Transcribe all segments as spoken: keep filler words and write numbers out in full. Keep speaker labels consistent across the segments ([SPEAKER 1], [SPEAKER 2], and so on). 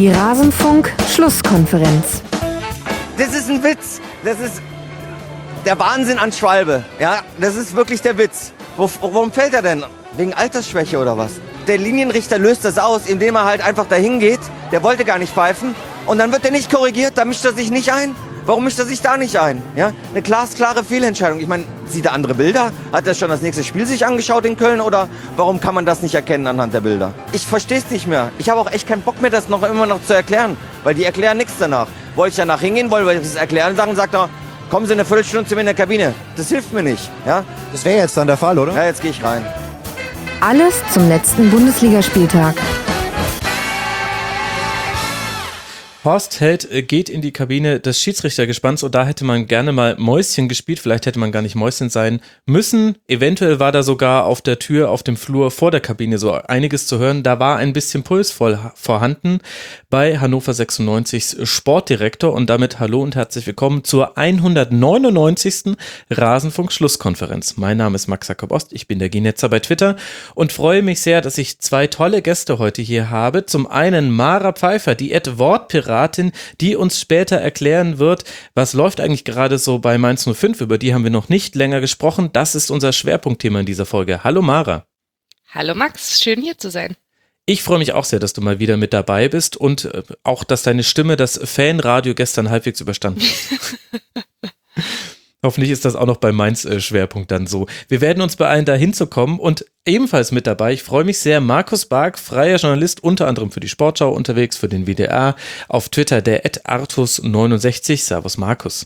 [SPEAKER 1] Die Rasenfunk-Schlusskonferenz.
[SPEAKER 2] Das ist ein Witz. Das ist der Wahnsinn an Schwalbe. Ja, das ist wirklich der Witz. Wo, warum fällt er denn? Wegen Altersschwäche oder was? Der Linienrichter löst das aus, indem er halt einfach dahin geht. Der wollte gar nicht pfeifen. Und dann wird er nicht korrigiert, da mischt er sich nicht ein. Warum mischt er sich da nicht ein? Ja, eine glasklare Fehlentscheidung. Ich meine, sieht er andere Bilder? Hat er schon das nächste Spiel sich angeschaut in Köln? Oder warum kann man das nicht erkennen anhand der Bilder? Ich verstehe es nicht mehr. Ich habe auch echt keinen Bock mehr, das noch immer noch zu erklären. Weil die erklären nichts danach. Wollte ich danach hingehen, wollte ich das erklären sagen, sagt er, kommen Sie eine Viertelstunde zu mir in der Kabine. Das hilft mir nicht. Ja?
[SPEAKER 3] Das wäre jetzt dann der Fall, oder?
[SPEAKER 2] Ja, jetzt gehe ich rein.
[SPEAKER 1] Alles zum letzten Bundesligaspieltag.
[SPEAKER 4] Horst Held geht in die Kabine des Schiedsrichtergespanns und da hätte man gerne mal Mäuschen gespielt. Vielleicht hätte man gar nicht Mäuschen sein müssen. Eventuell war da sogar auf der Tür, auf dem Flur vor der Kabine so einiges zu hören. Da war ein bisschen Puls voll vorhanden bei Hannover sechsundneunzigs Sportdirektor und damit hallo und herzlich willkommen zur hundertneunundneunzigsten Rasenfunk-Schlusskonferenz. Mein Name ist Max Jakob Ost, ich bin der Ginetzer bei Twitter und freue mich sehr, dass ich zwei tolle Gäste heute hier habe. Zum einen Mara Pfeiffer, die Ed Wortpiratin, die uns später erklären wird, was läuft eigentlich gerade so bei Mainz null fünf, über die haben wir noch nicht länger gesprochen. Das ist unser Schwerpunktthema in dieser Folge. Hallo Mara.
[SPEAKER 5] Hallo Max, schön hier zu sein.
[SPEAKER 4] Ich freue mich auch sehr, dass du mal wieder mit dabei bist und auch, dass deine Stimme das Fanradio gestern halbwegs überstanden hat. Hoffentlich ist das auch noch bei Mainz äh, Schwerpunkt dann so. Wir werden uns beeilen, da hinzukommen und ebenfalls mit dabei, ich freue mich sehr, Markus Bark, freier Journalist, unter anderem für die Sportschau unterwegs, für den W D R, auf Twitter der at artus neunundsechzig. Servus Markus.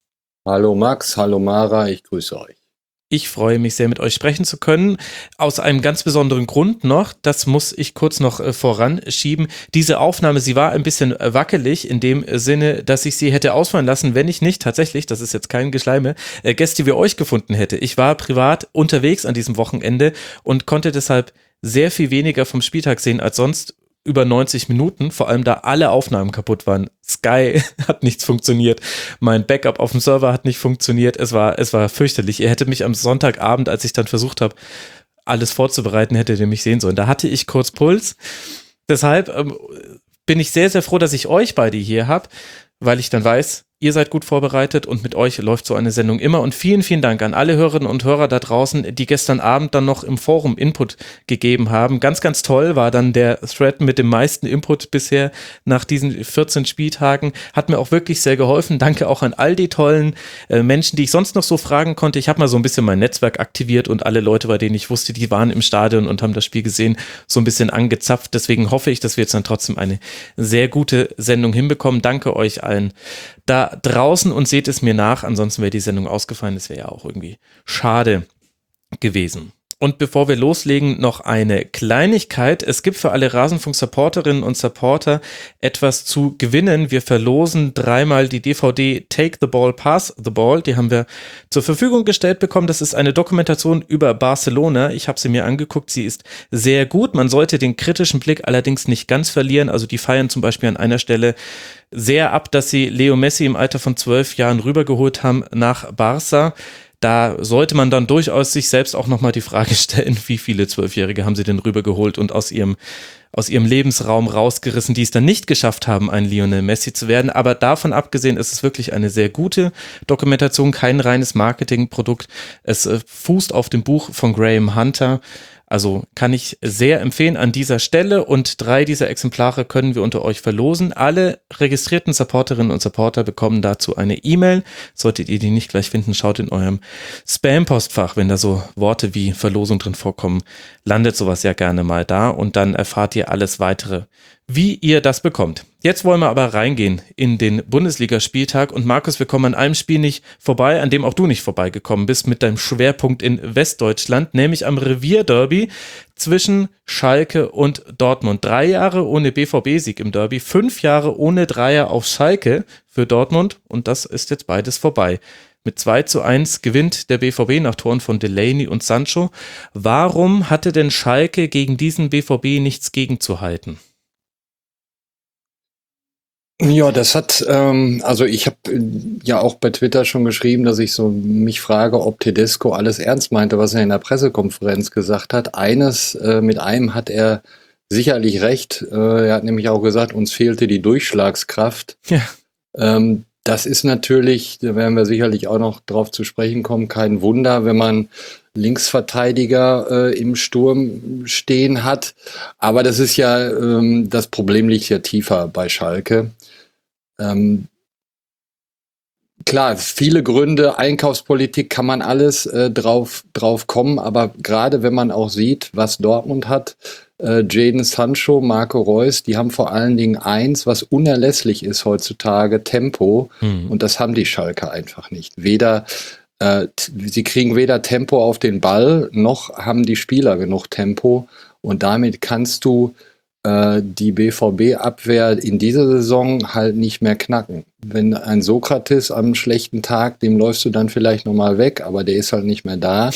[SPEAKER 6] Hallo Max, hallo Mara, ich grüße euch.
[SPEAKER 4] Ich freue mich sehr, mit euch sprechen zu können. Aus einem ganz besonderen Grund noch, das muss ich kurz noch äh, voranschieben. Diese Aufnahme, sie war ein bisschen wackelig in dem Sinne, dass ich sie hätte ausfallen lassen, wenn ich nicht tatsächlich, das ist jetzt kein Geschleime, äh, Gäste wie euch gefunden hätte. Ich war privat unterwegs an diesem Wochenende und konnte deshalb sehr viel weniger vom Spieltag sehen als sonst. Über neunzig Minuten, vor allem da alle Aufnahmen kaputt waren. Sky hat nichts funktioniert, mein Backup auf dem Server hat nicht funktioniert, es war, es war fürchterlich. Ihr hättet mich am Sonntagabend, als ich dann versucht habe, alles vorzubereiten, hättet ihr mich sehen sollen. Da hatte ich kurz Puls. Deshalb ähm, bin ich sehr, sehr froh, dass ich euch beide hier habe, weil ich dann weiß, ihr seid gut vorbereitet und mit euch läuft so eine Sendung immer. Und vielen, vielen Dank an alle Hörerinnen und Hörer da draußen, die gestern Abend dann noch im Forum Input gegeben haben. Ganz, ganz toll war dann der Thread mit dem meisten Input bisher nach diesen vierzehn Spieltagen. Hat mir auch wirklich sehr geholfen. Danke auch an all die tollen äh, Menschen, die ich sonst noch so fragen konnte. Ich habe mal so ein bisschen mein Netzwerk aktiviert und alle Leute, bei denen ich wusste, die waren im Stadion und haben das Spiel gesehen, so ein bisschen angezapft. Deswegen hoffe ich, dass wir jetzt dann trotzdem eine sehr gute Sendung hinbekommen. Danke euch allen da draußen und seht es mir nach, ansonsten wäre die Sendung ausgefallen, das wäre ja auch irgendwie schade gewesen. Und bevor wir loslegen, noch eine Kleinigkeit. Es gibt für alle Rasenfunk-Supporterinnen und Supporter etwas zu gewinnen. Wir verlosen dreimal die D V D Take the Ball, Pass the Ball. Die haben wir zur Verfügung gestellt bekommen. Das ist eine Dokumentation über Barcelona. Ich habe sie mir angeguckt. Sie ist sehr gut. Man sollte den kritischen Blick allerdings nicht ganz verlieren. Also die feiern zum Beispiel an einer Stelle sehr ab, dass sie Leo Messi im Alter von zwölf Jahren rübergeholt haben nach Barca. Da sollte man dann durchaus sich selbst auch nochmal die Frage stellen, wie viele Zwölfjährige haben sie denn rübergeholt und aus ihrem, aus ihrem Lebensraum rausgerissen, die es dann nicht geschafft haben, ein Lionel Messi zu werden. Aber davon abgesehen ist es wirklich eine sehr gute Dokumentation, kein reines Marketingprodukt. Es äh, fußt auf dem Buch von Graham Hunter. Also kann ich sehr empfehlen an dieser Stelle und drei dieser Exemplare können wir unter euch verlosen. Alle registrierten Supporterinnen und Supporter bekommen dazu eine E-Mail. Solltet ihr die nicht gleich finden, schaut in eurem Spam-Postfach, wenn da so Worte wie Verlosung drin vorkommen, landet sowas ja gerne mal da und dann erfahrt ihr alles weitere, wie ihr das bekommt. Jetzt wollen wir aber reingehen in den Bundesligaspieltag und Markus, wir kommen an einem Spiel nicht vorbei, an dem auch du nicht vorbeigekommen bist mit deinem Schwerpunkt in Westdeutschland, nämlich am Revierderby zwischen Schalke und Dortmund. Drei Jahre ohne B V B-Sieg im Derby, fünf Jahre ohne Dreier auf Schalke für Dortmund und das ist jetzt beides vorbei. Mit zwei zu eins gewinnt der B V B nach Toren von Delaney und Sancho. Warum hatte denn Schalke gegen diesen B V B nichts gegenzuhalten?
[SPEAKER 6] Ja, das hat, ähm, also ich habe äh, ja auch bei Twitter schon geschrieben, dass ich so mich frage, ob Tedesco alles ernst meinte, was er in der Pressekonferenz gesagt hat. Eines, äh, mit einem hat er sicherlich recht. Äh, er hat nämlich auch gesagt, uns fehlte die Durchschlagskraft.
[SPEAKER 4] Ja.
[SPEAKER 6] Ähm, das ist natürlich, da werden wir sicherlich auch noch drauf zu sprechen kommen, kein Wunder, wenn man Linksverteidiger äh, im Sturm stehen hat. Aber das ist ja, ähm, das Problem liegt ja tiefer bei Schalke. Ähm, Klar, viele Gründe, Einkaufspolitik kann man alles äh, drauf, drauf kommen, aber gerade wenn man auch sieht, was Dortmund hat, äh, Jadon Sancho, Marco Reus, die haben vor allen Dingen eins, was unerlässlich ist heutzutage, Tempo. Mhm. Und das haben die Schalker einfach nicht. Weder, äh, sie kriegen weder Tempo auf den Ball, noch haben die Spieler genug Tempo. Und damit kannst du die B V B-Abwehr in dieser Saison halt nicht mehr knacken. Wenn ein Sokrates am schlechten Tag, dem läufst du dann vielleicht nochmal weg, aber der ist halt nicht mehr da.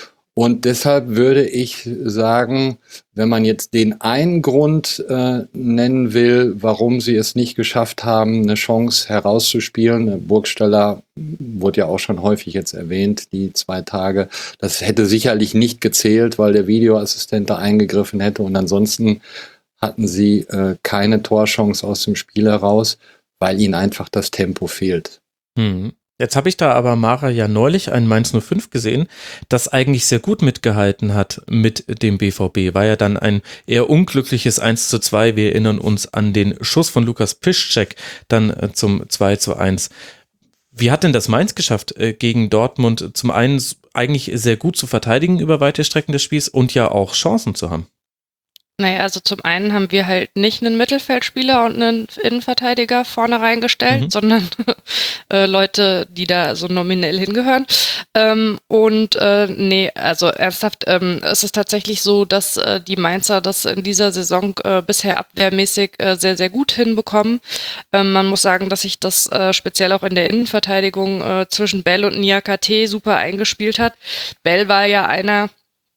[SPEAKER 6] Und deshalb würde ich sagen, wenn man jetzt den einen Grund äh, nennen will, warum sie es nicht geschafft haben, eine Chance herauszuspielen, Burgstaller wurde ja auch schon häufig jetzt erwähnt, die zwei Tage, das hätte sicherlich nicht gezählt, weil der Videoassistent da eingegriffen hätte und ansonsten hatten sie äh, keine Torchance aus dem Spiel heraus, weil ihnen einfach das Tempo fehlt.
[SPEAKER 4] Hm. Jetzt habe ich da aber Mara ja neulich ein Mainz null fünf gesehen, das eigentlich sehr gut mitgehalten hat mit dem B V B. War ja dann ein eher unglückliches eins zu zwei. Wir erinnern uns an den Schuss von Lukas Piszczek dann äh, zum zwei zu eins. Wie hat denn das Mainz geschafft, äh, gegen Dortmund zum einen eigentlich sehr gut zu verteidigen über weite Strecken des Spiels und ja auch Chancen zu haben?
[SPEAKER 5] Naja, also zum einen haben wir halt nicht einen Mittelfeldspieler und einen Innenverteidiger vorne reingestellt, mhm. sondern äh, Leute, die da so nominell hingehören. Ähm, und äh, nee, also ernsthaft, ähm, es ist tatsächlich so, dass äh, die Mainzer das in dieser Saison äh, bisher abwehrmäßig äh, sehr, sehr gut hinbekommen. Ähm, man muss sagen, dass sich das äh, speziell auch in der Innenverteidigung äh, zwischen Bell und Niakate super eingespielt hat. Bell war ja einer,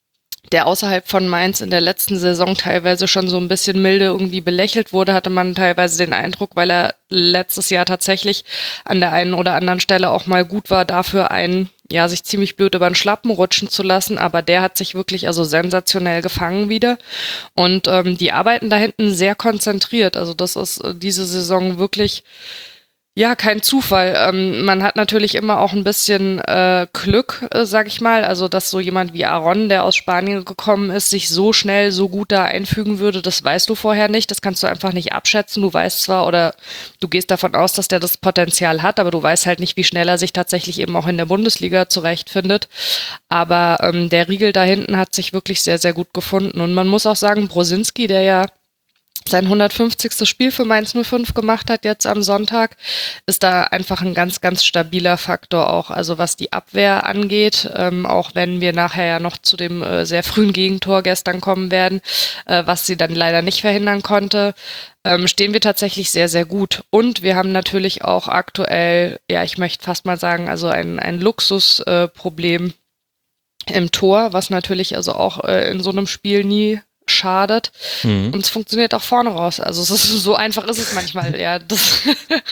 [SPEAKER 5] der außerhalb von Mainz in der letzten Saison teilweise schon so ein bisschen milde irgendwie belächelt wurde, hatte man teilweise den Eindruck, weil er letztes Jahr tatsächlich an der einen oder anderen Stelle auch mal gut war, dafür einen, ja, sich ziemlich blöd über den Schlappen rutschen zu lassen, aber der hat sich wirklich also sensationell gefangen wieder und ähm, die arbeiten da hinten sehr konzentriert, also das ist äh, diese Saison wirklich ja, kein Zufall. Ähm, man hat natürlich immer auch ein bisschen äh, Glück, äh, sag ich mal. Also, dass so jemand wie Aaron, der aus Spanien gekommen ist, sich so schnell, so gut da einfügen würde, das weißt du vorher nicht. Das kannst du einfach nicht abschätzen. Du weißt zwar oder du gehst davon aus, dass der das Potenzial hat, aber du weißt halt nicht, wie schnell er sich tatsächlich eben auch in der Bundesliga zurechtfindet. Aber ähm, der Riegel da hinten hat sich wirklich sehr, sehr gut gefunden. Und man muss auch sagen, Brosinski, der ja sein hundertfünfzigstes Spiel für Mainz null fünf gemacht hat jetzt am Sonntag, ist da einfach ein ganz, ganz stabiler Faktor auch. Also was die Abwehr angeht, ähm, auch wenn wir nachher ja noch zu dem äh, sehr frühen Gegentor gestern kommen werden, äh, was sie dann leider nicht verhindern konnte, ähm, stehen wir tatsächlich sehr, sehr gut. Und wir haben natürlich auch aktuell, ja, ich möchte fast mal sagen, also ein, ein Luxusproblem äh, im Tor, was natürlich also auch äh, in so einem Spiel nie schadet. Mhm. Und es funktioniert auch vorne raus. Also es ist, so einfach ist es manchmal, ja. Das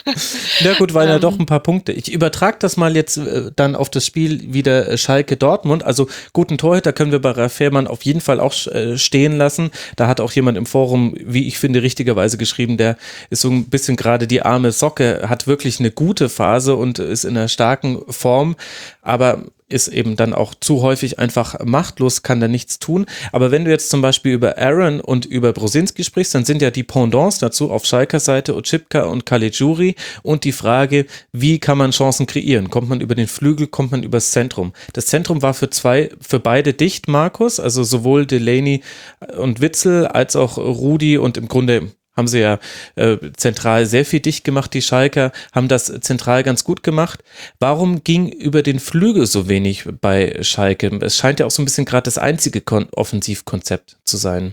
[SPEAKER 4] ja gut, weil ja doch ein paar Punkte. Ich übertrage das mal jetzt äh, dann auf das Spiel wieder äh, Schalke-Dortmund. Also guten Torhüter können wir bei Ralf Fährmann auf jeden Fall auch äh, stehen lassen. Da hat auch jemand im Forum, wie ich finde, richtigerweise geschrieben, der ist so ein bisschen gerade die arme Socke, hat wirklich eine gute Phase und ist in einer starken Form, aber ist eben dann auch zu häufig einfach machtlos, kann da nichts tun. Aber wenn du jetzt zum Beispiel über Aaron und über Brosinski sprichst, dann sind ja die Pendants dazu auf Schalker Seite Oczipka und Caligiuri und die Frage, wie kann man Chancen kreieren? Kommt man über den Flügel, kommt man übers Zentrum? Das Zentrum war für zwei, für beide dicht, Markus, also sowohl Delaney und Witzel als auch Rudi und im Grunde haben sie ja äh, zentral sehr viel dicht gemacht, die Schalker haben das zentral ganz gut gemacht. Warum ging über den Flügel so wenig bei Schalke? Es scheint ja auch so ein bisschen gerade das einzige Kon- Offensivkonzept zu sein.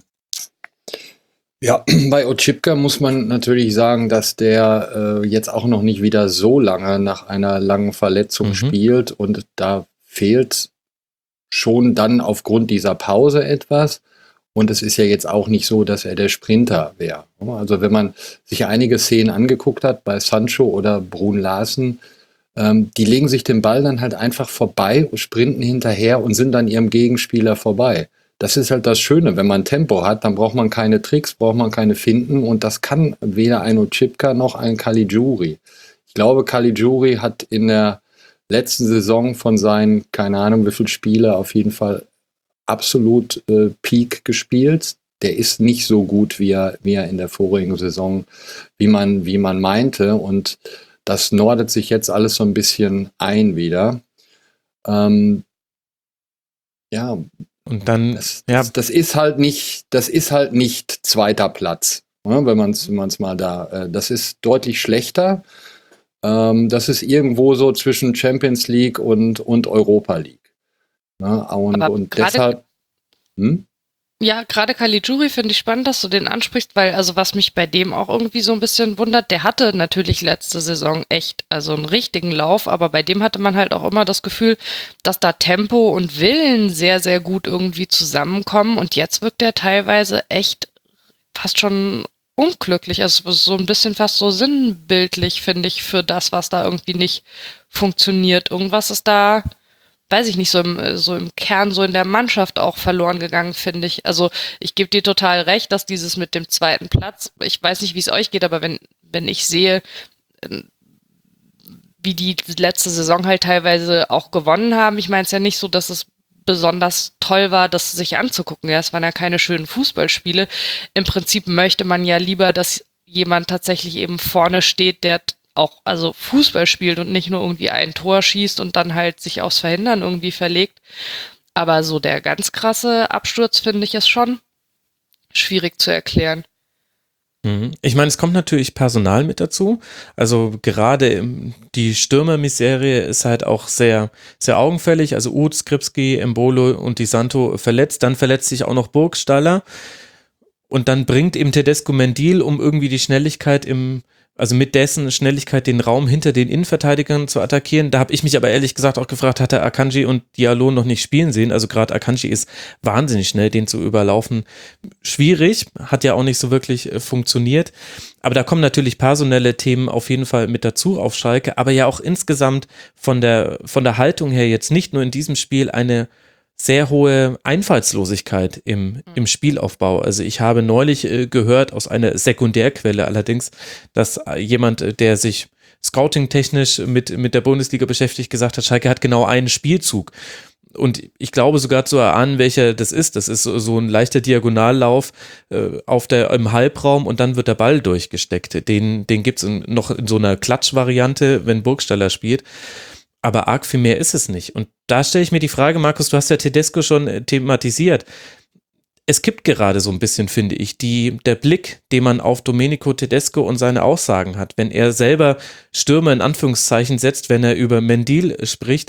[SPEAKER 6] Ja, bei Oczipka muss man natürlich sagen, dass der äh, jetzt auch noch nicht wieder so lange nach einer langen Verletzung mhm. spielt und da fehlt schon dann aufgrund dieser Pause etwas. Und es ist ja jetzt auch nicht so, dass er der Sprinter wäre. Also wenn man sich einige Szenen angeguckt hat bei Sancho oder Brun Larsen, ähm, die legen sich den Ball dann halt einfach vorbei, sprinten hinterher und sind dann ihrem Gegenspieler vorbei. das ist halt das Schöne, wenn man Tempo hat, dann braucht man keine Tricks, braucht man keine Finten und das kann weder ein Oczipka noch ein Caligiuri. Ich glaube, Caligiuri hat in der letzten Saison von seinen, keine Ahnung wie viele Spiele, auf jeden Fall absolut äh, Peak gespielt. Der ist nicht so gut, wie er, wie er in der vorigen Saison, wie man, wie man meinte und das nordet sich jetzt alles so ein bisschen ein wieder. Ähm, ja,
[SPEAKER 4] Und dann,
[SPEAKER 6] Das,
[SPEAKER 4] ja,
[SPEAKER 6] das, das ist halt nicht, das ist halt nicht zweiter Platz, ne, wenn man es wenn man's mal da, äh, das ist deutlich schlechter. Ähm, das ist irgendwo so zwischen Champions League und, und Europa League. Ne, und,
[SPEAKER 5] Aber
[SPEAKER 6] und
[SPEAKER 5] gerade-
[SPEAKER 6] deshalb, hm?
[SPEAKER 5] Ja, gerade Caligiuri finde ich spannend, dass du den ansprichst, weil also was mich bei dem auch irgendwie so ein bisschen wundert, der hatte natürlich letzte Saison echt, also einen richtigen Lauf, aber bei dem hatte man halt auch immer das Gefühl, dass da Tempo und Willen sehr, sehr gut irgendwie zusammenkommen und jetzt wirkt er teilweise echt fast schon unglücklich, also so ein bisschen fast so sinnbildlich, finde ich, für das, was da irgendwie nicht funktioniert. Irgendwas ist da, weiß ich nicht, so im, so im Kern, so in der Mannschaft auch verloren gegangen, finde ich. Also ich gebe dir total recht, dass dieses mit dem zweiten Platz, ich weiß nicht, wie es euch geht, aber wenn, wenn ich sehe, äh, wie die letzte Saison halt teilweise auch gewonnen haben, ich meine es ja nicht so, dass es besonders toll war, das sich anzugucken. Ja, es waren ja keine schönen Fußballspiele. Im Prinzip möchte man ja lieber, dass jemand tatsächlich eben vorne steht, der auch also Fußball spielt und nicht nur irgendwie ein Tor schießt und dann halt sich aufs Verhindern irgendwie verlegt. Aber so der ganz krasse Absturz, finde ich, ist schon schwierig zu erklären.
[SPEAKER 4] Mhm. Ich meine, es kommt natürlich Personal mit dazu. Also gerade im- die Stürmermiserie ist halt auch sehr, sehr augenfällig. Also Uth, Skripski, Embolo und Di Santo verletzt. Dann verletzt sich auch noch Burgstaller. Und dann bringt eben Tedesco Mendil, um irgendwie die Schnelligkeit im, also mit dessen Schnelligkeit den Raum hinter den Innenverteidigern zu attackieren. Da habe ich mich aber ehrlich gesagt auch gefragt, hat er Akanji und Diallo noch nicht spielen sehen? Also gerade Akanji ist wahnsinnig schnell, den zu überlaufen. Schwierig, hat ja auch nicht so wirklich äh, funktioniert. Aber da kommen natürlich personelle Themen auf jeden Fall mit dazu auf Schalke, aber ja auch insgesamt von der, von der Haltung her jetzt nicht nur in diesem Spiel eine sehr hohe Einfallslosigkeit im, im Spielaufbau. Also ich habe neulich äh, gehört aus einer Sekundärquelle allerdings, dass äh, jemand, äh, der sich scouting-technisch mit, mit der Bundesliga beschäftigt, gesagt hat, Schalke hat genau einen Spielzug. Und ich glaube sogar zu erahnen, welcher das ist. Das ist so, so ein leichter Diagonallauf äh, auf der, im Halbraum und dann wird der Ball durchgesteckt. Den, den gibt es noch in so einer Klatschvariante, wenn Burgstaller spielt. Aber arg viel mehr ist es nicht. Und da stelle ich mir die Frage, Markus, du hast ja Tedesco schon äh, thematisiert. Es gibt gerade so ein bisschen, finde ich, die, der Blick, den man auf Domenico Tedesco und seine Aussagen hat. Wenn er selber Stürmer in Anführungszeichen setzt, wenn er über Mendil spricht,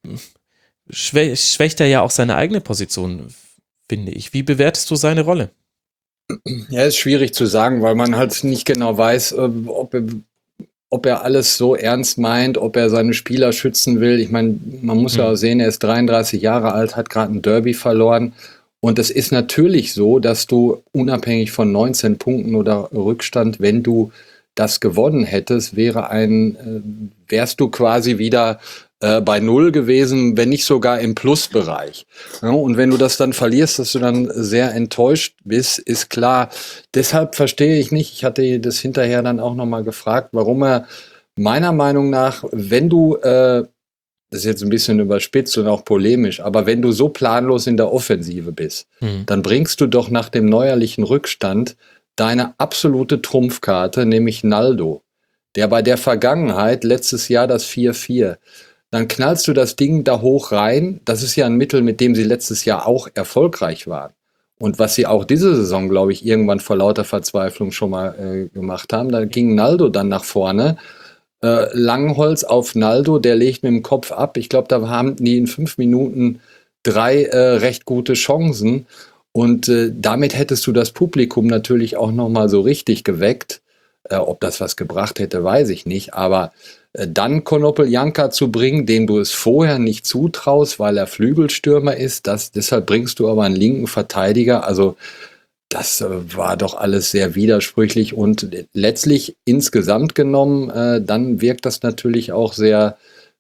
[SPEAKER 4] schwä- schwächt er ja auch seine eigene Position, finde ich. Wie bewertest du seine Rolle?
[SPEAKER 6] Ja, ist schwierig zu sagen, weil man halt nicht genau weiß, äh, ob er, ob er alles so ernst meint, ob er seine Spieler schützen will. Ich meine, man muss
[SPEAKER 4] Mhm.
[SPEAKER 6] ja auch sehen, er ist dreiunddreißig Jahre alt, hat gerade ein Derby verloren. Und es ist natürlich so, dass du unabhängig von neunzehn Punkten oder Rückstand, wenn du das gewonnen hättest, wäre ein, äh, wärst du quasi wieder äh, bei Null gewesen, wenn nicht sogar im Plusbereich. Ja, und wenn du das dann verlierst, dass du dann sehr enttäuscht bist, ist klar. Deshalb verstehe ich nicht, ich hatte das hinterher dann auch nochmal gefragt, warum er meiner Meinung nach, wenn du, äh, das ist jetzt ein bisschen überspitzt und auch polemisch, aber wenn du so planlos in der Offensive bist,
[SPEAKER 4] Mhm.
[SPEAKER 6] dann bringst du doch nach dem neuerlichen Rückstand deine absolute Trumpfkarte, nämlich Naldo, der bei der Vergangenheit letztes Jahr das vier vier, dann knallst du das Ding da hoch rein. Das ist ja ein Mittel, mit dem sie letztes Jahr auch erfolgreich waren. Und was sie auch diese Saison, glaube ich, irgendwann vor lauter Verzweiflung schon mal äh, gemacht haben, da ging Naldo dann nach vorne. Äh, Langholz auf Naldo, der legt mit dem Kopf ab. Ich glaube, da haben die in fünf Minuten drei äh, recht gute Chancen. Und äh, damit hättest du das Publikum natürlich auch noch mal so richtig geweckt. Äh, ob das was gebracht hätte, weiß ich nicht. Aber äh, dann Konoplyanka zu bringen, dem du es vorher nicht zutraust, weil er Flügelstürmer ist, das, deshalb bringst du aber einen linken Verteidiger. Also das äh, war doch alles sehr widersprüchlich. Und letztlich insgesamt genommen, äh, dann wirkt das natürlich auch sehr,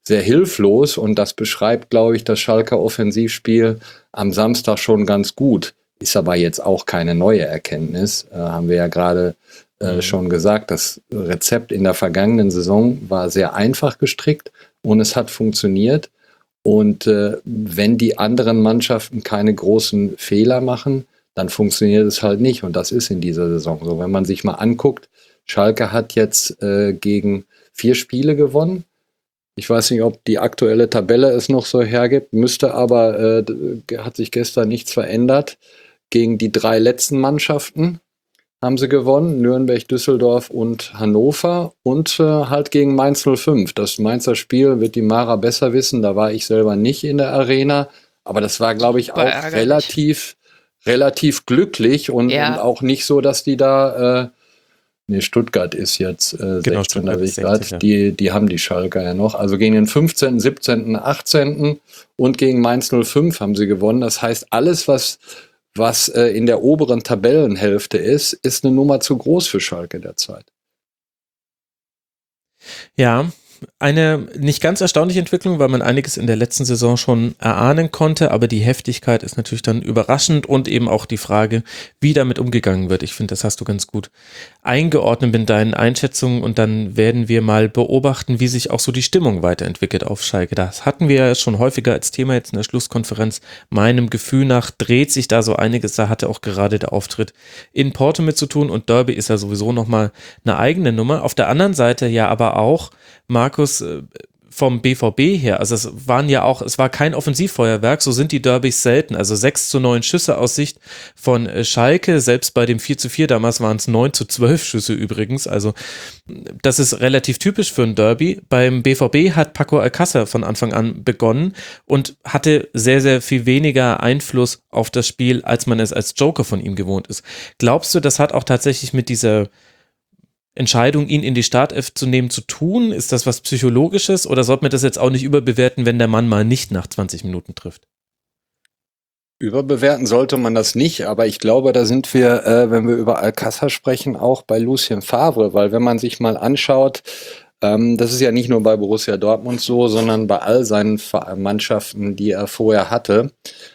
[SPEAKER 6] sehr hilflos und das beschreibt, glaube ich, das Schalker Offensivspiel am Samstag schon ganz gut. Ist aber jetzt auch keine neue Erkenntnis, äh, haben wir ja gerade äh, schon gesagt. Das Rezept in der vergangenen Saison war sehr einfach gestrickt und es hat funktioniert. Und äh, wenn die anderen Mannschaften keine großen Fehler machen, dann funktioniert es halt nicht. Und das ist in dieser Saison so. Wenn man sich mal anguckt, Schalke hat jetzt äh, gegen vier Spiele gewonnen. Ich weiß nicht, ob die aktuelle Tabelle es noch so hergibt, müsste aber, äh, hat sich gestern nichts verändert. Gegen die drei letzten Mannschaften haben sie gewonnen, Nürnberg, Düsseldorf und Hannover und äh, halt gegen Mainz null fünf. Das Mainzer Spiel wird die Mara besser wissen, da war ich selber nicht in der Arena, aber das war, glaube ich, auch relativ, relativ glücklich und, ja. und auch nicht so, dass die da, äh, nee, Stuttgart ist jetzt äh,
[SPEAKER 4] genau,
[SPEAKER 6] sechzehnter Grad, ja. die, die haben die Schalker ja noch, also gegen den fünfzehnten, siebzehnten, achtzehnten und gegen Mainz null fünf haben sie gewonnen. Das heißt, alles, was was äh, in der oberen Tabellenhälfte ist, ist eine Nummer zu groß für Schalke derzeit.
[SPEAKER 4] Ja, eine nicht ganz erstaunliche Entwicklung, weil man einiges in der letzten Saison schon erahnen konnte, aber die Heftigkeit ist natürlich dann überraschend und eben auch die Frage, wie damit umgegangen wird. Ich finde, das hast du ganz gut eingeordnet mit deinen Einschätzungen und dann werden wir mal beobachten, wie sich auch so die Stimmung weiterentwickelt auf Schalke. Das hatten wir ja schon häufiger als Thema jetzt in der Schlusskonferenz. Meinem Gefühl nach dreht sich da so einiges. Da hatte auch gerade der Auftritt in Porto mit zu tun und Derby ist ja sowieso nochmal eine eigene Nummer. Auf der anderen Seite ja aber auch, Markus, vom B V B her, also es waren ja auch, es war kein Offensivfeuerwerk, so sind die Derbys selten, also sechs zu neun Schüsse aus Sicht von Schalke, selbst bei dem vier zu vier, damals waren es neun zu zwölf Schüsse übrigens, also das ist relativ typisch für ein Derby. Beim B V B hat Paco Alcácer von Anfang an begonnen und hatte sehr, sehr viel weniger Einfluss auf das Spiel, als man es als Joker von ihm gewohnt ist. Glaubst du, das hat auch tatsächlich mit dieser Entscheidung, ihn in die Startelf zu nehmen, zu tun? Ist das was Psychologisches oder sollte man das jetzt auch nicht überbewerten, wenn der Mann mal nicht nach zwanzig Minuten trifft?
[SPEAKER 6] Überbewerten sollte man das nicht, aber ich glaube, da sind wir, äh, wenn wir über Alcácer sprechen, auch bei Lucien Favre, weil wenn man sich mal anschaut, ähm, das ist ja nicht nur bei Borussia Dortmund so, sondern bei all seinen Mannschaften, die er vorher hatte,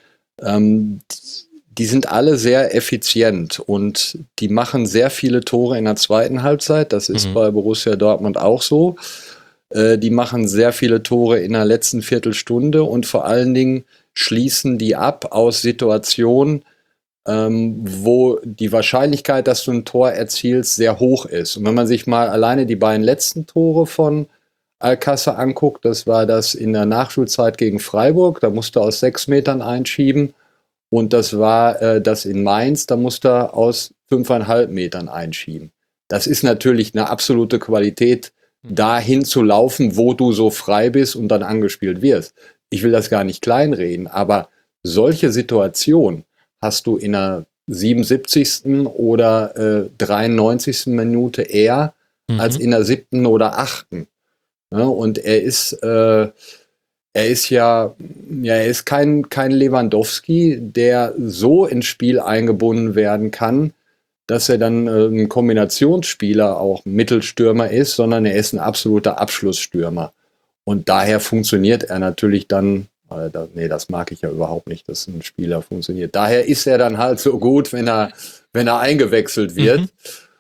[SPEAKER 6] ähm, die sind alle sehr effizient und die machen sehr viele Tore in der zweiten Halbzeit. Das ist mhm. bei Borussia Dortmund auch so. Äh, die machen sehr viele Tore in der letzten Viertelstunde und vor allen Dingen schließen die ab aus Situationen, ähm, wo die Wahrscheinlichkeit, dass du ein Tor erzielst, sehr hoch ist. Und wenn man sich mal alleine die beiden letzten Tore von Alcácer anguckt, das war das in der Nachspielzeit gegen Freiburg, da musste er aus sechs Metern einschieben. Und das war äh, das in Mainz, da musste er aus fünfeinhalb Metern einschieben. Das ist natürlich eine absolute Qualität, dahin zu laufen, wo du so frei bist und dann angespielt wirst. Ich will das gar nicht kleinreden, aber solche Situationen hast du in der siebenundsiebzigsten oder äh, dreiundneunzigsten Minute eher mhm. als in der siebten oder achten. Ja, und er ist... Äh, Er ist ja, ja, er ist kein, kein Lewandowski, der so ins Spiel eingebunden werden kann, dass er dann äh, ein Kombinationsspieler, auch Mittelstürmer ist, sondern er ist ein absoluter Abschlussstürmer. Und daher funktioniert er natürlich dann, äh, da, nee, das mag ich ja überhaupt nicht, dass ein Spieler funktioniert. Daher ist er dann halt so gut, wenn er, wenn er eingewechselt wird. Mhm.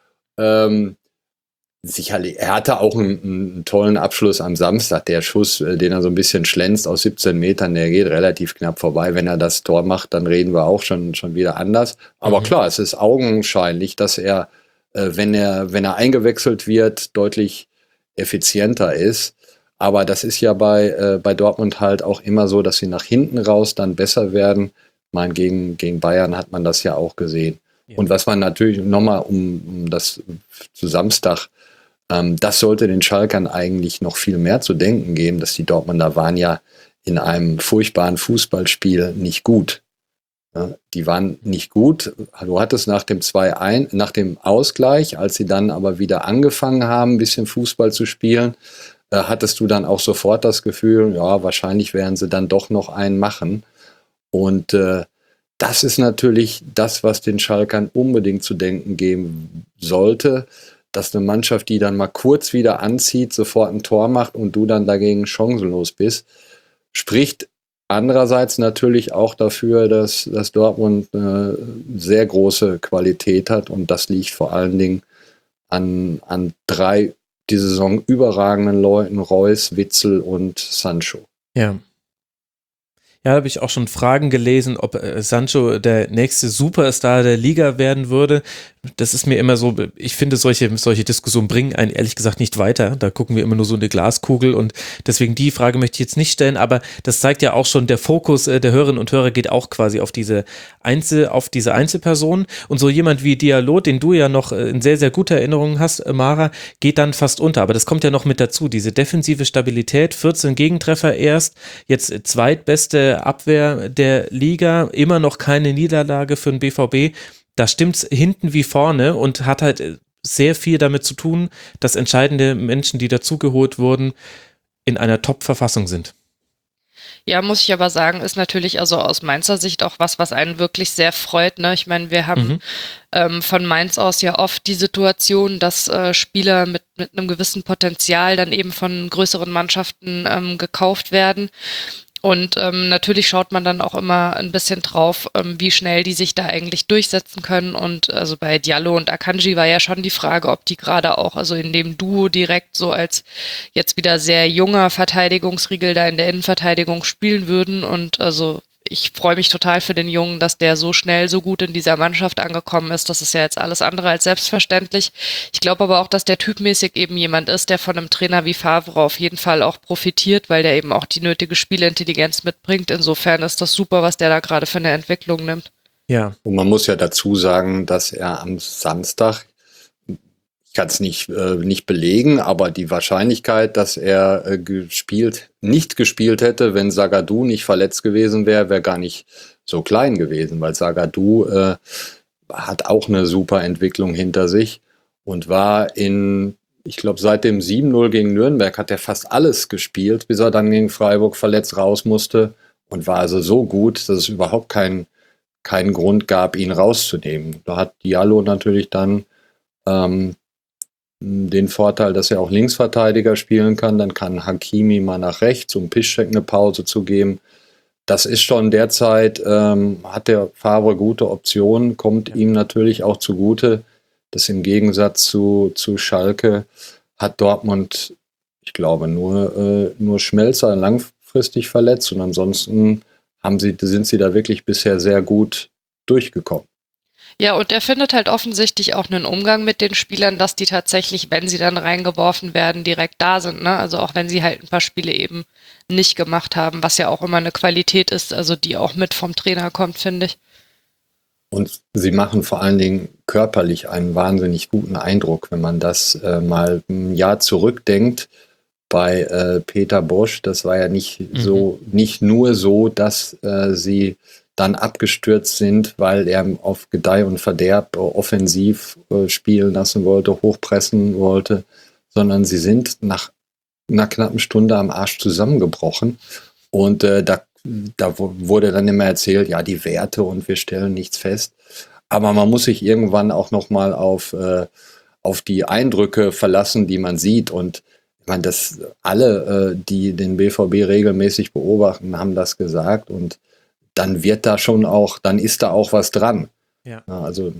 [SPEAKER 6] Ähm, Sicherlich, er hatte auch einen, einen tollen Abschluss am Samstag. Der Schuss, den er so ein bisschen schlänzt aus siebzehn Metern, der geht relativ knapp vorbei. Wenn er das Tor macht, dann reden wir auch schon, schon wieder anders. Aber mhm. klar, es ist augenscheinlich, dass er, äh, wenn er, wenn er eingewechselt wird, deutlich effizienter ist. Aber das ist ja bei, äh, bei Dortmund halt auch immer so, dass sie nach hinten raus dann besser werden. Ich meine, gegen, gegen Bayern hat man das ja auch gesehen. Ja. Und was man natürlich nochmal, um, um das zu Samstag, das sollte den Schalkern eigentlich noch viel mehr zu denken geben, dass die Dortmunder waren ja in einem furchtbaren Fußballspiel nicht gut. Ja, die waren nicht gut. Du hattest nach dem zwei eins, nach dem Ausgleich, als sie dann aber wieder angefangen haben, ein bisschen Fußball zu spielen, äh, hattest du dann auch sofort das Gefühl, ja, wahrscheinlich werden sie dann doch noch einen machen. Und äh, das ist natürlich das, was den Schalkern unbedingt zu denken geben sollte, dass eine Mannschaft, die dann mal kurz wieder anzieht, sofort ein Tor macht und du dann dagegen chancenlos bist, spricht andererseits natürlich auch dafür, dass, dass Dortmund eine sehr große Qualität hat und das liegt vor allen Dingen an, an drei die Saison überragenden Leuten, Reus, Witzel und Sancho.
[SPEAKER 4] Ja. Ja, da habe ich auch schon Fragen gelesen, ob äh, Sancho der nächste Superstar der Liga werden würde. Das ist mir immer so, ich finde, solche, solche Diskussionen bringen einen ehrlich gesagt nicht weiter. Da gucken wir immer nur so in eine Glaskugel und deswegen die Frage möchte ich jetzt nicht stellen, aber das zeigt ja auch schon, der Fokus äh, der Hörerinnen und Hörer geht auch quasi auf diese Einzel, auf diese Einzelperson und so jemand wie Diallo, den du ja noch äh, in sehr, sehr guter Erinnerung hast, äh, Mara, geht dann fast unter, aber das kommt ja noch mit dazu, diese defensive Stabilität, vierzehn Gegentreffer erst, jetzt äh, zweitbeste Abwehr der Liga, immer noch keine Niederlage für den B V B. Da stimmt's hinten wie vorne und hat halt sehr viel damit zu tun, dass entscheidende Menschen, die dazugeholt wurden, in einer Top-Verfassung sind.
[SPEAKER 5] Ja, muss ich aber sagen, ist natürlich also aus Mainzer Sicht auch was, was einen wirklich sehr freut. Ne? Ich meine, wir haben mhm. ähm, von Mainz aus ja oft die Situation, dass äh, Spieler mit, mit einem gewissen Potenzial dann eben von größeren Mannschaften ähm, gekauft werden. Und ähm, natürlich schaut man dann auch immer ein bisschen drauf, ähm, wie schnell die sich da eigentlich durchsetzen können. Und also bei Diallo und Akanji war ja schon die Frage, ob die gerade auch also in dem Duo direkt so als jetzt wieder sehr junger Verteidigungsriegel da in der Innenverteidigung spielen würden. Und also ich freue mich total für den Jungen, dass der so schnell, so gut in dieser Mannschaft angekommen ist. Das ist ja jetzt alles andere als selbstverständlich. Ich glaube aber auch, dass der typmäßig eben jemand ist, der von einem Trainer wie Favre auf jeden Fall auch profitiert, weil der eben auch die nötige Spielintelligenz mitbringt. Insofern ist das super, was der da gerade für eine Entwicklung nimmt.
[SPEAKER 4] Ja.
[SPEAKER 6] Und man muss ja dazu sagen, dass er am Samstag, ich kann es nicht, äh, nicht belegen, aber die Wahrscheinlichkeit, dass er äh, gespielt, nicht gespielt hätte, wenn Zagadou nicht verletzt gewesen wäre, wäre gar nicht so klein gewesen, weil Zagadou äh, hat auch eine super Entwicklung hinter sich und war in, ich glaube, seit dem sieben null gegen Nürnberg hat er fast alles gespielt, bis er dann gegen Freiburg verletzt raus musste und war also so gut, dass es überhaupt keinen keinen Grund gab, ihn rauszunehmen. Da hat Diallo natürlich dann ähm, den Vorteil, dass er auch Linksverteidiger spielen kann. Dann kann Hakimi mal nach rechts, um Piszczek eine Pause zu geben. Das ist schon derzeit, ähm, hat der Favre gute Optionen, kommt ja. ihm natürlich auch zugute, dass im Gegensatz zu, zu Schalke hat Dortmund, ich glaube, nur, äh, nur Schmelzer langfristig verletzt und ansonsten haben sie, sind sie da wirklich bisher sehr gut durchgekommen.
[SPEAKER 5] Ja, und er findet halt offensichtlich auch einen Umgang mit den Spielern, dass die tatsächlich, wenn sie dann reingeworfen werden, direkt da sind. Ne? Also auch wenn sie halt ein paar Spiele eben nicht gemacht haben, was ja auch immer eine Qualität ist, also die auch mit vom Trainer kommt, finde ich.
[SPEAKER 6] Und sie machen vor allen Dingen körperlich einen wahnsinnig guten Eindruck, wenn man das äh, mal ein Jahr zurückdenkt. Bei äh, Peter Bosz, das war ja nicht mhm. so, nicht nur so, dass äh, sie dann abgestürzt sind, weil er auf Gedeih und Verderb offensiv äh, spielen lassen wollte, hochpressen wollte, sondern sie sind nach einer knappen Stunde am Arsch zusammengebrochen. Und äh, da, da wurde dann immer erzählt, ja, die Werte und wir stellen nichts fest. Aber man muss sich irgendwann auch nochmal auf, äh, auf die Eindrücke verlassen, die man sieht. Und ich meine, das alle, äh, die den B V B regelmäßig beobachten, haben das gesagt und dann wird da schon auch, dann ist da auch was dran. Ja. Also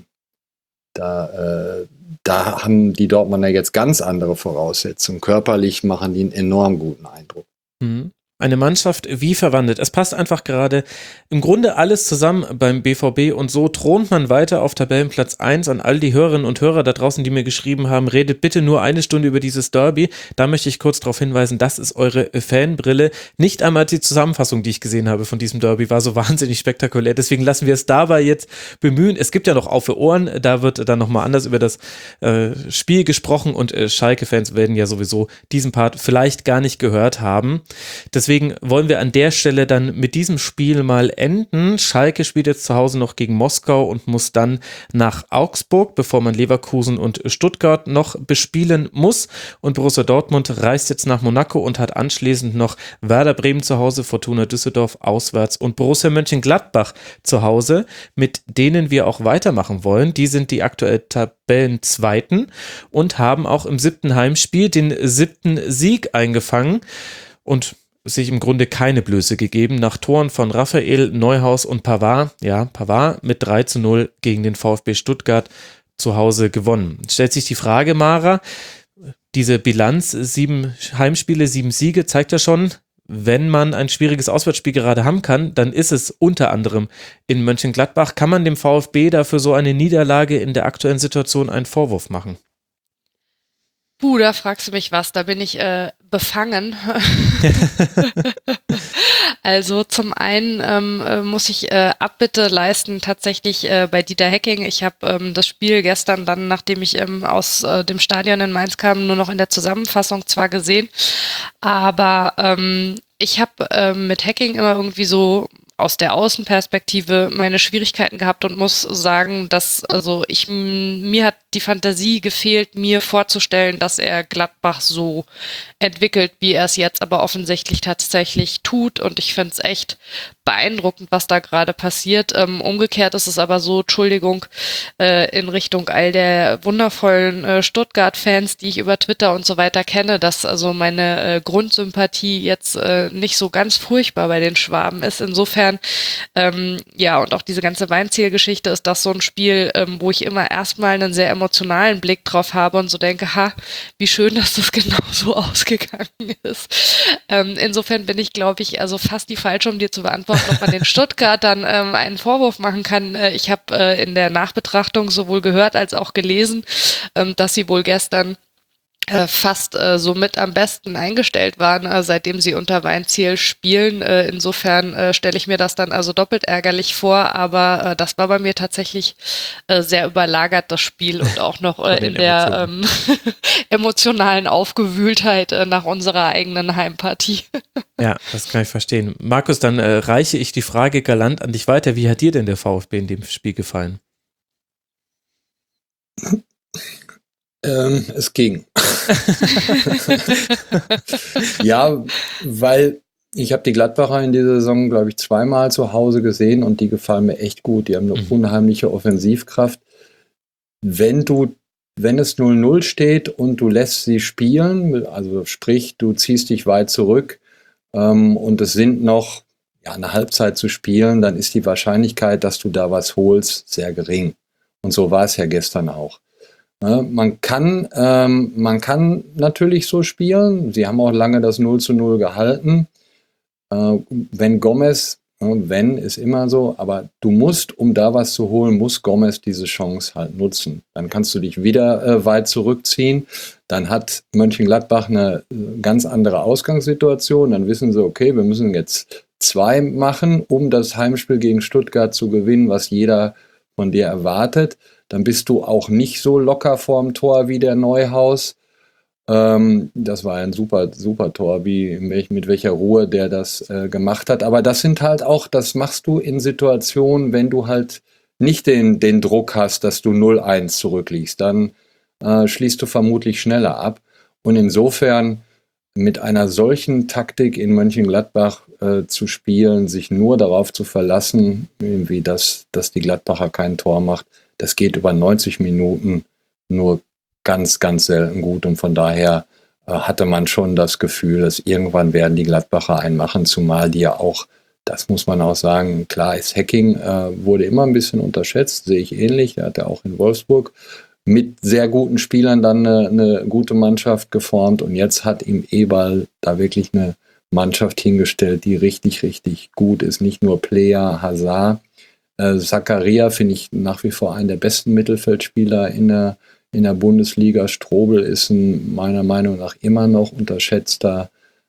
[SPEAKER 6] da, äh, da haben die Dortmunder jetzt ganz andere Voraussetzungen. Körperlich machen die einen enorm guten Eindruck.
[SPEAKER 4] Mhm. Eine Mannschaft wie verwandelt. Es passt einfach gerade im Grunde alles zusammen beim B V B und so thront man weiter auf Tabellenplatz eins. An all die Hörerinnen und Hörer da draußen, die mir geschrieben haben, redet bitte nur eine Stunde über dieses Derby. Da möchte ich kurz darauf hinweisen, das ist eure Fanbrille. Nicht einmal die Zusammenfassung, die ich gesehen habe von diesem Derby, war so wahnsinnig spektakulär. Deswegen lassen wir es dabei jetzt bemühen. Es gibt ja noch Auf für Ohren, da wird dann nochmal anders über das äh, Spiel gesprochen und äh, Schalke-Fans werden ja sowieso diesen Part vielleicht gar nicht gehört haben. Deswegen deswegen wollen wir an der Stelle dann mit diesem Spiel mal enden. Schalke spielt jetzt zu Hause noch gegen Moskau und muss dann nach Augsburg, bevor man Leverkusen und Stuttgart noch bespielen muss. Und Borussia Dortmund reist jetzt nach Monaco und hat anschließend noch Werder Bremen zu Hause, Fortuna Düsseldorf auswärts und Borussia Mönchengladbach zu Hause, mit denen wir auch weitermachen wollen. Die sind die aktuell Tabellenzweiten und haben auch im siebten Heimspiel den siebten Sieg eingefangen und sich im Grunde keine Blöße gegeben. Nach Toren von Raphael, Neuhaus und Pavard, ja, Pavard mit drei zu null gegen den VfB Stuttgart zu Hause gewonnen. Stellt sich die Frage, Mara, diese Bilanz, sieben Heimspiele, sieben Siege, zeigt ja schon, wenn man ein schwieriges Auswärtsspiel gerade haben kann, dann ist es unter anderem in Mönchengladbach. Kann man dem VfB dafür so eine Niederlage in der aktuellen Situation einen Vorwurf machen?
[SPEAKER 5] Puh, da fragst du mich was, da bin ich äh, befangen. Also zum einen ähm, äh, muss ich äh, Abbitte leisten tatsächlich äh, bei Dieter Hecking. Ich habe ähm, das Spiel gestern dann, nachdem ich ähm, aus äh, dem Stadion in Mainz kam, nur noch in der Zusammenfassung zwar gesehen, aber ähm, ich habe ähm, mit Hecking immer irgendwie so aus der Außenperspektive meine Schwierigkeiten gehabt und muss sagen, dass also ich mir hat die Fantasie gefehlt, mir vorzustellen, dass er Gladbach so entwickelt, wie er es jetzt aber offensichtlich tatsächlich tut, und ich finde es echt beeindruckend, was da gerade passiert. Ähm, umgekehrt ist es aber so, Entschuldigung, äh, in Richtung all der wundervollen äh, Stuttgart-Fans, die ich über Twitter und so weiter kenne, dass also meine äh, Grundsympathie jetzt äh, nicht so ganz furchtbar bei den Schwaben ist. Insofern, ähm, ja, und auch diese ganze Weinzielgeschichte ist das so ein Spiel, ähm, wo ich immer erstmal einen sehr emotionalen Blick drauf habe und so denke, ha, wie schön, dass das genau so ausgegangen ist. Ähm, insofern bin ich, glaube ich, also fast die Falsche, um dir zu beantworten, ob man den Stuttgartern ähm, einen Vorwurf machen kann. Äh, ich habe äh, in der Nachbetrachtung sowohl gehört als auch gelesen, ähm, dass sie wohl gestern äh, fast äh, so mit am besten eingestellt waren, äh, seitdem sie unter Weinziel spielen. Äh, insofern äh, stelle ich mir das dann also doppelt ärgerlich vor, aber äh, das war bei mir tatsächlich äh, sehr überlagert, das Spiel, und auch noch äh, in der ähm, emotionalen Aufgewühltheit äh, nach unserer eigenen Heimpartie.
[SPEAKER 4] Ja, das kann ich verstehen. Markus, dann äh, reiche ich die Frage galant an dich weiter. Wie hat dir denn der VfB in dem Spiel gefallen?
[SPEAKER 6] Ähm, es ging. Ja, weil ich habe die Gladbacher in dieser Saison, glaube ich, zweimal zu Hause gesehen und die gefallen mir echt gut. Die haben eine mhm. unheimliche Offensivkraft. Wenn du, wenn es null null steht und du lässt sie spielen, also sprich, du ziehst dich weit zurück ähm, und es sind noch ja, eine Halbzeit zu spielen, dann ist die Wahrscheinlichkeit, dass du da was holst, sehr gering. Und so war es ja gestern auch. Man kann, ähm, man kann natürlich so spielen. Sie haben auch lange das null zu null gehalten. Äh, wenn Gomez, äh, wenn ist immer so, aber du musst, um da was zu holen, muss Gomez diese Chance halt nutzen. Dann kannst du dich wieder äh, weit zurückziehen. Dann hat Mönchengladbach eine äh, ganz andere Ausgangssituation. Dann wissen sie, okay, wir müssen jetzt zwei machen, um das Heimspiel gegen Stuttgart zu gewinnen, was jeder von dir erwartet. Dann bist du auch nicht so locker vorm Tor wie der Neuhaus. Ähm, das war ein super, super Tor, wie welch, mit welcher Ruhe der das äh, gemacht hat. Aber das sind halt auch, das machst du in Situationen, wenn du halt nicht den, den Druck hast, dass du null eins zurückliegst. Dann äh, schließt du vermutlich schneller ab. Und insofern mit einer solchen Taktik in Mönchengladbach äh, zu spielen, sich nur darauf zu verlassen, irgendwie, dass, dass die Gladbacher kein Tor macht, das geht über neunzig Minuten nur ganz, ganz selten gut. Und von daher äh, hatte man schon das Gefühl, dass irgendwann werden die Gladbacher einen machen, zumal die ja auch, das muss man auch sagen, klar ist, Hecking äh, wurde immer ein bisschen unterschätzt, sehe ich ähnlich. Er hat ja auch in Wolfsburg mit sehr guten Spielern dann eine, eine gute Mannschaft geformt. Und jetzt hat ihm Eberl da wirklich eine Mannschaft hingestellt, die richtig, richtig gut ist. Nicht nur Player, Hazard. Äh, Zakaria finde ich nach wie vor einen der besten Mittelfeldspieler in der, in der Bundesliga. Strobel ist ein meiner Meinung nach immer noch unterschätzter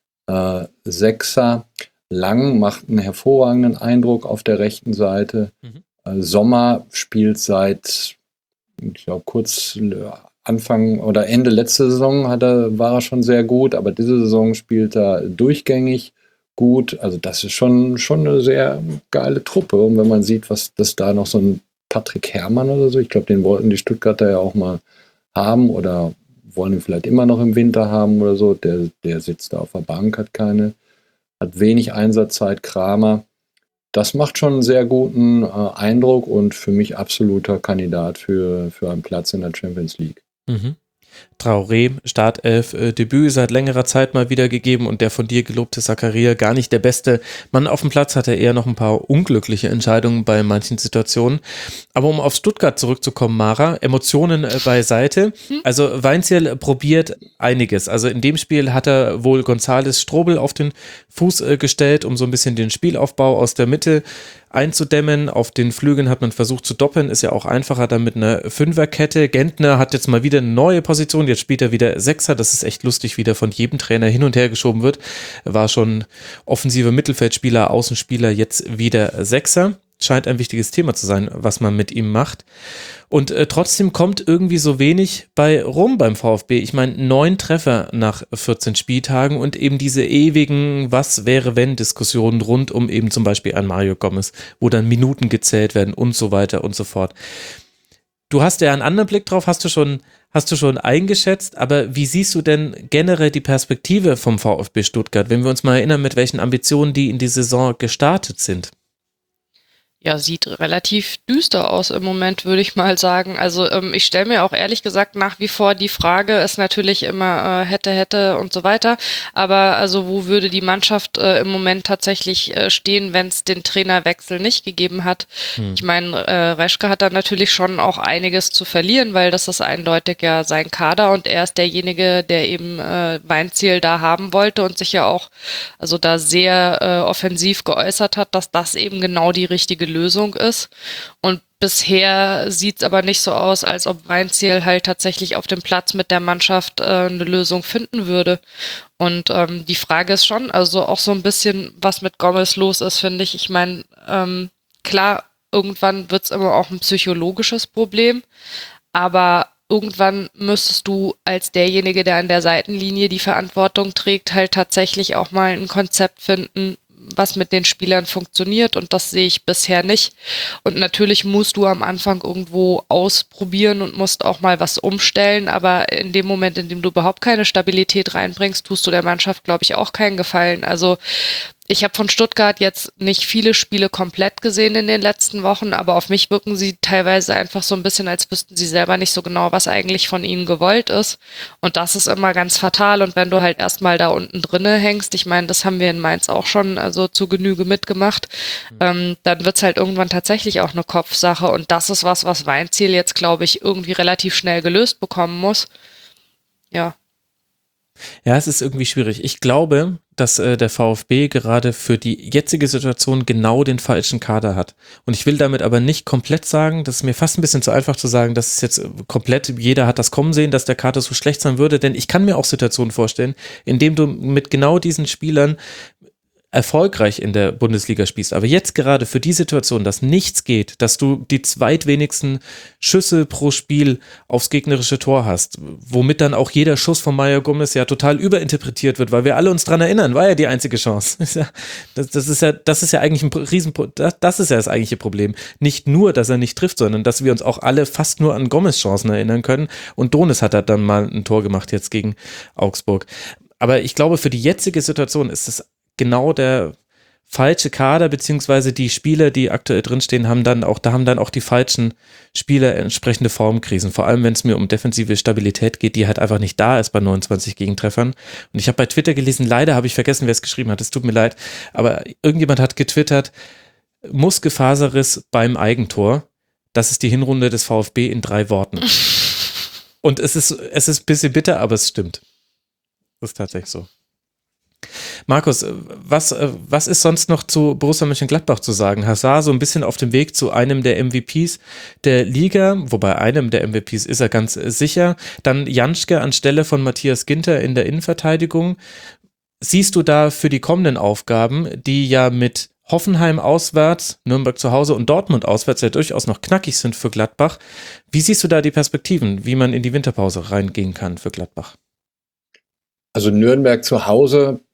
[SPEAKER 6] äh, Sechser. Lang macht einen hervorragenden Eindruck auf der rechten Seite. Mhm. Äh, Sommer spielt seit, ich glaube, kurz Anfang oder Ende letzte Saison hat er, war er schon sehr gut, aber diese Saison spielt er durchgängig gut. Also das ist schon, schon eine sehr geile Truppe. Und wenn man sieht, was das da noch so ein Patrick Herrmann oder so, ich glaube, den wollten die Stuttgarter ja auch mal haben oder wollen ihn vielleicht immer noch im Winter haben oder so. Der, der sitzt da auf der Bank, hat keine, hat wenig Einsatzzeit. Kramer. Das macht schon einen sehr guten äh, Eindruck und für mich absoluter Kandidat für, für einen Platz in der Champions League.
[SPEAKER 4] Mhm. Traoré, Startelf, äh, Debüt seit längerer Zeit mal wieder gegeben und der von dir gelobte Zakaria gar nicht der beste Mann auf dem Platz, hatte eher noch ein paar unglückliche Entscheidungen bei manchen Situationen. Aber um auf Stuttgart zurückzukommen, Mara, Emotionen äh, beiseite. Also Weinzierl probiert einiges. Also in dem Spiel hat er wohl González Strobel auf den Fuß äh, gestellt, um so ein bisschen den Spielaufbau aus der Mitte einzudämmen. Auf den Flügeln hat man versucht zu doppeln, ist ja auch einfacher dann mit einer Fünferkette. Gentner hat jetzt mal wieder eine neue Position, jetzt spielt er wieder Sechser, das ist echt lustig, wie der von jedem Trainer hin und her geschoben wird. War schon offensiver Mittelfeldspieler, Außenspieler, jetzt wieder Sechser. Scheint ein wichtiges Thema zu sein, was man mit ihm macht. Und äh, trotzdem kommt irgendwie so wenig bei rum beim VfB. Ich meine, neun Treffer nach vierzehn Spieltagen und eben diese ewigen Was-wäre-wenn-Diskussionen rund um eben zum Beispiel an Mario Gomez, wo dann Minuten gezählt werden und so weiter und so fort. Du hast ja einen anderen Blick drauf, hast du schon, hast du schon eingeschätzt, aber wie siehst du denn generell die Perspektive vom VfB Stuttgart, wenn wir uns mal erinnern, mit welchen Ambitionen die in die Saison gestartet sind?
[SPEAKER 5] Ja, sieht relativ düster aus im Moment, würde ich mal sagen. Also ähm, ich stelle mir auch ehrlich gesagt nach wie vor die Frage, ist natürlich immer äh, hätte, hätte und so weiter, aber also wo würde die Mannschaft äh, im Moment tatsächlich äh, stehen, wenn es den Trainerwechsel nicht gegeben hat? Hm. Ich meine, äh, Reschke hat da natürlich schon auch einiges zu verlieren, weil das ist eindeutig ja sein Kader und er ist derjenige, der eben äh, Weinzierl da haben wollte und sich ja auch also da sehr äh, offensiv geäußert hat, dass das eben genau die richtige Lösung ist. Und bisher sieht es aber nicht so aus, als ob Weinzierl halt tatsächlich auf dem Platz mit der Mannschaft äh, eine Lösung finden würde. Und ähm, die Frage ist schon, also auch so ein bisschen, was mit Gomez los ist, finde ich. Ich meine, ähm, klar, irgendwann wird es immer auch ein psychologisches Problem, aber irgendwann müsstest du als derjenige, der an der Seitenlinie die Verantwortung trägt, halt tatsächlich auch mal ein Konzept finden, was mit den Spielern funktioniert und das sehe ich bisher nicht. Und natürlich musst du am Anfang irgendwo ausprobieren und musst auch mal was umstellen, aber in dem Moment, in dem du überhaupt keine Stabilität reinbringst, tust du der Mannschaft, glaube ich, auch keinen Gefallen. Also ich habe von Stuttgart jetzt nicht viele Spiele komplett gesehen in den letzten Wochen, aber auf mich wirken sie teilweise einfach so ein bisschen, als wüssten sie selber nicht so genau, was eigentlich von ihnen gewollt ist. Und das ist immer ganz fatal. Und wenn du halt erstmal da unten drinne hängst, ich meine, das haben wir in Mainz auch schon also zu Genüge mitgemacht, mhm. ähm, dann wird's halt irgendwann tatsächlich auch eine Kopfsache. Und das ist was, was Weinzierl jetzt, glaube ich, irgendwie relativ schnell gelöst bekommen muss. Ja.
[SPEAKER 4] Ja, es ist irgendwie schwierig. Ich glaube, dass äh, der VfB gerade für die jetzige Situation genau den falschen Kader hat. Und ich will damit aber nicht komplett sagen, das ist mir fast ein bisschen zu einfach zu sagen, dass es jetzt komplett, jeder hat das kommen sehen, dass der Kader so schlecht sein würde, denn ich kann mir auch Situationen vorstellen, in denen du mit genau diesen Spielern erfolgreich in der Bundesliga spielst, aber jetzt gerade für die Situation, dass nichts geht, dass du die zweitwenigsten Schüsse pro Spiel aufs gegnerische Tor hast, womit dann auch jeder Schuss von Mario Gomez ja total überinterpretiert wird, weil wir alle uns dran erinnern, war ja die einzige Chance. Das, das ist ja, das ist ja eigentlich ein Riesen, das, das ist ja das eigentliche Problem. Nicht nur, dass er nicht trifft, sondern dass wir uns auch alle fast nur an Gomez Chancen erinnern können und Donis hat dann mal ein Tor gemacht jetzt gegen Augsburg. Aber ich glaube, für die jetzige Situation ist es genau der falsche Kader, beziehungsweise die Spieler, die aktuell drinstehen, haben dann auch, da haben dann auch die falschen Spieler entsprechende Formkrisen. Vor allem, wenn es mir um defensive Stabilität geht, die halt einfach nicht da ist bei neunundzwanzig Gegentreffern. Und ich habe bei Twitter gelesen, leider habe ich vergessen, wer es geschrieben hat, es tut mir leid, aber irgendjemand hat getwittert, Muskelfaserriss beim Eigentor. Das ist die Hinrunde des VfB in drei Worten. Und es ist, es ist ein bisschen bitter, aber es stimmt. Das ist tatsächlich so. Markus, was, was ist sonst noch zu Borussia Mönchengladbach zu sagen? Hazard so ein bisschen auf dem Weg zu einem der M V Ps der Liga, wobei einem der M V Ps ist er ganz sicher. Dann Janschke anstelle von Matthias Ginter in der Innenverteidigung. Siehst du da für die kommenden Aufgaben, die ja mit Hoffenheim auswärts, Nürnberg zu Hause und Dortmund auswärts ja durchaus noch knackig sind für Gladbach, wie siehst du da die Perspektiven, wie man in die Winterpause reingehen kann für Gladbach?
[SPEAKER 6] Also Nürnberg zu Hause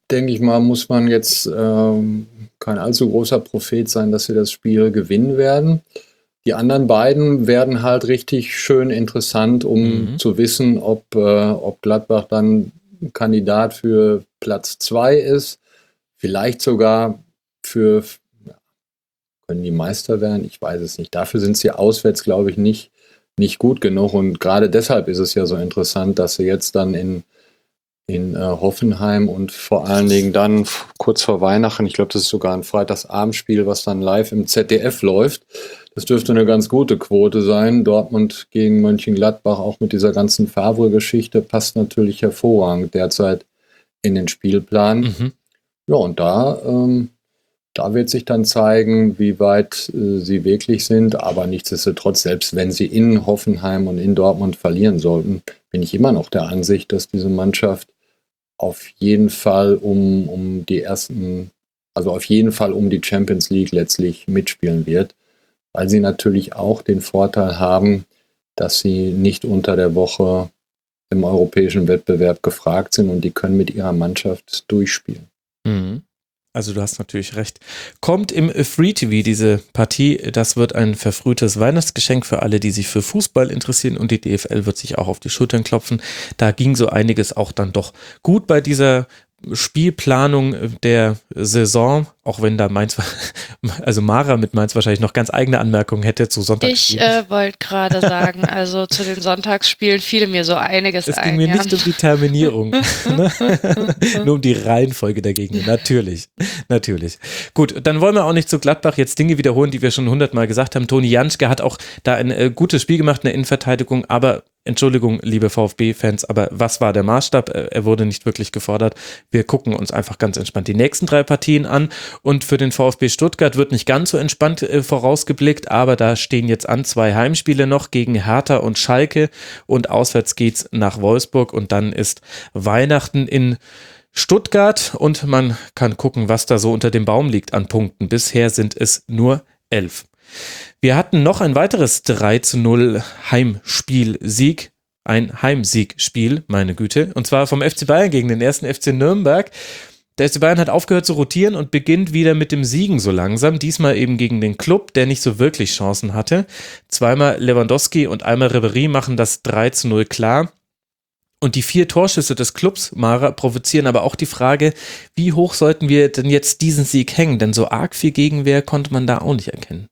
[SPEAKER 6] denke ich mal, muss man jetzt ähm, kein allzu großer Prophet sein, dass sie das Spiel gewinnen werden. Die anderen beiden werden halt richtig schön interessant, um mhm. zu wissen, ob, äh, ob Gladbach dann Kandidat für Platz zwei ist, vielleicht sogar für, ja, können die Meister werden? Ich weiß es nicht. Dafür sind sie auswärts, glaube ich, nicht, nicht gut genug und gerade deshalb ist es ja so interessant, dass sie jetzt dann in in äh, Hoffenheim und vor allen Dingen dann f- kurz vor Weihnachten, ich glaube, das ist sogar ein Freitagsabendspiel, was dann live im Z D F läuft. Das dürfte eine ganz gute Quote sein. Dortmund gegen Mönchengladbach, auch mit dieser ganzen Favre-Geschichte, passt natürlich hervorragend derzeit in den Spielplan. Mhm. Ja, und da, ähm, da wird sich dann zeigen, wie weit äh, sie wirklich sind. Aber nichtsdestotrotz, selbst wenn sie in Hoffenheim und in Dortmund verlieren sollten, bin ich immer noch der Ansicht, dass diese Mannschaft auf jeden Fall um, um die ersten, also auf jeden Fall um die Champions League letztlich mitspielen wird, weil sie natürlich auch den Vorteil haben, dass sie nicht unter der Woche im europäischen Wettbewerb gefragt sind und die können mit ihrer Mannschaft durchspielen.
[SPEAKER 4] Mhm. Also du hast natürlich recht. Kommt im Free T V diese Partie, das wird ein verfrühtes Weihnachtsgeschenk für alle, die sich für Fußball interessieren und die D F L wird sich auch auf die Schultern klopfen. Da ging so einiges auch dann doch gut bei dieser Spielplanung der Saison, auch wenn da Mainz, also Mara mit Mainz wahrscheinlich noch ganz eigene Anmerkungen hätte zu Sonntagsspielen.
[SPEAKER 5] Ich äh, wollte gerade sagen, also zu den Sonntagsspielen fiel mir so einiges ein.
[SPEAKER 4] Es ging mir
[SPEAKER 5] ja.
[SPEAKER 4] nicht um die Terminierung, ne? Nur um die Reihenfolge der Gegner, natürlich, natürlich. Gut, dann wollen wir auch nicht zu Gladbach jetzt Dinge wiederholen, die wir schon hundertmal gesagt haben. Toni Janschke hat auch da ein äh, gutes Spiel gemacht in der Innenverteidigung, aber Entschuldigung, liebe VfB-Fans, aber was war der Maßstab? Er wurde nicht wirklich gefordert. Wir gucken uns einfach ganz entspannt die nächsten drei Partien an und für den VfB Stuttgart wird nicht ganz so entspannt äh, vorausgeblickt, aber da stehen jetzt an zwei Heimspiele noch gegen Hertha und Schalke und auswärts geht's nach Wolfsburg und dann ist Weihnachten in Stuttgart und man kann gucken, was da so unter dem Baum liegt an Punkten. Bisher sind es nur elf. Wir hatten noch ein weiteres drei zu null Heimspiel-Sieg, ein Heimsiegspiel, meine Güte, und zwar vom F C Bayern gegen den ersten F C Nürnberg. Der F C Bayern hat aufgehört zu rotieren und beginnt wieder mit dem Siegen so langsam, diesmal eben gegen den Club, der nicht so wirklich Chancen hatte. Zweimal Lewandowski und einmal Ribéry machen das drei zu null klar. Und die vier Torschüsse des Clubs, Mara, provozieren aber auch die Frage, wie hoch sollten wir denn jetzt diesen Sieg hängen? Denn so arg viel Gegenwehr konnte man da auch nicht erkennen.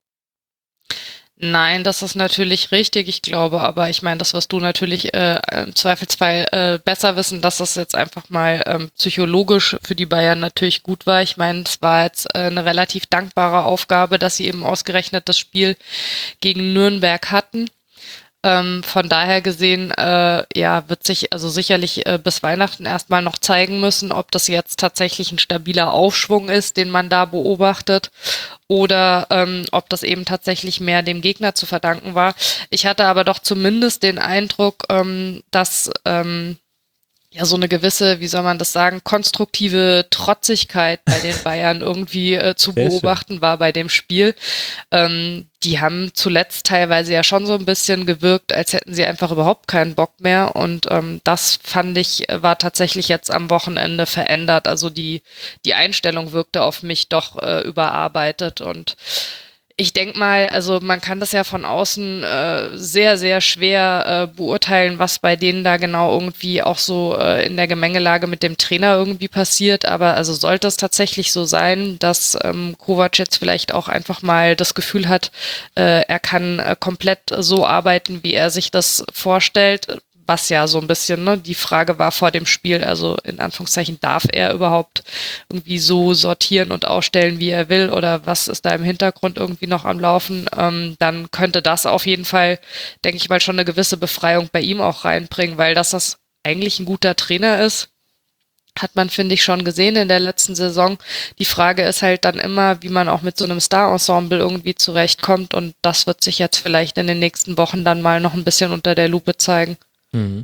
[SPEAKER 5] Nein, das ist natürlich richtig. Ich glaube, aber ich meine, das wirst du natürlich äh, im Zweifelsfall äh, besser wissen, dass das jetzt einfach mal ähm, psychologisch für die Bayern natürlich gut war. Ich meine, es war jetzt äh, eine relativ dankbare Aufgabe, dass sie eben ausgerechnet das Spiel gegen Nürnberg hatten. Ähm, von daher gesehen, äh, ja, wird sich also sicherlich äh, bis Weihnachten erstmal noch zeigen müssen, ob das jetzt tatsächlich ein stabiler Aufschwung ist, den man da beobachtet, oder ähm, ob das eben tatsächlich mehr dem Gegner zu verdanken war. Ich hatte aber doch zumindest den Eindruck, ähm, dass ähm, ja so eine gewisse, wie soll man das sagen, konstruktive Trotzigkeit bei den Bayern irgendwie äh, zu Sehr beobachten schön. war bei dem Spiel. Ähm, die haben zuletzt teilweise ja schon so ein bisschen gewirkt, als hätten sie einfach überhaupt keinen Bock mehr und ähm, das fand ich, war tatsächlich jetzt am Wochenende verändert. Also die, die Einstellung wirkte auf mich doch äh, überarbeitet und ich denke mal, also man kann das ja von außen äh, sehr, sehr schwer äh, beurteilen, was bei denen da genau irgendwie auch so äh, in der Gemengelage mit dem Trainer irgendwie passiert. Aber also sollte es tatsächlich so sein, dass ähm, Kovac jetzt vielleicht auch einfach mal das Gefühl hat, äh, er kann äh, komplett so arbeiten, wie er sich das vorstellt, was ja so ein bisschen, ne, die Frage war vor dem Spiel, also in Anführungszeichen, darf er überhaupt irgendwie so sortieren und ausstellen, wie er will, oder was ist da im Hintergrund irgendwie noch am Laufen, ähm, dann könnte das auf jeden Fall, denke ich mal, schon eine gewisse Befreiung bei ihm auch reinbringen, weil dass das eigentlich ein guter Trainer ist, hat man, finde ich, schon gesehen in der letzten Saison. Die Frage ist halt dann immer, wie man auch mit so einem Star-Ensemble irgendwie zurechtkommt, und das wird sich jetzt vielleicht in den nächsten Wochen dann mal noch ein bisschen unter der Lupe zeigen.
[SPEAKER 4] Mhm.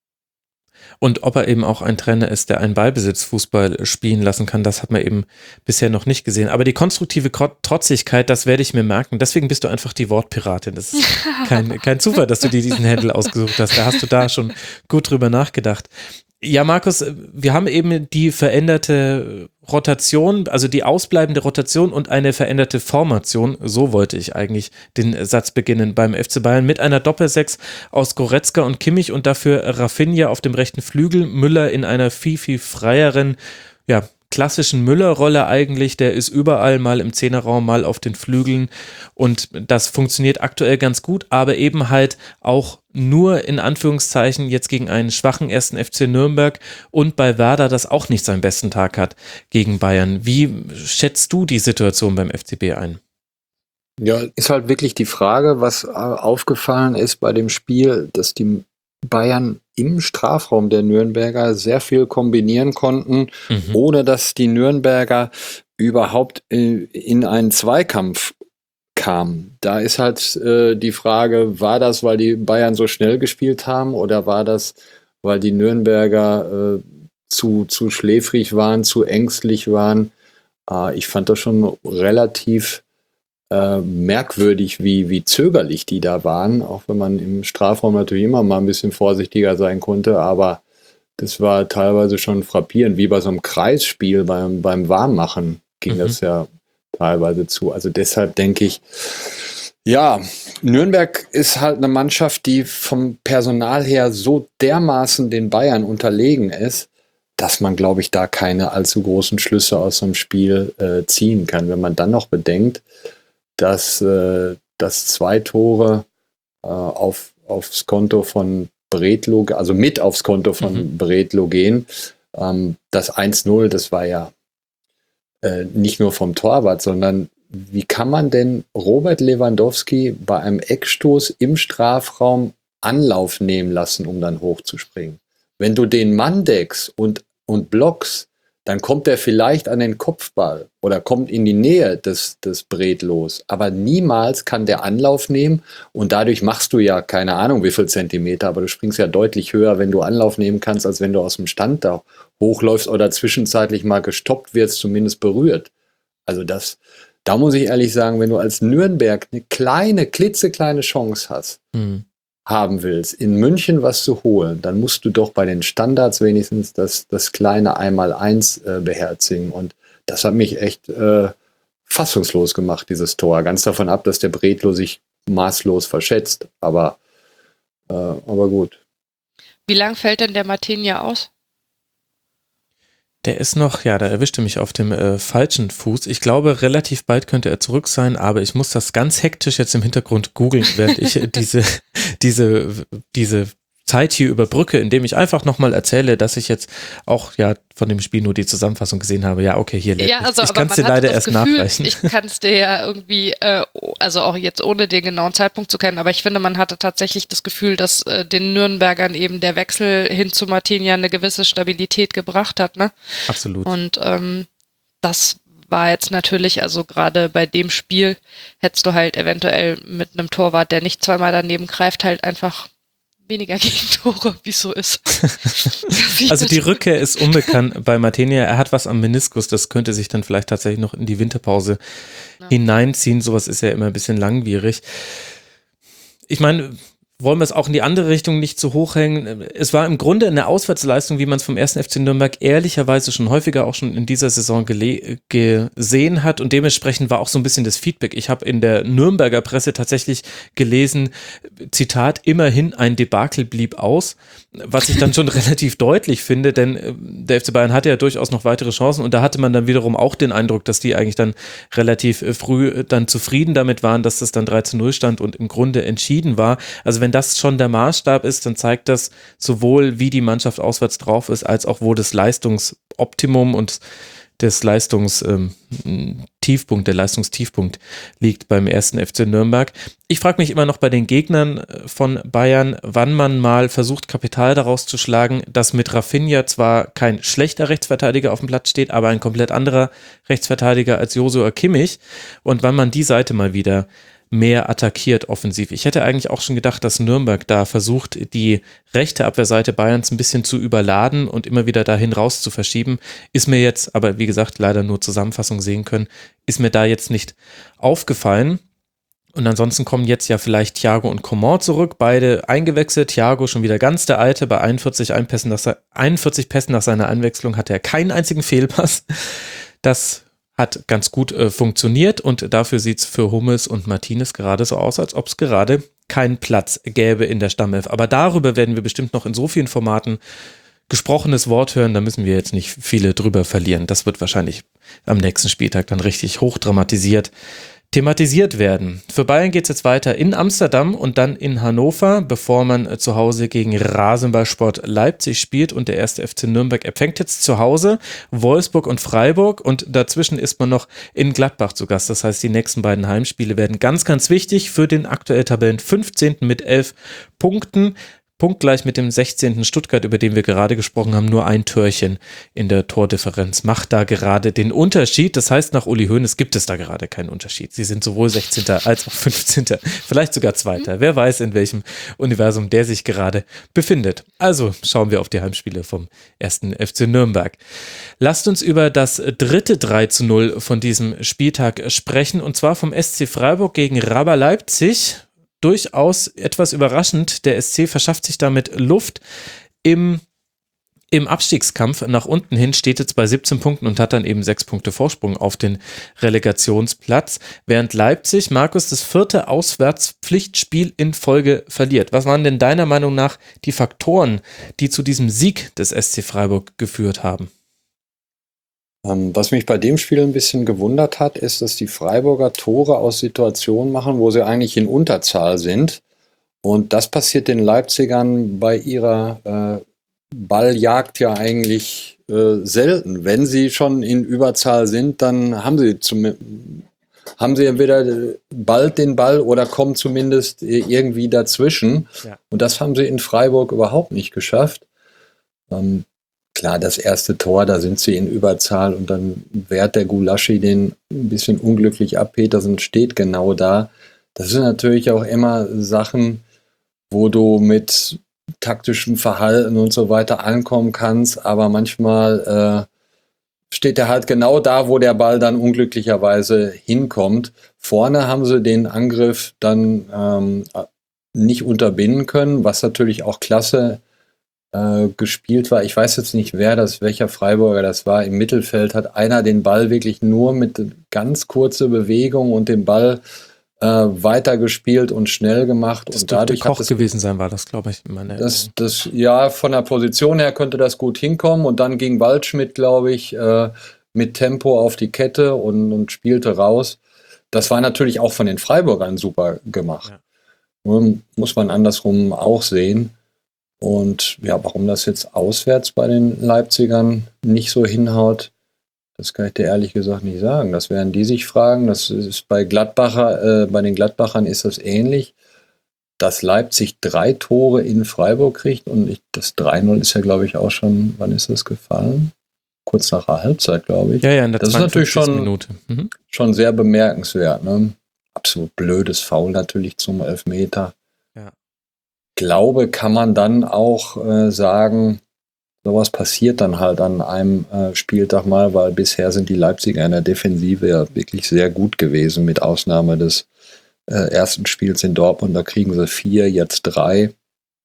[SPEAKER 4] Und ob er eben auch ein Trainer ist, der einen Ballbesitzfußball spielen lassen kann, das hat man eben bisher noch nicht gesehen. Aber die konstruktive Trotzigkeit, das werde ich mir merken. Deswegen bist du einfach die Wortpiratin. Das ist kein, kein Zufall, dass du dir diesen Handle ausgesucht hast. Da hast du da schon gut drüber nachgedacht. Ja, Markus, wir haben eben die veränderte Rotation, also die ausbleibende Rotation und eine veränderte Formation, so wollte ich eigentlich den Satz beginnen, beim F C Bayern mit einer Doppelsechs aus Goretzka und Kimmich und dafür Rafinha auf dem rechten Flügel, Müller in einer viel, viel freieren, ja, klassischen Müller-Rolle eigentlich, der ist überall mal im Zehnerraum, mal auf den Flügeln und das funktioniert aktuell ganz gut, aber eben halt auch nur in Anführungszeichen jetzt gegen einen schwachen ersten F C Nürnberg und bei Werder, das auch nicht seinen besten Tag hat gegen Bayern. Wie schätzt du die Situation beim F C B ein?
[SPEAKER 6] Ja, ist halt wirklich die Frage, was aufgefallen ist bei dem Spiel, dass die Bayern im Strafraum der Nürnberger sehr viel kombinieren konnten, mhm. ohne dass die Nürnberger überhaupt in einen Zweikampf kamen. Da ist halt äh, die Frage, war das, weil die Bayern so schnell gespielt haben oder war das, weil die Nürnberger äh, zu, zu schläfrig waren, zu ängstlich waren? Äh, ich fand das schon relativ Äh, merkwürdig, wie, wie zögerlich die da waren, auch wenn man im Strafraum natürlich immer mal ein bisschen vorsichtiger sein konnte, aber das war teilweise schon frappierend, wie bei so einem Kreisspiel beim, beim Warmmachen ging mhm. das ja teilweise zu. Also deshalb denke ich, ja, Nürnberg ist halt eine Mannschaft, die vom Personal her so dermaßen den Bayern unterlegen ist, dass man, glaube ich, da keine allzu großen Schlüsse aus so einem Spiel äh, ziehen kann. Wenn man dann noch bedenkt, dass, äh, dass zwei Tore äh, auf, aufs Konto von Bredlow, also mit aufs Konto von mhm. Bredlow gehen. Ähm, das eins null, das war ja äh, nicht nur vom Torwart, sondern wie kann man denn Robert Lewandowski bei einem Eckstoß im Strafraum Anlauf nehmen lassen, um dann hochzuspringen? Wenn du den Mann deckst und, und blockst, dann kommt er vielleicht an den Kopfball oder kommt in die Nähe des, des Bredlows. Aber niemals kann der Anlauf nehmen und dadurch machst du ja keine Ahnung wie viel Zentimeter, aber du springst ja deutlich höher, wenn du Anlauf nehmen kannst, als wenn du aus dem Stand da hochläufst oder zwischenzeitlich mal gestoppt wirst, zumindest berührt. Also das, da muss ich ehrlich sagen, wenn du als Nürnberg eine kleine, klitzekleine Chance hast, mhm. haben willst, in München was zu holen, dann musst du doch bei den Standards wenigstens das, das kleine Einmaleins äh, beherzigen. Und das hat mich echt äh, fassungslos gemacht, dieses Tor. Ganz davon ab, dass der Bredlow sich maßlos verschätzt. Aber, äh, aber gut.
[SPEAKER 5] Wie lang fällt denn der Martinia aus?
[SPEAKER 4] Der ist noch, ja, da erwischte mich auf dem äh, falschen Fuß. Ich glaube, relativ bald könnte er zurück sein, aber ich muss das ganz hektisch jetzt im Hintergrund googeln, während ich äh, diese, diese, diese Zeit hier überbrücke, indem ich einfach nochmal erzähle, dass ich jetzt auch ja von dem Spiel nur die Zusammenfassung gesehen habe. Ja, okay, hier lädt
[SPEAKER 5] ja, also,
[SPEAKER 4] ich kann es dir leider erst Gefühl, nachreichen.
[SPEAKER 5] Ich kann es dir ja irgendwie, äh, also auch jetzt ohne den genauen Zeitpunkt zu kennen, aber ich finde, man hatte tatsächlich das Gefühl, dass äh, den Nürnbergern eben der Wechsel hin zu Martinia eine gewisse Stabilität gebracht hat, ne?
[SPEAKER 4] Absolut.
[SPEAKER 5] Und ähm, das war jetzt natürlich, also gerade bei dem Spiel hättest du halt eventuell mit einem Torwart, der nicht zweimal daneben greift, halt einfach weniger Gegentore, wie es so ist.
[SPEAKER 4] Also die Rückkehr ist unbekannt bei Martinia. Er hat was am Meniskus, das könnte sich dann vielleicht tatsächlich noch in die Winterpause ja. hineinziehen. Sowas ist ja immer ein bisschen langwierig. Ich meine, wollen wir es auch in die andere Richtung nicht zu hoch hängen. Es war im Grunde eine Auswärtsleistung, wie man es vom ersten F C Nürnberg ehrlicherweise schon häufiger auch schon in dieser Saison gele- gesehen hat und dementsprechend war auch so ein bisschen das Feedback. Ich habe in der Nürnberger Presse tatsächlich gelesen, Zitat, immerhin ein Debakel blieb aus, was ich dann schon relativ deutlich finde, denn der F C Bayern hatte ja durchaus noch weitere Chancen und da hatte man dann wiederum auch den Eindruck, dass die eigentlich dann relativ früh dann zufrieden damit waren, dass das dann drei zu null stand und im Grunde entschieden war. Also wenn das schon der Maßstab ist, dann zeigt das sowohl, wie die Mannschaft auswärts drauf ist, als auch, wo das Leistungsoptimum und das Leistungstiefpunkt, ähm, der Leistungstiefpunkt liegt beim ersten F C Nürnberg. Ich frage mich immer noch bei den Gegnern von Bayern, wann man mal versucht, Kapital daraus zu schlagen, dass mit Rafinha zwar kein schlechter Rechtsverteidiger auf dem Platz steht, aber ein komplett anderer Rechtsverteidiger als Joshua Kimmich und wann man die Seite mal wieder mehr attackiert offensiv. Ich hätte eigentlich auch schon gedacht, dass Nürnberg da versucht, die rechte Abwehrseite Bayerns ein bisschen zu überladen und immer wieder dahin raus zu verschieben. Ist mir jetzt, aber wie gesagt, leider nur Zusammenfassung sehen können, ist mir da jetzt nicht aufgefallen. Und ansonsten kommen jetzt ja vielleicht Thiago und Coman zurück, beide eingewechselt. Thiago schon wieder ganz der Alte, bei einundvierzig, Pässen nach, einundvierzig Pässen nach seiner Einwechslung hatte er keinen einzigen Fehlpass. Das hat ganz gut äh, funktioniert und dafür sieht es für Hummels und Martinez gerade so aus, als ob es gerade keinen Platz gäbe in der Stammelf. Aber darüber werden wir bestimmt noch in so vielen Formaten gesprochenes Wort hören, da müssen wir jetzt nicht viele drüber verlieren. Das wird wahrscheinlich am nächsten Spieltag dann richtig hochdramatisiert thematisiert werden. Für Bayern geht es jetzt weiter in Amsterdam und dann in Hannover, bevor man zu Hause gegen Rasenballsport Leipzig spielt und der erste F C Nürnberg empfängt jetzt zu Hause Wolfsburg und Freiburg und dazwischen ist man noch in Gladbach zu Gast. Das heißt, die nächsten beiden Heimspiele werden ganz, ganz wichtig für den aktuell Tabellen fünfzehnten mit elf Punkten. Punktgleich mit dem sechzehnten Stuttgart, über den wir gerade gesprochen haben, nur ein Törchen in der Tordifferenz macht da gerade den Unterschied. Das heißt, nach Uli Hoeneß gibt es da gerade keinen Unterschied. Sie sind sowohl sechzehnten als auch fünfzehnten Vielleicht sogar Zweiter. Wer weiß, in welchem Universum der sich gerade befindet. Also schauen wir auf die Heimspiele vom ersten F C Nürnberg. Lasst uns über das dritte drei zu null von diesem Spieltag sprechen und zwar vom S C Freiburg gegen R B Leipzig. Durchaus etwas überraschend. Der S C verschafft sich damit Luft im, im Abstiegskampf. Nach unten hin steht jetzt bei siebzehn Punkten und hat dann eben sechs Punkte Vorsprung auf den Relegationsplatz. Während Leipzig, Markus, das vierte Auswärtspflichtspiel in Folge verliert. Was waren denn deiner Meinung nach die Faktoren, die zu diesem Sieg des S C Freiburg geführt haben?
[SPEAKER 6] Was mich bei dem Spiel ein bisschen gewundert hat, ist, dass die Freiburger Tore aus Situationen machen, wo sie eigentlich in Unterzahl sind. Und das passiert den Leipzigern bei ihrer äh, Balljagd ja eigentlich äh, selten. Wenn sie schon in Überzahl sind, dann haben sie, zum, haben sie entweder bald den Ball oder kommen zumindest irgendwie dazwischen. Ja. Und das haben sie in Freiburg überhaupt nicht geschafft. Ähm, Klar, das erste Tor, da sind sie in Überzahl und dann wehrt der Gulaschi den ein bisschen unglücklich ab. Petersen steht genau da. Das sind natürlich auch immer Sachen, wo du mit taktischem Verhalten und so weiter ankommen kannst, aber manchmal äh, steht er halt genau da, wo der Ball dann unglücklicherweise hinkommt. Vorne haben sie den Angriff dann ähm, nicht unterbinden können, was natürlich auch klasse Äh, gespielt war. Ich weiß jetzt nicht, wer das, welcher Freiburger das war. Im Mittelfeld hat einer den Ball wirklich nur mit ganz kurzer Bewegung und dem Ball äh, weitergespielt und schnell gemacht.
[SPEAKER 4] Das
[SPEAKER 6] und
[SPEAKER 4] dürfte
[SPEAKER 6] dadurch
[SPEAKER 4] Koch
[SPEAKER 6] hat es,
[SPEAKER 4] gewesen sein, war das, glaube ich. Meine
[SPEAKER 6] das, das, ja, von der Position her könnte das gut hinkommen und dann ging Waldschmidt, glaube ich, äh, mit Tempo auf die Kette und, und spielte raus. Das war natürlich auch von den Freiburgern super gemacht. Ja. Muss man andersrum auch sehen. Und ja, warum das jetzt auswärts bei den Leipzigern nicht so hinhaut, das kann ich dir ehrlich gesagt nicht sagen. Das werden die sich fragen. Das ist bei Gladbacher, äh, bei den Gladbachern ist das ähnlich, dass Leipzig drei Tore in Freiburg kriegt und ich, das drei null ist ja, glaube ich, auch schon, wann ist das gefallen? Kurz nach der Halbzeit, glaube ich.
[SPEAKER 4] Ja, ja, in der
[SPEAKER 6] das ist natürlich schon,
[SPEAKER 4] Minute. Mhm.
[SPEAKER 6] schon sehr bemerkenswert. Ne? Absolut blödes Foul natürlich zum Elfmeter. Glaube, kann man dann auch äh, sagen, sowas passiert dann halt an einem äh, Spieltag mal, weil bisher sind die Leipziger in der Defensive ja wirklich sehr gut gewesen, mit Ausnahme des äh, ersten Spiels in Dortmund. Da kriegen sie vier, jetzt drei.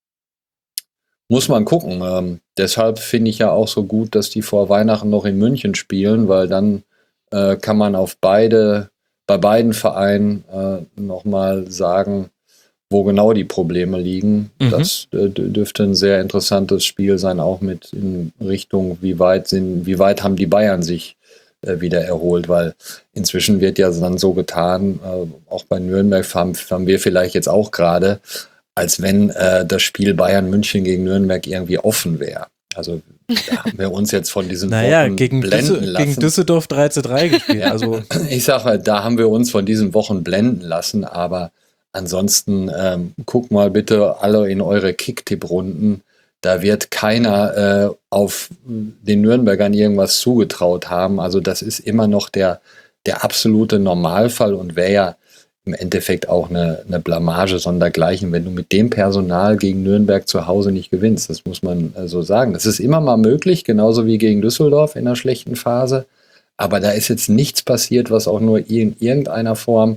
[SPEAKER 6] Muss man gucken. Ähm, deshalb finde ich ja auch so gut, dass die vor Weihnachten noch in München spielen, weil dann äh, kann man auf beide, bei beiden Vereinen äh, nochmal sagen, wo genau die Probleme liegen. Mhm. Das äh, dürfte ein sehr interessantes Spiel sein, auch mit in Richtung, wie weit sind, wie weit haben die Bayern sich äh, wieder erholt, weil inzwischen wird ja dann so getan, äh, auch bei Nürnberg haben, haben wir vielleicht jetzt auch gerade, als wenn äh, das Spiel Bayern München gegen Nürnberg irgendwie offen wäre. Also da haben wir uns jetzt von diesen
[SPEAKER 4] naja,
[SPEAKER 6] Wochen
[SPEAKER 4] gegen
[SPEAKER 6] blenden
[SPEAKER 4] Düssel-
[SPEAKER 6] lassen.
[SPEAKER 4] Gegen Düsseldorf drei zu drei gespielt. Also
[SPEAKER 6] ich sage, da haben wir uns von diesen Wochen blenden lassen, aber ansonsten ähm, guckt mal bitte alle in eure Kicktipp-Runden. Da wird keiner äh, auf den Nürnbergern irgendwas zugetraut haben. Also das ist immer noch der, der absolute Normalfall und wäre ja im Endeffekt auch eine, eine Blamage sondergleichen, wenn du mit dem Personal gegen Nürnberg zu Hause nicht gewinnst. Das muss man äh, so sagen. Das ist immer mal möglich, genauso wie gegen Düsseldorf in einer schlechten Phase. Aber da ist jetzt nichts passiert, was auch nur in irgendeiner Form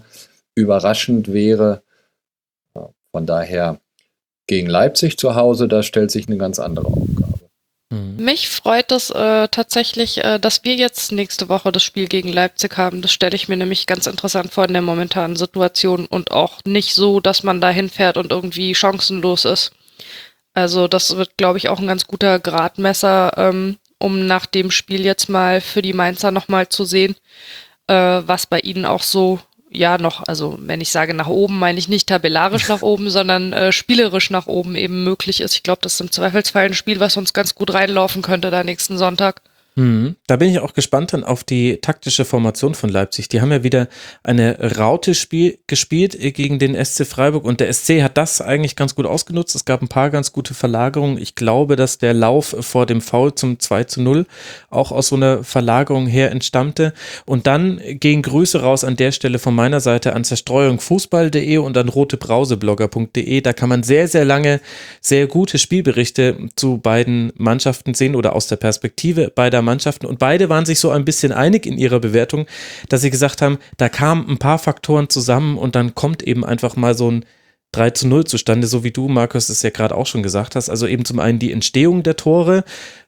[SPEAKER 6] überraschend wäre. Ja, von daher gegen Leipzig zu Hause, da stellt sich eine ganz andere Aufgabe.
[SPEAKER 5] Mich freut es äh, tatsächlich, äh, dass wir jetzt nächste Woche das Spiel gegen Leipzig haben. Das stelle ich mir nämlich ganz interessant vor in der momentanen Situation und auch nicht so, dass man da hinfährt und irgendwie chancenlos ist. Also das wird, glaube ich, auch ein ganz guter Gradmesser, ähm, um nach dem Spiel jetzt mal für die Mainzer nochmal zu sehen, äh, was bei ihnen auch so, ja noch, also wenn ich sage nach oben, meine ich nicht tabellarisch nach oben, sondern äh, spielerisch nach oben eben möglich ist. Ich glaube, das ist im Zweifelsfall ein Spiel, was uns ganz gut reinlaufen könnte da nächsten Sonntag.
[SPEAKER 4] Mhm. Da bin ich auch gespannt dann auf die taktische Formation von Leipzig. Die haben ja wieder eine Raute Spiel, gespielt gegen den S C Freiburg und der S C hat das eigentlich ganz gut ausgenutzt. Es gab ein paar ganz gute Verlagerungen. Ich glaube, dass der Lauf vor dem Foul zum zwei zu null auch aus so einer Verlagerung her entstammte. Und dann gehen Grüße raus an der Stelle von meiner Seite an zerstreuungfußball punkt de und an rotebrauseblogger punkt de. Da kann man sehr, sehr lange sehr gute Spielberichte zu beiden Mannschaften sehen oder aus der Perspektive beider Mannschaften und beide waren sich so ein bisschen einig in ihrer Bewertung, dass sie gesagt haben, da kamen ein paar Faktoren zusammen und dann kommt eben einfach mal so ein drei zu null zustande, so wie du, Markus, es ja gerade auch schon gesagt hast. Also eben zum einen die Entstehung der Tore,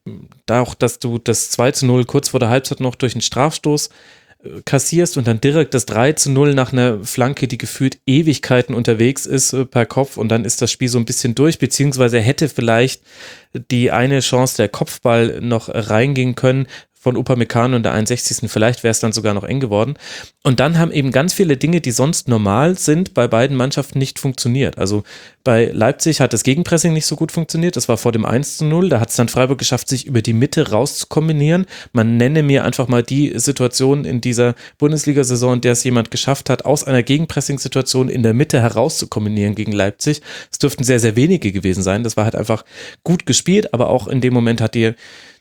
[SPEAKER 4] da auch, dass du das zwei zu null kurz vor der Halbzeit noch durch einen Strafstoß kassierst und dann direkt das drei zu null nach einer Flanke, die gefühlt Ewigkeiten unterwegs ist äh, per Kopf und dann ist das Spiel so ein bisschen durch, beziehungsweise hätte vielleicht die eine Chance der Kopfball noch reingehen können von Upamecano in der einundsechzigsten Vielleicht wäre es dann sogar noch eng geworden. Und dann haben eben ganz viele Dinge, die sonst normal sind, bei beiden Mannschaften nicht funktioniert. Also bei Leipzig hat das Gegenpressing nicht so gut funktioniert. Das war vor dem eins zu null. Da hat es dann Freiburg geschafft, sich über die Mitte rauszukombinieren. Man nenne mir einfach mal die Situation in dieser Bundesliga-Saison, in der es jemand geschafft hat, aus einer Gegenpressing-Situation in der Mitte herauszukombinieren gegen Leipzig. Es dürften sehr, sehr wenige gewesen sein. Das war halt einfach gut gespielt, aber auch in dem Moment hat die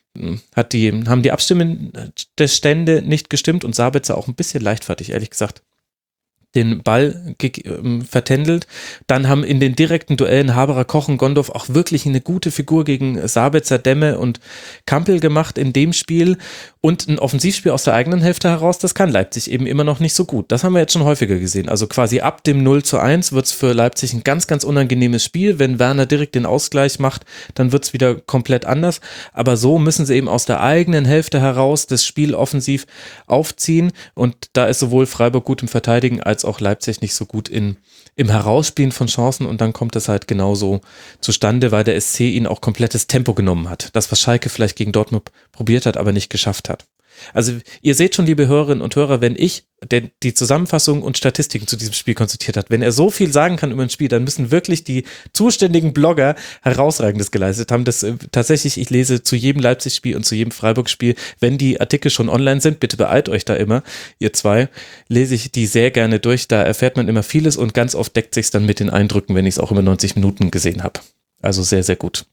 [SPEAKER 4] Hat die, haben die Abstimmstände nicht gestimmt und Sabitzer auch ein bisschen leichtfertig, ehrlich gesagt, den Ball ge- ähm, vertändelt. Dann haben in den direkten Duellen Haberer, Koch und Gondorf auch wirklich eine gute Figur gegen Sabitzer, Demme und Kampel gemacht in dem Spiel und ein Offensivspiel aus der eigenen Hälfte heraus, das kann Leipzig eben immer noch nicht so gut. Das haben wir jetzt schon häufiger gesehen. Also quasi ab dem null zu eins wird es für Leipzig ein ganz, ganz unangenehmes Spiel. Wenn Werner direkt den Ausgleich macht, dann wird es wieder komplett anders. Aber so müssen sie eben aus der eigenen Hälfte heraus das Spiel offensiv aufziehen und da ist sowohl Freiburg gut im Verteidigen als auch Leipzig nicht so gut in, im Herausspielen von Chancen und dann kommt das halt genauso zustande, weil der S C ihnen auch komplettes Tempo genommen hat. Das, was Schalke vielleicht gegen Dortmund probiert hat, aber nicht geschafft hat. Also ihr seht schon, liebe Hörerinnen und Hörer, wenn ich der die Zusammenfassung und Statistiken zu diesem Spiel konsultiert hat, wenn er so viel sagen kann über ein Spiel, dann müssen wirklich die zuständigen Blogger herausragendes geleistet haben. Das äh, tatsächlich, ich lese zu jedem Leipzig-Spiel und zu jedem Freiburg-Spiel, wenn die Artikel schon online sind, bitte beeilt euch da immer, ihr zwei, lese ich die sehr gerne durch, da erfährt man immer vieles und ganz oft deckt sich's dann mit den Eindrücken, wenn ich es auch über neunzig Minuten gesehen habe. Also sehr, sehr gut.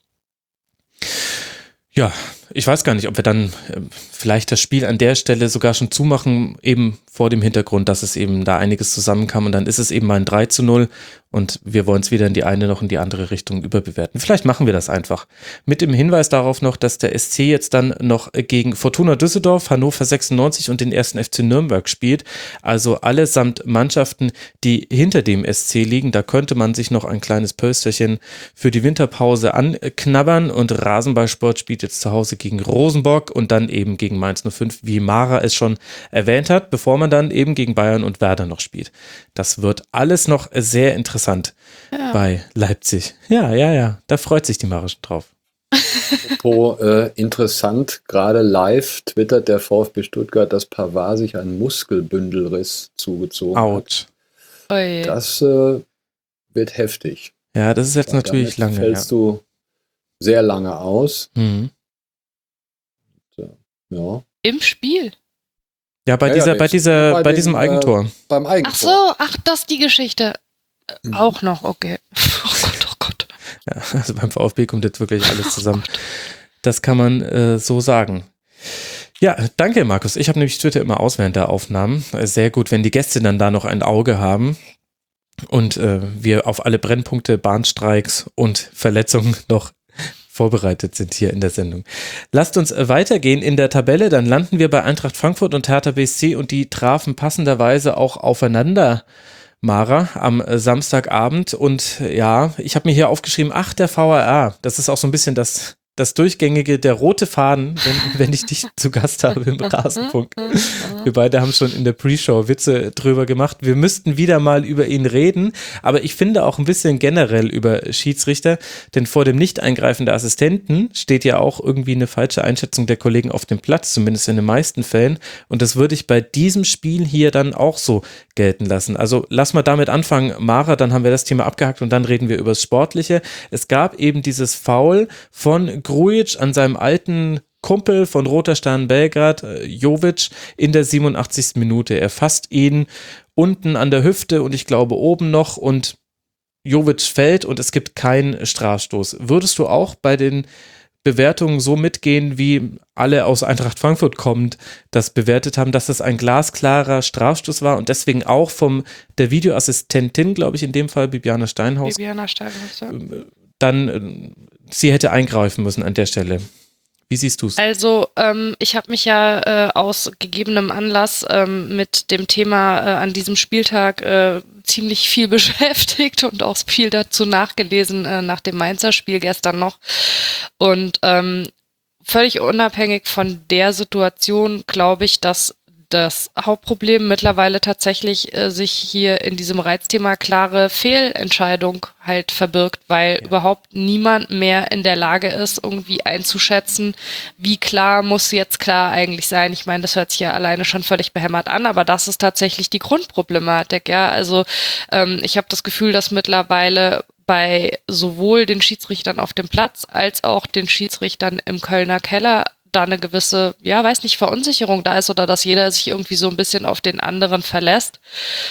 [SPEAKER 4] Ja, ich weiß gar nicht, ob wir dann äh, vielleicht das Spiel an der Stelle sogar schon zumachen, eben vor dem Hintergrund, dass es eben da einiges zusammenkam und dann ist es eben mal ein drei zu null und wir wollen es weder in die eine noch in die andere Richtung überbewerten. Vielleicht machen wir das einfach. Mit dem Hinweis darauf noch, dass der S C jetzt dann noch gegen Fortuna Düsseldorf, Hannover sechsundneunzig und den ersten F C Nürnberg spielt. Also allesamt Mannschaften, die hinter dem S C liegen. Da könnte man sich noch ein kleines Pölsterchen für die Winterpause anknabbern und Rasenballsport spielt jetzt zu Hause gegen Rosenborg und dann eben gegen Mainz null fünf, wie Mara es schon erwähnt hat, bevor man dann eben gegen Bayern und Werder noch spielt. Das wird alles noch sehr interessant ja. bei Leipzig. Ja, ja, ja, da freut sich die Mara schon drauf.
[SPEAKER 6] Apropos äh, interessant, gerade live twittert der VfB Stuttgart, dass Pavard sich einen Muskelbündelriss zugezogen
[SPEAKER 4] Ouch.
[SPEAKER 6] hat. Das äh, wird heftig.
[SPEAKER 4] Ja, das ist jetzt Weil natürlich lange.
[SPEAKER 6] Fällst ja. du sehr lange aus. Mhm. Ja.
[SPEAKER 5] Im Spiel?
[SPEAKER 4] Ja, bei ja, dieser, ja, bei dieser, bei, bei dem, diesem Eigentor.
[SPEAKER 6] Äh, beim Eigentor.
[SPEAKER 5] Ach so, ach, das ist die Geschichte. Mhm. Auch noch, okay. Oh Gott, oh Gott.
[SPEAKER 4] Ja, also beim VfB kommt jetzt wirklich alles zusammen. Oh das kann man äh, so sagen. Ja, danke Markus. Ich habe nämlich Twitter immer aus während der Aufnahmen. Sehr gut, wenn die Gäste dann da noch ein Auge haben und äh, wir auf alle Brennpunkte, Bahnstreiks und Verletzungen noch vorbereitet sind hier in der Sendung. Lasst uns weitergehen in der Tabelle, dann landen wir bei Eintracht Frankfurt und Hertha B S C und die trafen passenderweise auch aufeinander Mara, am äh, Samstagabend. Und äh, ja, ich habe mir hier aufgeschrieben, ach, der V A R. Das ist auch so ein bisschen das, das Durchgängige, der rote Faden, wenn, wenn ich dich zu Gast habe im Rasenfunk. Wir beide haben schon in der Pre-Show Witze drüber gemacht. Wir müssten wieder mal über ihn reden, aber ich finde auch ein bisschen generell über Schiedsrichter, denn vor dem Nicht-Eingreifen der Assistenten steht ja auch irgendwie eine falsche Einschätzung der Kollegen auf dem Platz, zumindest in den meisten Fällen. Und das würde ich bei diesem Spiel hier dann auch so gelten lassen. Also lass mal damit anfangen, Mara, dann haben wir das Thema abgehakt und dann reden wir über das Sportliche. Es gab eben dieses Foul von Grujic an seinem alten Kumpel von Roter Stern Belgrad, Jovic, in der siebenundachtzigsten Minute. Er fasst ihn unten an der Hüfte und ich glaube oben noch und Jovic fällt und es gibt keinen Strafstoß. Würdest du auch bei den Bewertungen so mitgehen, wie alle aus Eintracht Frankfurt kommend das bewertet haben, dass das ein glasklarer Strafstoß war und deswegen auch vom der Videoassistentin, glaube ich in dem Fall Bibiana Steinhaus,
[SPEAKER 5] Bibiana Steinhaus, ja.
[SPEAKER 4] dann sie hätte eingreifen müssen an der Stelle. Wie siehst du es?
[SPEAKER 5] Also ähm, ich habe mich ja äh, aus gegebenem Anlass ähm, mit dem Thema äh, an diesem Spieltag äh, ziemlich viel beschäftigt und auch viel dazu nachgelesen äh, nach dem Mainzer Spiel gestern noch. Und ähm, völlig unabhängig von der Situation glaube ich, dass das Hauptproblem mittlerweile tatsächlich äh, sich hier in diesem Reizthema klare Fehlentscheidung halt verbirgt, weil ja. überhaupt niemand mehr in der Lage ist, irgendwie einzuschätzen, wie klar muss jetzt klar eigentlich sein. Ich meine, das hört sich ja alleine schon völlig behämmert an, aber das ist tatsächlich die Grundproblematik, ja. Also ähm, ich habe das Gefühl, dass mittlerweile bei sowohl den Schiedsrichtern auf dem Platz als auch den Schiedsrichtern im Kölner Keller da eine gewisse, ja, weiß nicht, Verunsicherung da ist oder dass jeder sich irgendwie so ein bisschen auf den anderen verlässt.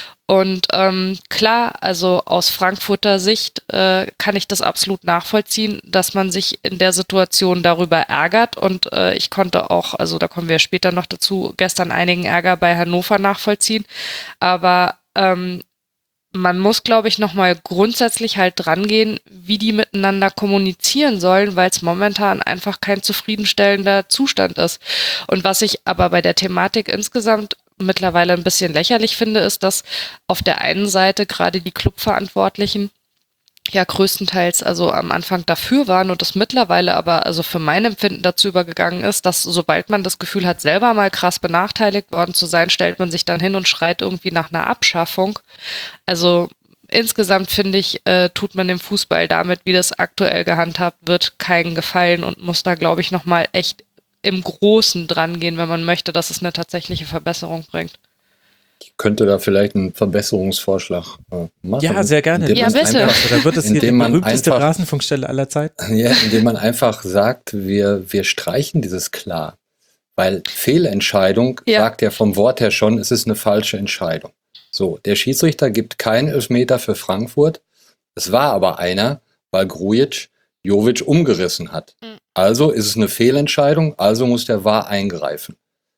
[SPEAKER 5] Und ähm, klar, also aus Frankfurter Sicht äh, kann ich das absolut nachvollziehen, dass man sich in der Situation darüber ärgert. Und äh, ich konnte auch, also da kommen wir später noch dazu, gestern einigen Ärger bei Hannover nachvollziehen. Aber ähm, man muss, glaube ich, nochmal grundsätzlich halt drangehen, wie die miteinander kommunizieren sollen, weil es momentan einfach kein zufriedenstellender Zustand ist. Und was ich aber bei der Thematik insgesamt mittlerweile ein bisschen lächerlich finde, ist, dass auf der einen Seite gerade die Clubverantwortlichen ja größtenteils also am Anfang dafür waren und das mittlerweile aber also für mein Empfinden dazu übergegangen ist, dass sobald man das Gefühl hat, selber mal krass benachteiligt worden zu sein, stellt man sich dann hin und schreit irgendwie nach einer Abschaffung. Also insgesamt finde ich, äh, tut man dem Fußball damit, wie das aktuell gehandhabt wird, keinen Gefallen und muss da, glaube ich, nochmal echt im Großen dran gehen, wenn man möchte, dass es eine tatsächliche Verbesserung bringt.
[SPEAKER 6] Ich könnte da vielleicht einen Verbesserungsvorschlag äh, machen.
[SPEAKER 4] Ja, sehr gerne.
[SPEAKER 5] Ja, bitte.
[SPEAKER 4] Einfach, da wird es hier die berühmteste einfach, Rasenfunkstelle aller Zeiten.
[SPEAKER 6] Ja, indem man einfach sagt, wir, wir streichen dieses klar. Weil Fehlentscheidung ja. sagt ja vom Wort her schon, es ist eine falsche Entscheidung. So, der Schiedsrichter gibt keinen Elfmeter für Frankfurt. Es war aber einer, weil Grujic Jovic umgerissen hat. Mhm. Also ist es eine Fehlentscheidung, also muss der V A R eingreifen.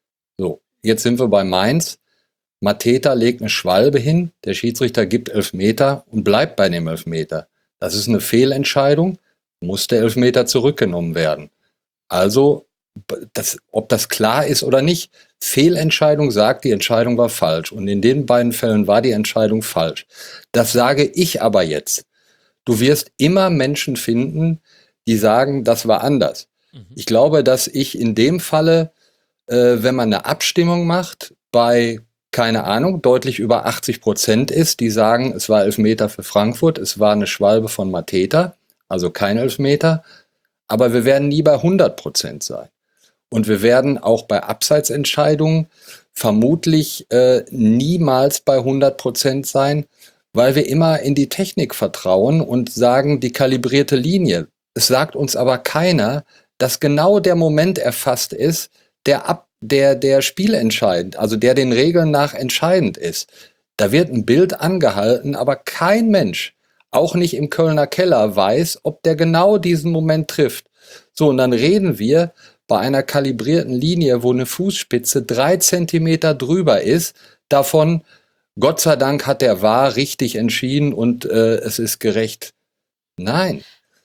[SPEAKER 6] So, jetzt sind wir bei Mainz. Mateta legt eine Schwalbe hin, der Schiedsrichter gibt Elfmeter und bleibt bei dem Elfmeter. Das ist eine Fehlentscheidung, muss der Elfmeter zurückgenommen werden. Also, das, ob das klar ist oder nicht, Fehlentscheidung sagt, die Entscheidung war falsch. Und in den beiden Fällen war die Entscheidung falsch. Das sage ich aber jetzt. Du wirst immer Menschen finden, die sagen, das war anders. Mhm. Ich glaube, dass ich in dem Falle, äh, wenn man eine Abstimmung macht, bei keine Ahnung, deutlich über achtzig Prozent ist, die sagen, es war Elfmeter für Frankfurt, es war eine Schwalbe von Mateta, also kein Elfmeter, aber wir werden nie bei hundert Prozent sein. Und wir werden auch bei Abseitsentscheidungen vermutlich äh, niemals bei hundert Prozent sein, weil wir immer in die Technik vertrauen und sagen, die kalibrierte Linie. Es sagt uns aber keiner, dass genau der Moment erfasst ist, der ab der der spielentscheidend, also der den Regeln nach entscheidend ist. Da wird ein Bild angehalten, aber kein Mensch, auch nicht im Kölner Keller, weiß, ob der genau diesen Moment trifft. So, und dann reden wir bei einer kalibrierten Linie, wo eine Fußspitze drei Zentimeter drüber ist, davon, Gott sei Dank hat der V A R richtig entschieden und äh, es ist gerecht. Nein.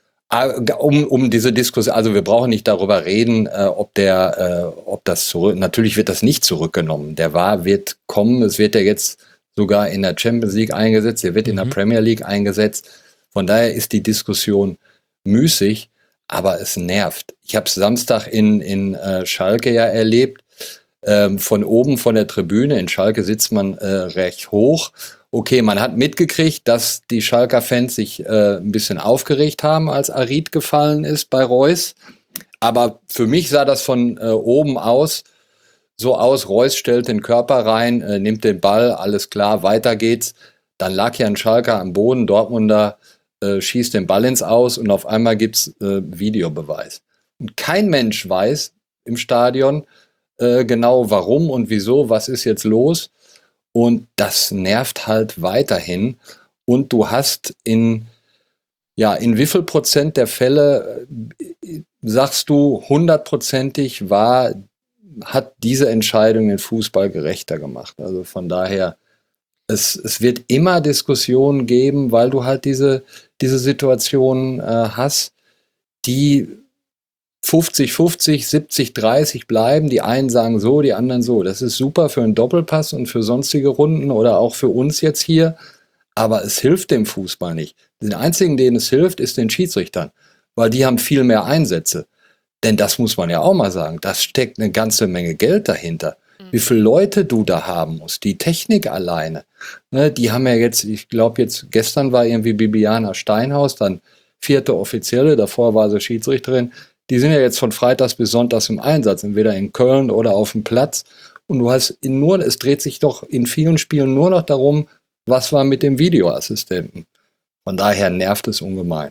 [SPEAKER 6] Um, um diese Diskussion, also wir brauchen nicht darüber reden, äh, ob der, äh, ob das zurück, natürlich wird das nicht zurückgenommen. Der V A R wird kommen, es wird ja jetzt sogar in der Champions League eingesetzt, er wird mhm. in der Premier League eingesetzt. Von daher ist die Diskussion müßig, aber es nervt. Ich habe es Samstag in, in äh, Schalke ja erlebt, ähm, von oben von der Tribüne. In Schalke sitzt man äh, recht hoch. Okay, man hat mitgekriegt, dass die Schalker Fans sich äh, ein bisschen aufgeregt haben, als Arid gefallen ist bei Reus. Aber für mich sah das von äh, oben aus so aus, Reus stellt den Körper rein, äh, nimmt den Ball, alles klar, weiter geht's. Dann lag ja ein Schalker am Boden, Dortmunder äh, schießt den Ball ins Aus und auf einmal gibt's äh, Videobeweis. Und kein Mensch weiß im Stadion äh, genau warum und wieso, was ist jetzt los. Und das nervt halt weiterhin. Und du hast in, ja, in wie viel Prozent der Fälle, äh, sagst du, hundertprozentig war, hat diese Entscheidung den Fußball gerechter gemacht. Also von daher, es, es wird immer Diskussionen geben, weil du halt diese, diese Situation äh, hast, die fünfzig fünfzig, siebzig dreißig bleiben. Die einen sagen so, die anderen so. Das ist super für einen Doppelpass und für sonstige Runden oder auch für uns jetzt hier. Aber es hilft dem Fußball nicht. Den einzigen, denen es hilft, ist den Schiedsrichtern. Weil die haben viel mehr Einsätze. Denn das muss man ja auch mal sagen. Das steckt eine ganze Menge Geld dahinter. Mhm. Wie viele Leute du da haben musst. Die Technik alleine. Ne, die haben ja jetzt, ich glaube jetzt, gestern war irgendwie Bibiana Steinhaus, dann vierte Offizielle, davor war sie Schiedsrichterin. Die sind ja jetzt von Freitags bis Sonntags im Einsatz, entweder in Köln oder auf dem Platz. Und du hast in nur, es dreht sich doch in vielen Spielen nur noch darum, was war mit dem Videoassistenten. Von daher nervt es ungemein.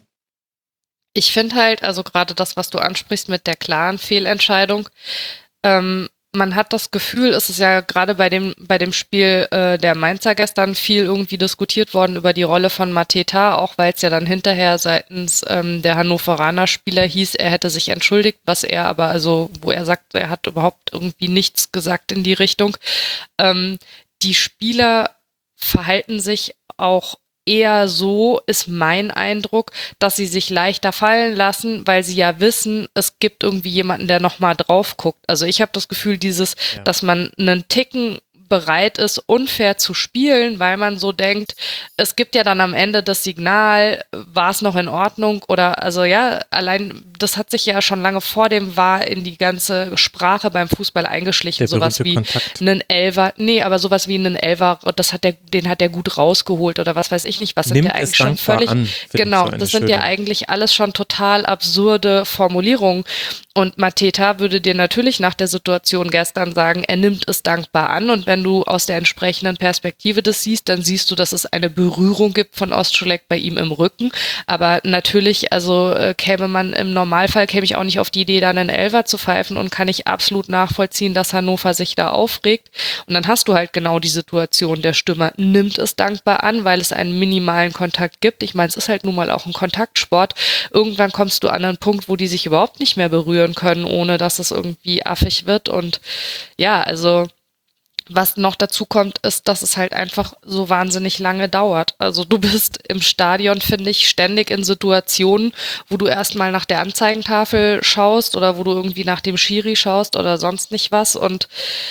[SPEAKER 5] Ich finde halt, also gerade das, was du ansprichst mit der klaren Fehlentscheidung, ähm, man hat das Gefühl, es ist ja gerade bei dem bei dem Spiel äh, der Mainzer gestern viel irgendwie diskutiert worden über die Rolle von Mateta, auch weil es ja dann hinterher seitens ähm, der Hannoveraner Spieler hieß, er hätte sich entschuldigt, was er aber, also wo er sagt, er hat überhaupt irgendwie nichts gesagt in die Richtung. Ähm, die Spieler verhalten sich auch eher so, ist mein Eindruck, dass sie sich leichter fallen lassen, weil sie ja wissen, es gibt irgendwie jemanden, der nochmal drauf guckt. Also ich habe das Gefühl, dieses, ja. dass man einen Ticken bereit ist, unfair zu spielen, weil man so denkt, es gibt ja dann am Ende das Signal, war es noch in Ordnung oder, also ja, allein, das hat sich ja schon lange vor dem V A R in die ganze Sprache beim Fußball eingeschlichen,
[SPEAKER 4] der
[SPEAKER 5] sowas wie
[SPEAKER 4] Kontakt.
[SPEAKER 5] einen Elfer, nee, aber sowas wie einen Elfer, das hat der, den hat der gut rausgeholt oder was weiß ich nicht, was sind
[SPEAKER 4] Nimmt
[SPEAKER 5] ja eigentlich schon völlig,
[SPEAKER 4] an,
[SPEAKER 5] genau,
[SPEAKER 4] so
[SPEAKER 5] das sind
[SPEAKER 4] schöne.
[SPEAKER 5] ja eigentlich alles schon total absurde Formulierungen. Und Mateta würde dir natürlich nach der Situation gestern sagen, er nimmt es dankbar an. Und wenn du aus der entsprechenden Perspektive das siehst, dann siehst du, dass es eine Berührung gibt von Ostschulek bei ihm im Rücken. Aber natürlich, also äh, käme man im Normalfall, käme ich auch nicht auf die Idee, dann einen Elfer zu pfeifen und kann ich absolut nachvollziehen, dass Hannover sich da aufregt. Und dann hast du halt genau die Situation, der Stürmer nimmt es dankbar an, weil es einen minimalen Kontakt gibt. Ich meine, es ist halt nun mal auch ein Kontaktsport. Irgendwann kommst du an einen Punkt, wo die sich überhaupt nicht mehr berühren können, ohne dass es irgendwie affig wird. Und ja, also was noch dazu kommt, ist, dass es halt einfach so wahnsinnig lange dauert. Also du bist im Stadion, finde ich, ständig in Situationen, wo du erstmal nach der Anzeigentafel schaust oder wo du irgendwie nach dem Schiri schaust oder sonst nicht was. Und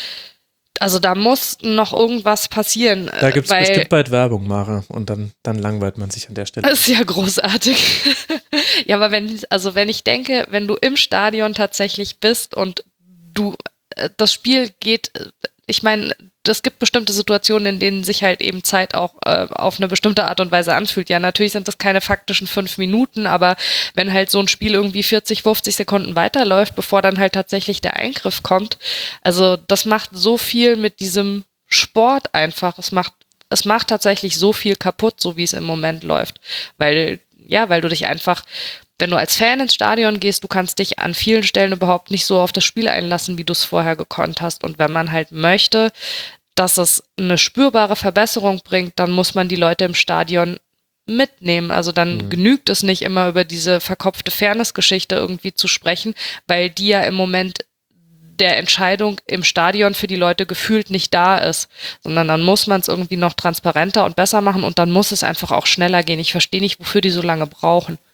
[SPEAKER 5] also da muss noch irgendwas passieren.
[SPEAKER 4] Da gibt es
[SPEAKER 5] weil,
[SPEAKER 4] bestimmt bald Werbung, Mara, und dann, dann langweilt man sich an der Stelle.
[SPEAKER 5] Das ist ja großartig. Ja, aber wenn, also wenn ich denke, wenn du im Stadion tatsächlich bist und du, das Spiel geht, ich meine, es gibt bestimmte Situationen, in denen sich halt eben Zeit auch äh, auf eine bestimmte Art und Weise anfühlt. Ja, natürlich sind das keine faktischen fünf Minuten, aber wenn halt so ein Spiel irgendwie vierzig, fünfzig Sekunden weiterläuft, bevor dann halt tatsächlich der Eingriff kommt, also das macht so viel mit diesem Sport einfach. Es macht, es macht tatsächlich so viel kaputt, so wie es im Moment läuft. Weil, ja, weil du dich einfach, wenn du als Fan ins Stadion gehst, du kannst dich an vielen Stellen überhaupt nicht so auf das Spiel einlassen, wie du es vorher gekonnt hast. Und wenn man halt möchte, dass es eine spürbare Verbesserung bringt, dann muss man die Leute im Stadion mitnehmen. Also dann mhm. genügt es nicht immer über diese verkopfte Fairness-Geschichte irgendwie zu sprechen, weil die ja im Moment der Entscheidung im Stadion für die Leute gefühlt nicht da ist, sondern dann muss man es irgendwie noch transparenter und besser machen und dann muss es einfach auch schneller gehen. Ich verstehe nicht, wofür die so lange brauchen.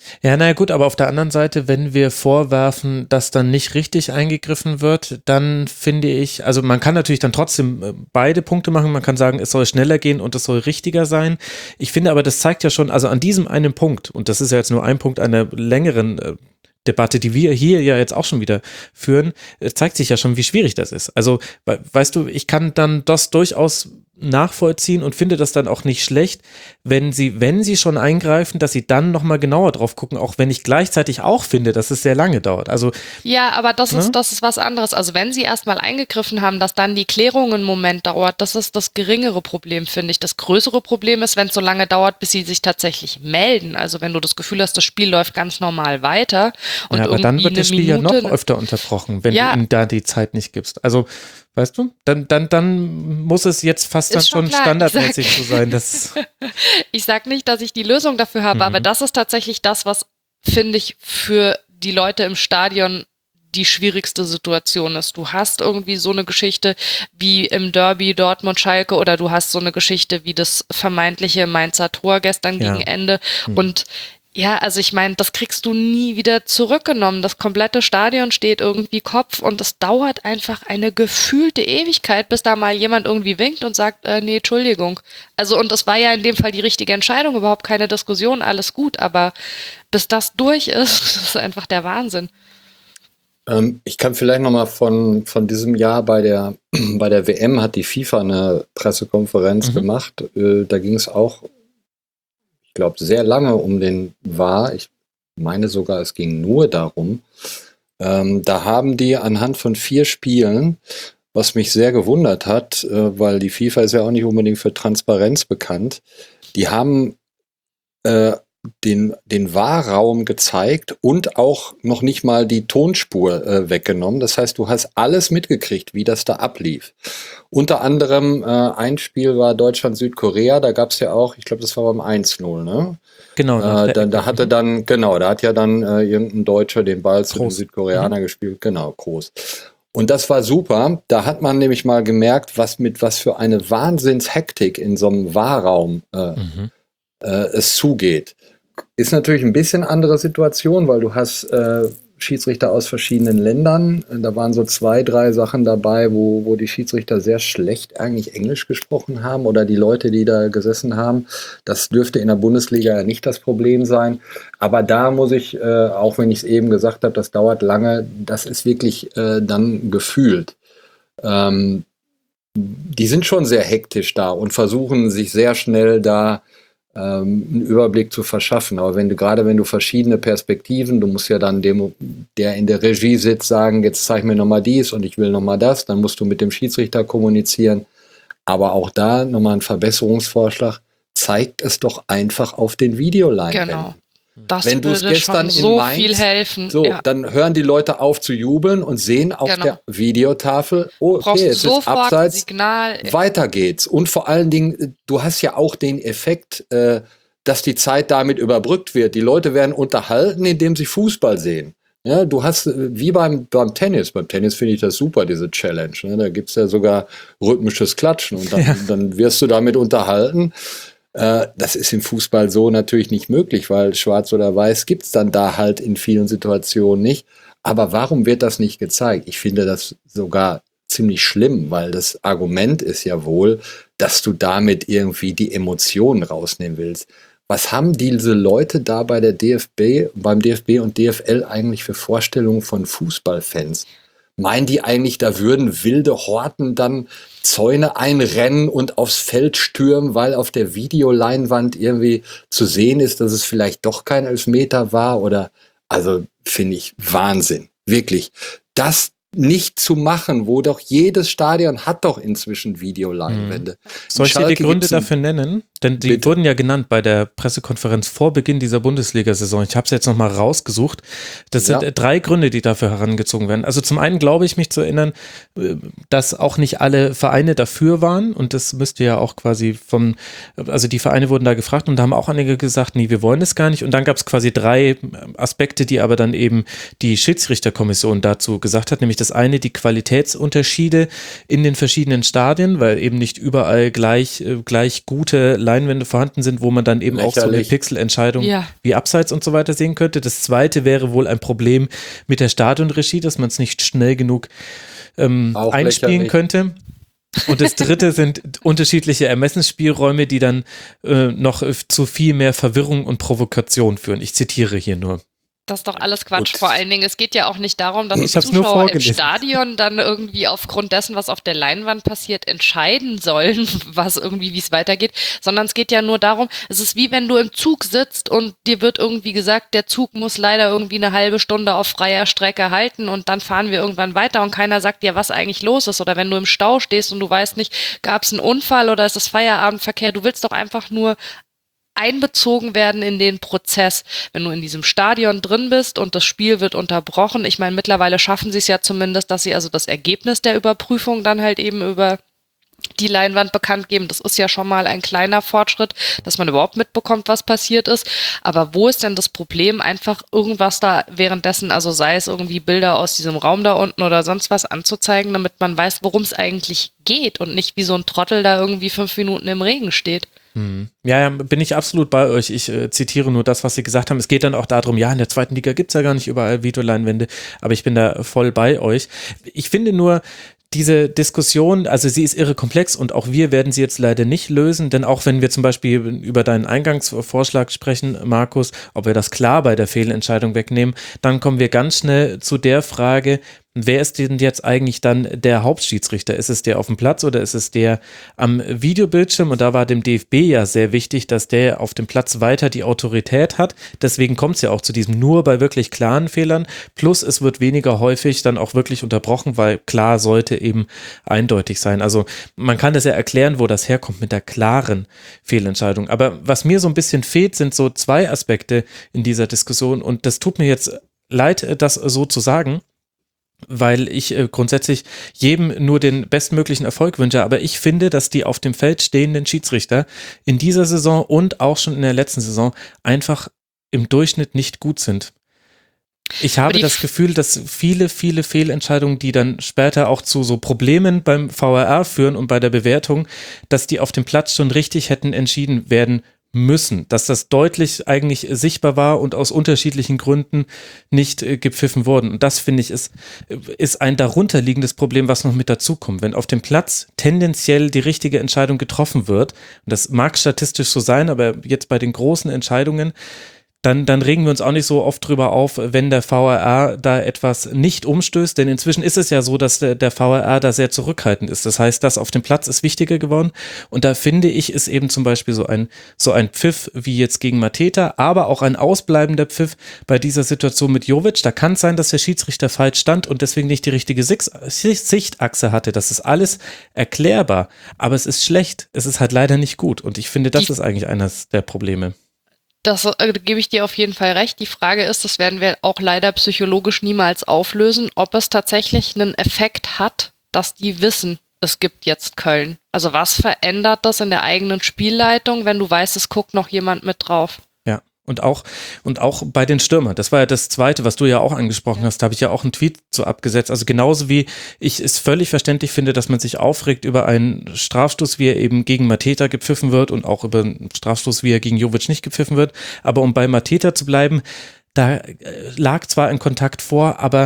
[SPEAKER 4] Ja, naja gut, aber auf der anderen Seite, wenn wir vorwerfen, dass dann nicht richtig eingegriffen wird, dann finde ich, also man kann natürlich dann trotzdem beide Punkte machen, man kann sagen, es soll schneller gehen und es soll richtiger sein. Ich finde aber, das zeigt ja schon, also an diesem einen Punkt, und das ist ja jetzt nur ein Punkt einer längeren äh, Debatte, die wir hier ja jetzt auch schon wieder führen, zeigt sich ja schon, wie schwierig das ist. Also, we- weißt du, ich kann dann das durchaus nachvollziehen und finde das dann auch nicht schlecht, wenn sie, wenn sie schon eingreifen, dass sie dann nochmal genauer drauf gucken, auch wenn ich gleichzeitig auch finde, dass es sehr lange dauert. Also,
[SPEAKER 5] Ja, aber das
[SPEAKER 4] Ne?
[SPEAKER 5] ist, das ist was anderes. Also wenn sie erstmal eingegriffen haben, dass dann die Klärung einen Moment dauert, das ist das geringere Problem, finde ich. Das größere Problem ist, wenn es so lange dauert, bis sie sich tatsächlich melden. Also wenn du das Gefühl hast, das Spiel läuft ganz normal weiter und
[SPEAKER 4] ja, aber dann
[SPEAKER 5] irgendwie
[SPEAKER 4] wird das
[SPEAKER 5] eine
[SPEAKER 4] Spiel ja
[SPEAKER 5] Minute,
[SPEAKER 4] noch öfter unterbrochen, wenn
[SPEAKER 5] Ja.
[SPEAKER 4] du ihnen da die Zeit nicht gibst. Also, weißt du, dann, dann, dann muss es jetzt fast dann
[SPEAKER 5] Ist schon
[SPEAKER 4] schon
[SPEAKER 5] klar.
[SPEAKER 4] standardmäßig
[SPEAKER 5] Ich
[SPEAKER 4] so sein, dass
[SPEAKER 5] Ich sag nicht, dass ich die Lösung dafür habe,
[SPEAKER 4] Mhm.
[SPEAKER 5] aber das ist tatsächlich das, was, finde ich, für die Leute im Stadion die schwierigste Situation ist. Du hast irgendwie so eine Geschichte wie im Derby Dortmund-Schalke oder du hast so eine Geschichte wie das vermeintliche Mainzer Tor gestern
[SPEAKER 4] Ja.
[SPEAKER 5] gegen Ende.
[SPEAKER 4] Mhm.
[SPEAKER 5] Und ja, also ich meine, das kriegst du nie wieder zurückgenommen. Das komplette Stadion steht irgendwie Kopf und es dauert einfach eine gefühlte Ewigkeit, bis da mal jemand irgendwie winkt und sagt, äh, nee, Entschuldigung. Also und das war ja in dem Fall die richtige Entscheidung, überhaupt keine Diskussion, alles gut, aber bis das durch ist, das ist einfach der Wahnsinn.
[SPEAKER 6] Ähm, ich kann vielleicht nochmal von, von diesem Jahr bei der, bei der W M hat die FIFA eine Pressekonferenz
[SPEAKER 4] Mhm.
[SPEAKER 6] gemacht. Äh, da ging es auch, ich glaube, sehr lange um den V A R. Ich meine sogar, es ging nur darum. Ähm, da haben die anhand von vier Spielen, was mich sehr gewundert hat, äh, weil die FIFA ist ja auch nicht unbedingt für Transparenz bekannt, die haben äh, den, den V A R-Raum gezeigt und auch noch nicht mal die Tonspur äh, weggenommen. Das heißt, du hast alles mitgekriegt, wie das da ablief. Unter anderem äh, ein Spiel war Deutschland-Südkorea, da gab es ja auch, ich glaube, das war beim eins null, ne?
[SPEAKER 4] genau. nach
[SPEAKER 6] Äh,
[SPEAKER 4] der
[SPEAKER 6] da,
[SPEAKER 4] Ecke.
[SPEAKER 6] da hatte dann, genau, da hat ja dann äh, irgendein Deutscher den Ball zu dem
[SPEAKER 4] Groß.
[SPEAKER 6] Südkoreaner gespielt, genau, groß. Und das war super. Da hat man nämlich mal gemerkt, was mit was für eine Wahnsinnshektik in so einem V A R-Raum äh,
[SPEAKER 4] Mhm.
[SPEAKER 6] äh, es zugeht. Ist natürlich ein bisschen andere Situation, weil du hast äh, Schiedsrichter aus verschiedenen Ländern. Da waren so zwei, drei Sachen dabei, wo, wo die Schiedsrichter sehr schlecht eigentlich Englisch gesprochen haben oder die Leute, die da gesessen haben. Das dürfte in der Bundesliga ja nicht das Problem sein. Aber da muss ich, äh, auch wenn ich es eben gesagt habe, das dauert lange, das ist wirklich äh, dann gefühlt. Ähm, die sind schon sehr hektisch da und versuchen sich sehr schnell da ähm, einen Überblick zu verschaffen. Aber wenn du, gerade wenn du verschiedene Perspektiven, du musst ja dann dem, der in der Regie sitzt, sagen, jetzt zeig mir nochmal dies und ich will nochmal das, dann musst du mit dem Schiedsrichter kommunizieren. Aber auch da nochmal ein Verbesserungsvorschlag, zeigt es doch einfach auf den Videoleinwänden.
[SPEAKER 5] Genau. Das
[SPEAKER 6] Wenn du's
[SPEAKER 5] würde
[SPEAKER 6] gestern
[SPEAKER 5] schon
[SPEAKER 6] in
[SPEAKER 5] so
[SPEAKER 6] Mainz-
[SPEAKER 5] viel helfen.
[SPEAKER 6] So,
[SPEAKER 5] ja.
[SPEAKER 6] dann hören die Leute auf zu jubeln und sehen auf
[SPEAKER 5] Genau.
[SPEAKER 6] der Videotafel, oh,
[SPEAKER 5] Brauchst
[SPEAKER 6] okay,
[SPEAKER 5] du
[SPEAKER 6] jetzt ist
[SPEAKER 5] sofort ein
[SPEAKER 6] abseits,
[SPEAKER 5] Signal.
[SPEAKER 6] weiter geht's. Und vor allen Dingen, du hast ja auch den Effekt, äh, dass die Zeit damit überbrückt wird. Die Leute werden unterhalten, indem sie Fußball sehen. Ja, du hast, äh, wie beim, beim Tennis, beim Tennis finde ich das super, diese Challenge. Ne? Da gibt's ja sogar rhythmisches Klatschen und dann,
[SPEAKER 4] Ja.
[SPEAKER 6] dann wirst du damit unterhalten. Äh, das ist im Fußball so natürlich nicht möglich, weil schwarz oder weiß gibt's dann da halt in vielen Situationen nicht. Aber warum wird das nicht gezeigt? Ich finde das sogar ziemlich schlimm, weil das Argument ist ja wohl, dass du damit irgendwie die Emotionen rausnehmen willst. Was haben diese Leute da bei der D F B, beim D F B und D F L eigentlich für Vorstellungen von Fußballfans? Meinen die eigentlich, da würden wilde Horten dann Zäune einrennen und aufs Feld stürmen, weil auf der Videoleinwand irgendwie zu sehen ist, dass es vielleicht doch kein Elfmeter war? Oder, also finde ich Wahnsinn, wirklich. Das nicht zu machen, wo doch jedes Stadion hat doch inzwischen Videoleinwände.
[SPEAKER 4] Soll ich dir die
[SPEAKER 6] Schalke
[SPEAKER 4] Gründe
[SPEAKER 6] gibt's ein-
[SPEAKER 4] dafür nennen? Denn die
[SPEAKER 6] Bitte.
[SPEAKER 4] wurden ja genannt bei der Pressekonferenz vor Beginn dieser Bundesliga-Saison. Ich habe es jetzt nochmal rausgesucht. Das sind
[SPEAKER 6] Ja.
[SPEAKER 4] äh, drei Gründe, die dafür herangezogen werden. Also zum einen glaube ich mich zu erinnern, äh, dass auch nicht alle Vereine dafür waren und das müsste ja auch quasi vom, also die Vereine wurden da gefragt und da haben auch einige gesagt, nee, wir wollen es gar nicht. Und dann gab es quasi drei Aspekte, die aber dann eben die Schiedsrichterkommission dazu gesagt hat, nämlich das eine, die Qualitätsunterschiede in den verschiedenen Stadien, weil eben nicht überall gleich, äh, gleich gute Leinwände vorhanden sind, wo man dann eben auch so eine
[SPEAKER 6] Lächerlich.
[SPEAKER 4] Pixelentscheidung
[SPEAKER 5] Ja.
[SPEAKER 4] wie Abseits und so weiter sehen könnte. Das zweite wäre wohl ein Problem mit der Stadionregie, dass man es nicht schnell genug ähm,
[SPEAKER 6] Auch
[SPEAKER 4] einspielen
[SPEAKER 6] lächerlich.
[SPEAKER 4] könnte. Und das dritte sind unterschiedliche Ermessensspielräume, die dann äh, noch äh, zu viel mehr Verwirrung und Provokation führen. Ich zitiere hier nur.
[SPEAKER 5] Das ist doch alles Quatsch.
[SPEAKER 6] Gut.
[SPEAKER 5] Vor allen Dingen, es geht ja auch nicht darum, dass
[SPEAKER 4] Ich
[SPEAKER 5] die
[SPEAKER 4] hab's nur
[SPEAKER 5] Zuschauer im
[SPEAKER 4] vorgelesen.
[SPEAKER 5] Stadion dann irgendwie aufgrund dessen, was auf der Leinwand passiert, entscheiden sollen, was irgendwie, wie es weitergeht, sondern es geht ja nur darum, es ist wie wenn du im Zug sitzt und dir wird irgendwie gesagt, der Zug muss leider irgendwie eine halbe Stunde auf freier Strecke halten und dann fahren wir irgendwann weiter und keiner sagt dir, was eigentlich los ist. Oder wenn du im Stau stehst und du weißt nicht, gab es einen Unfall oder ist es Feierabendverkehr, du willst doch einfach nur einbezogen werden in den Prozess. Wenn du in diesem Stadion drin bist und das Spiel wird unterbrochen, ich meine, mittlerweile schaffen sie es ja zumindest, dass sie also das Ergebnis der Überprüfung dann halt eben über die Leinwand bekannt geben. Das ist ja schon mal ein kleiner Fortschritt, dass man überhaupt mitbekommt, was passiert ist. Aber wo ist denn das Problem, einfach irgendwas da währenddessen, also sei es irgendwie Bilder aus diesem Raum da unten oder sonst was anzuzeigen, damit man weiß, worum es eigentlich geht und nicht wie so ein Trottel da irgendwie fünf Minuten im Regen steht.
[SPEAKER 4] Hm. Ja, ja, bin ich absolut bei euch. Ich äh, zitiere nur das, was Sie gesagt haben. Es geht dann auch darum, ja, in der zweiten Liga gibt's ja gar nicht überall Videoleinwände, aber ich bin da voll bei euch. Ich finde nur, diese Diskussion, also sie ist irre komplex und auch wir werden sie jetzt leider nicht lösen, denn auch wenn wir zum Beispiel über deinen Eingangsvorschlag sprechen, Markus, ob wir das klar bei der Fehlentscheidung wegnehmen, dann kommen wir ganz schnell zu der Frage, wer ist denn jetzt eigentlich dann der Hauptschiedsrichter? Ist es der auf dem Platz oder ist es der am Videobildschirm? Und da war dem D F B ja sehr wichtig, dass der auf dem Platz weiter die Autorität hat. Deswegen kommt es ja auch zu diesem nur bei wirklich klaren Fehlern. Plus es wird weniger häufig dann auch wirklich unterbrochen, weil klar sollte eben eindeutig sein. Also man kann das ja erklären, wo das herkommt mit der klaren Fehlentscheidung. Aber was mir so ein bisschen fehlt, sind so zwei Aspekte in dieser Diskussion. Und das tut mir jetzt leid, das so zu sagen, weil ich äh, grundsätzlich jedem nur den bestmöglichen Erfolg wünsche, aber ich finde, dass die auf dem Feld stehenden Schiedsrichter in dieser Saison und auch schon in der letzten Saison einfach im Durchschnitt nicht gut sind. Ich habe das Gefühl, dass viele, viele Fehlentscheidungen, die dann später auch zu so Problemen beim V A R führen und bei der Bewertung, dass die auf dem Platz schon richtig hätten entschieden werden müssen, dass das deutlich eigentlich sichtbar war und aus unterschiedlichen Gründen nicht äh, gepfiffen wurden. Und das, finde ich, ist, ist ein darunterliegendes Problem, was noch mit dazukommt. Wenn auf dem Platz tendenziell die richtige Entscheidung getroffen wird, und das mag statistisch so sein, aber jetzt bei den großen Entscheidungen, Dann, dann regen wir uns auch nicht so oft drüber auf, wenn der V A R da etwas nicht umstößt, denn inzwischen ist es ja so, dass der, der V A R da sehr zurückhaltend ist. Das heißt, das auf dem Platz ist wichtiger geworden und da finde ich, ist eben zum Beispiel so ein, so ein Pfiff wie jetzt gegen Mateta, aber auch ein ausbleibender Pfiff bei dieser Situation mit Jovic. Da kann es sein, dass der Schiedsrichter falsch stand und deswegen nicht die richtige Sichtachse hatte. Das ist alles erklärbar, aber es ist schlecht. Es ist halt leider nicht gut und ich finde, das
[SPEAKER 5] Die-
[SPEAKER 4] ist eigentlich eines der Probleme.
[SPEAKER 5] Das äh, gebe ich dir auf jeden Fall recht. Die Frage ist, das werden wir auch leider psychologisch niemals auflösen, ob es tatsächlich einen Effekt hat, dass die wissen, es gibt jetzt Köln. Also was verändert das in der eigenen Spielleitung, wenn du weißt, es guckt noch jemand mit drauf?
[SPEAKER 4] Ja, und auch, und auch bei den Stürmern. Das war ja das Zweite, was du ja auch angesprochen hast. Da habe ich ja auch einen Tweet zu abgesetzt. Also genauso wie ich es völlig verständlich finde, dass man sich aufregt über einen Strafstoß, wie er eben gegen Mateta gepfiffen wird und auch über einen Strafstoß, wie er gegen Jovic nicht gepfiffen wird. Aber um bei Mateta zu bleiben, da äh, lag zwar ein Kontakt vor, aber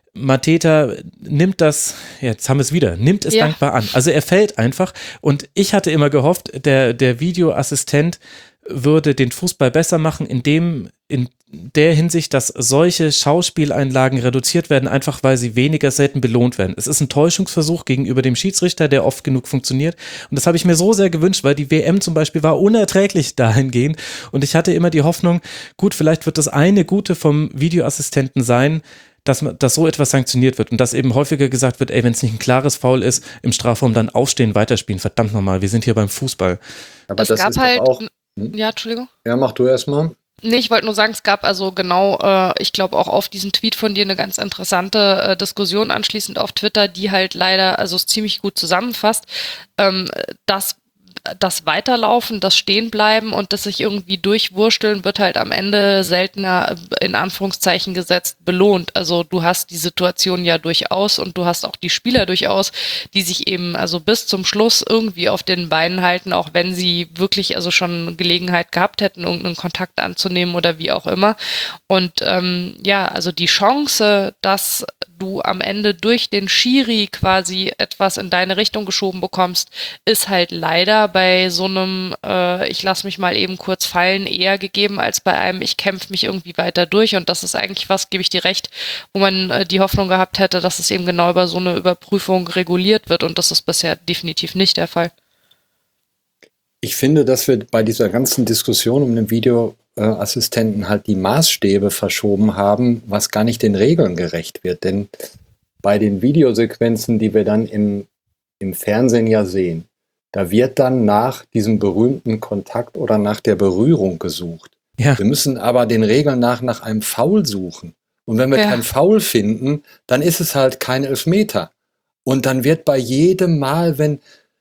[SPEAKER 4] Mateta nimmt das, jetzt haben wir es wieder, nimmt es
[SPEAKER 5] Ja.
[SPEAKER 4] dankbar an. Also er fällt einfach und ich hatte immer gehofft, der, der Videoassistent würde den Fußball besser machen, indem in der Hinsicht, dass solche Schauspieleinlagen reduziert werden, einfach weil sie weniger selten belohnt werden. Es ist ein Täuschungsversuch gegenüber dem Schiedsrichter, der oft genug funktioniert. Und das habe ich mir so sehr gewünscht, weil die W M zum Beispiel war unerträglich dahingehend. Und ich hatte immer die Hoffnung, gut, vielleicht wird das eine Gute vom Videoassistenten sein, dass, man, dass so etwas sanktioniert wird und dass eben häufiger gesagt wird, ey, wenn es nicht ein klares Foul ist, im Strafraum dann aufstehen, weiterspielen. Verdammt nochmal, wir sind hier beim Fußball.
[SPEAKER 6] Aber
[SPEAKER 5] Es
[SPEAKER 6] das
[SPEAKER 5] gab
[SPEAKER 6] ist doch
[SPEAKER 5] halt,
[SPEAKER 6] auch.
[SPEAKER 5] ja, Entschuldigung.
[SPEAKER 6] Ja, mach du erst mal.
[SPEAKER 5] Nee, ich wollte nur sagen, es gab also genau, äh, ich glaube auch auf diesen Tweet von dir eine ganz interessante äh, Diskussion anschließend auf Twitter, die halt leider, also es ziemlich gut zusammenfasst, ähm, dass das Weiterlaufen, das Stehenbleiben und das sich irgendwie durchwursteln wird halt am Ende seltener in Anführungszeichen gesetzt belohnt. Also du hast die Situation ja durchaus und du hast auch die Spieler durchaus, die sich eben also bis zum Schluss irgendwie auf den Beinen halten, auch wenn sie wirklich also schon Gelegenheit gehabt hätten, irgendeinen Kontakt anzunehmen oder wie auch immer. Und ähm, ja, also die Chance, dass du am Ende durch den Schiri quasi etwas in deine Richtung geschoben bekommst, ist halt leider bei so einem äh, ich lasse mich mal eben kurz fallen eher gegeben als bei einem ich kämpfe mich irgendwie weiter durch und das ist eigentlich was, gebe ich dir recht, wo man äh, die Hoffnung gehabt hätte, dass es eben genau über so eine Überprüfung reguliert wird und das ist bisher definitiv nicht der Fall.
[SPEAKER 6] Ich finde, dass wir bei dieser ganzen Diskussion um den Videoassistenten halt die Maßstäbe verschoben haben, was gar nicht den Regeln gerecht wird. Denn bei den Videosequenzen, die wir dann im, im Fernsehen ja sehen, da wird dann nach diesem berühmten Kontakt oder nach der Berührung gesucht.
[SPEAKER 4] Ja.
[SPEAKER 6] Wir müssen aber den Regeln nach nach einem Foul suchen. Und wenn wir
[SPEAKER 5] Ja.
[SPEAKER 6] kein Foul finden, dann ist es halt kein Elfmeter. Und dann wird bei jedem Mal, wenn,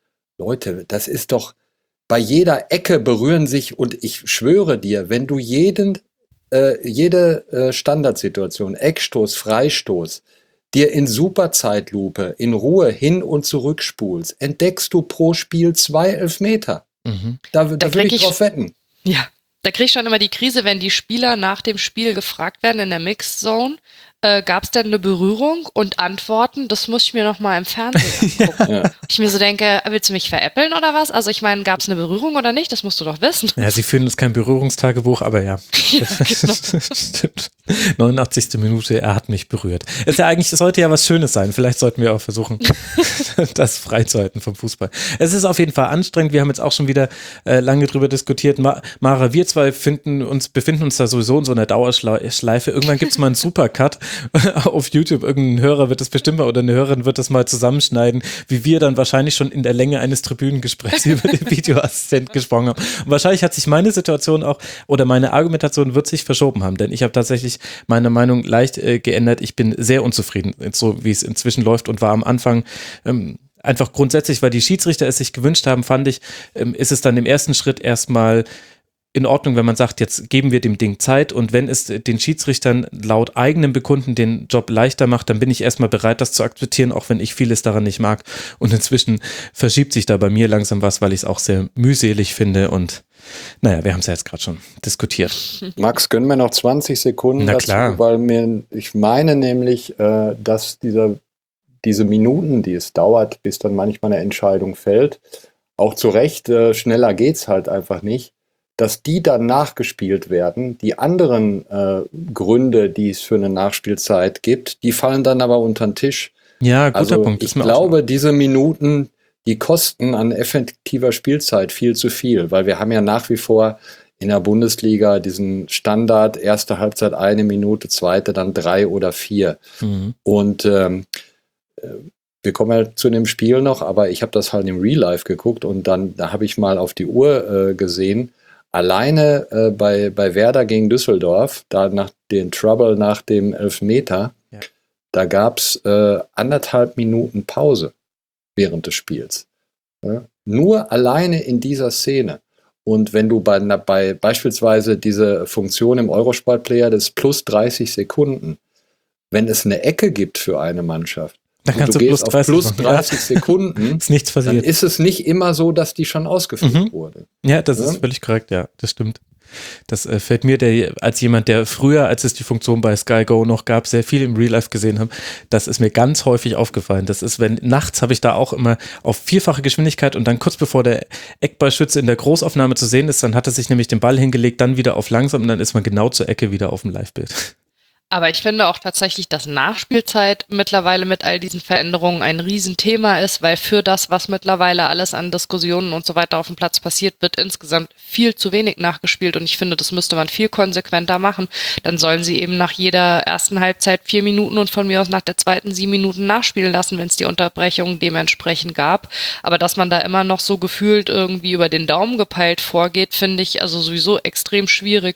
[SPEAKER 6] Leute, das ist doch, bei jeder Ecke berühren sich, und ich schwöre dir, wenn du jeden, äh, jede äh, Standardsituation, Eckstoß, Freistoß, dir in Superzeitlupe, in Ruhe hin und zurück spulst, entdeckst du pro Spiel zwei Elfmeter.
[SPEAKER 4] Mhm.
[SPEAKER 6] Da, da,
[SPEAKER 5] Da
[SPEAKER 6] will
[SPEAKER 5] krieg
[SPEAKER 6] ich
[SPEAKER 5] ich-
[SPEAKER 6] drauf wetten.
[SPEAKER 5] Ja, da krieg ich schon immer die Krise, wenn die Spieler nach dem Spiel gefragt werden in der Mixed Zone, äh, gab es denn eine Berührung und Antworten, das muss ich mir noch mal im Fernsehen angucken.
[SPEAKER 6] Ja.
[SPEAKER 5] Ich mir so denke, willst du mich veräppeln oder was? Also ich meine, gab es eine Berührung oder nicht? Das musst du doch wissen.
[SPEAKER 4] Ja, sie führen uns kein Berührungstagebuch, aber ja.
[SPEAKER 5] Ja, genau.
[SPEAKER 4] Stimmt. neunundachtzigste Minute, er hat mich berührt. Ist ja eigentlich, es sollte ja was Schönes sein. Vielleicht sollten wir auch versuchen, das freizuhalten vom Fußball. Es ist auf jeden Fall anstrengend. Wir haben jetzt auch schon wieder äh, lange drüber diskutiert. Ma- Mara, wir zwei finden uns, befinden uns da sowieso in so einer Dauerschleife. Irgendwann gibt es mal einen Supercut auf YouTube. Irgendein Hörer wird das bestimmt mal oder eine Hörerin wird das mal zusammenschneiden, wie wir dann wahrscheinlich schon in der Länge eines Tribünengesprächs über den Videoassistent gesprochen haben. Und wahrscheinlich hat sich meine Situation auch oder meine Argumentation wird sich verschoben haben, denn ich habe tatsächlich meine Meinung leicht äh, geändert. Ich bin sehr unzufrieden, so wie es inzwischen läuft und war am Anfang ähm, einfach grundsätzlich, weil die Schiedsrichter es sich gewünscht haben, fand ich, ähm, ist es dann im ersten Schritt erstmal in Ordnung, wenn man sagt, jetzt geben wir dem Ding Zeit und wenn es den Schiedsrichtern laut eigenem Bekunden den Job leichter macht, dann bin ich erstmal bereit, das zu akzeptieren, auch wenn ich vieles daran nicht mag. Und inzwischen verschiebt sich da bei mir langsam was, weil ich es auch sehr mühselig finde und naja, wir haben es ja jetzt gerade schon diskutiert.
[SPEAKER 6] Max, gönnen wir noch zwanzig Sekunden
[SPEAKER 4] Na
[SPEAKER 6] dazu,
[SPEAKER 4] klar.
[SPEAKER 6] weil mir, ich meine nämlich, äh, dass dieser, diese Minuten, die es dauert, bis dann manchmal eine Entscheidung fällt, auch zu Recht, äh, schneller geht's halt einfach nicht, dass die dann nachgespielt werden. Die anderen äh, Gründe, die es für eine Nachspielzeit gibt, die fallen dann aber unter den Tisch.
[SPEAKER 4] Ja, guter
[SPEAKER 6] Also
[SPEAKER 4] Punkt.
[SPEAKER 6] ich
[SPEAKER 4] Ist mir auch
[SPEAKER 6] glaube, diese Minuten, die kosten an effektiver Spielzeit viel zu viel, weil wir haben ja nach wie vor in der Bundesliga diesen Standard, erste Halbzeit eine Minute, zweite dann drei oder vier.
[SPEAKER 4] so. Mhm.
[SPEAKER 6] Und ähm, äh, wir kommen ja zu dem Spiel noch, aber ich habe das halt im Real Life geguckt und dann, da habe ich mal auf die Uhr äh, gesehen, alleine äh, bei, bei Werder gegen Düsseldorf, da nach den Trouble nach dem Elfmeter,
[SPEAKER 4] Ja.
[SPEAKER 6] da gab es äh, anderthalb Minuten Pause während des Spiels. Ja? Nur alleine in dieser Szene. Und wenn du bei, bei beispielsweise diese Funktion im Eurosport-Player des plus dreißig Sekunden, wenn es eine Ecke gibt für eine Mannschaft,
[SPEAKER 4] Dann
[SPEAKER 6] und
[SPEAKER 4] kannst
[SPEAKER 6] du
[SPEAKER 4] du
[SPEAKER 6] gehst
[SPEAKER 4] plus
[SPEAKER 6] auf
[SPEAKER 4] dreißig
[SPEAKER 6] plus
[SPEAKER 4] machen.
[SPEAKER 6] dreißig Sekunden,
[SPEAKER 4] Ist nichts
[SPEAKER 6] dann
[SPEAKER 4] passiert.
[SPEAKER 6] ist es nicht immer so, dass die schon ausgeführt
[SPEAKER 4] Mhm.
[SPEAKER 6] wurde.
[SPEAKER 4] Ja, das
[SPEAKER 6] Ja?
[SPEAKER 4] ist völlig korrekt, ja, das stimmt. Das äh, fällt mir der, als jemand, der früher, als es die Funktion bei Sky Go noch gab, sehr viel im Real Life gesehen habe, das ist mir ganz häufig aufgefallen. Das ist, wenn nachts habe ich da auch immer auf vierfache Geschwindigkeit und dann kurz bevor der Eckballschütze in der Großaufnahme zu sehen ist, dann hat er sich nämlich den Ball hingelegt, dann wieder auf langsam und dann ist man genau zur Ecke wieder auf dem Live-Bild.
[SPEAKER 5] Aber ich finde auch tatsächlich, dass Nachspielzeit mittlerweile mit all diesen Veränderungen ein Riesenthema ist, weil für das, was mittlerweile alles an Diskussionen und so weiter auf dem Platz passiert, wird insgesamt viel zu wenig nachgespielt und ich finde, das müsste man viel konsequenter machen. Dann sollen sie eben nach jeder ersten Halbzeit vier Minuten und von mir aus nach der zweiten sieben Minuten nachspielen lassen, wenn es die Unterbrechung dementsprechend gab. Aber dass man da immer noch so gefühlt irgendwie über den Daumen gepeilt vorgeht, finde ich also sowieso extrem schwierig.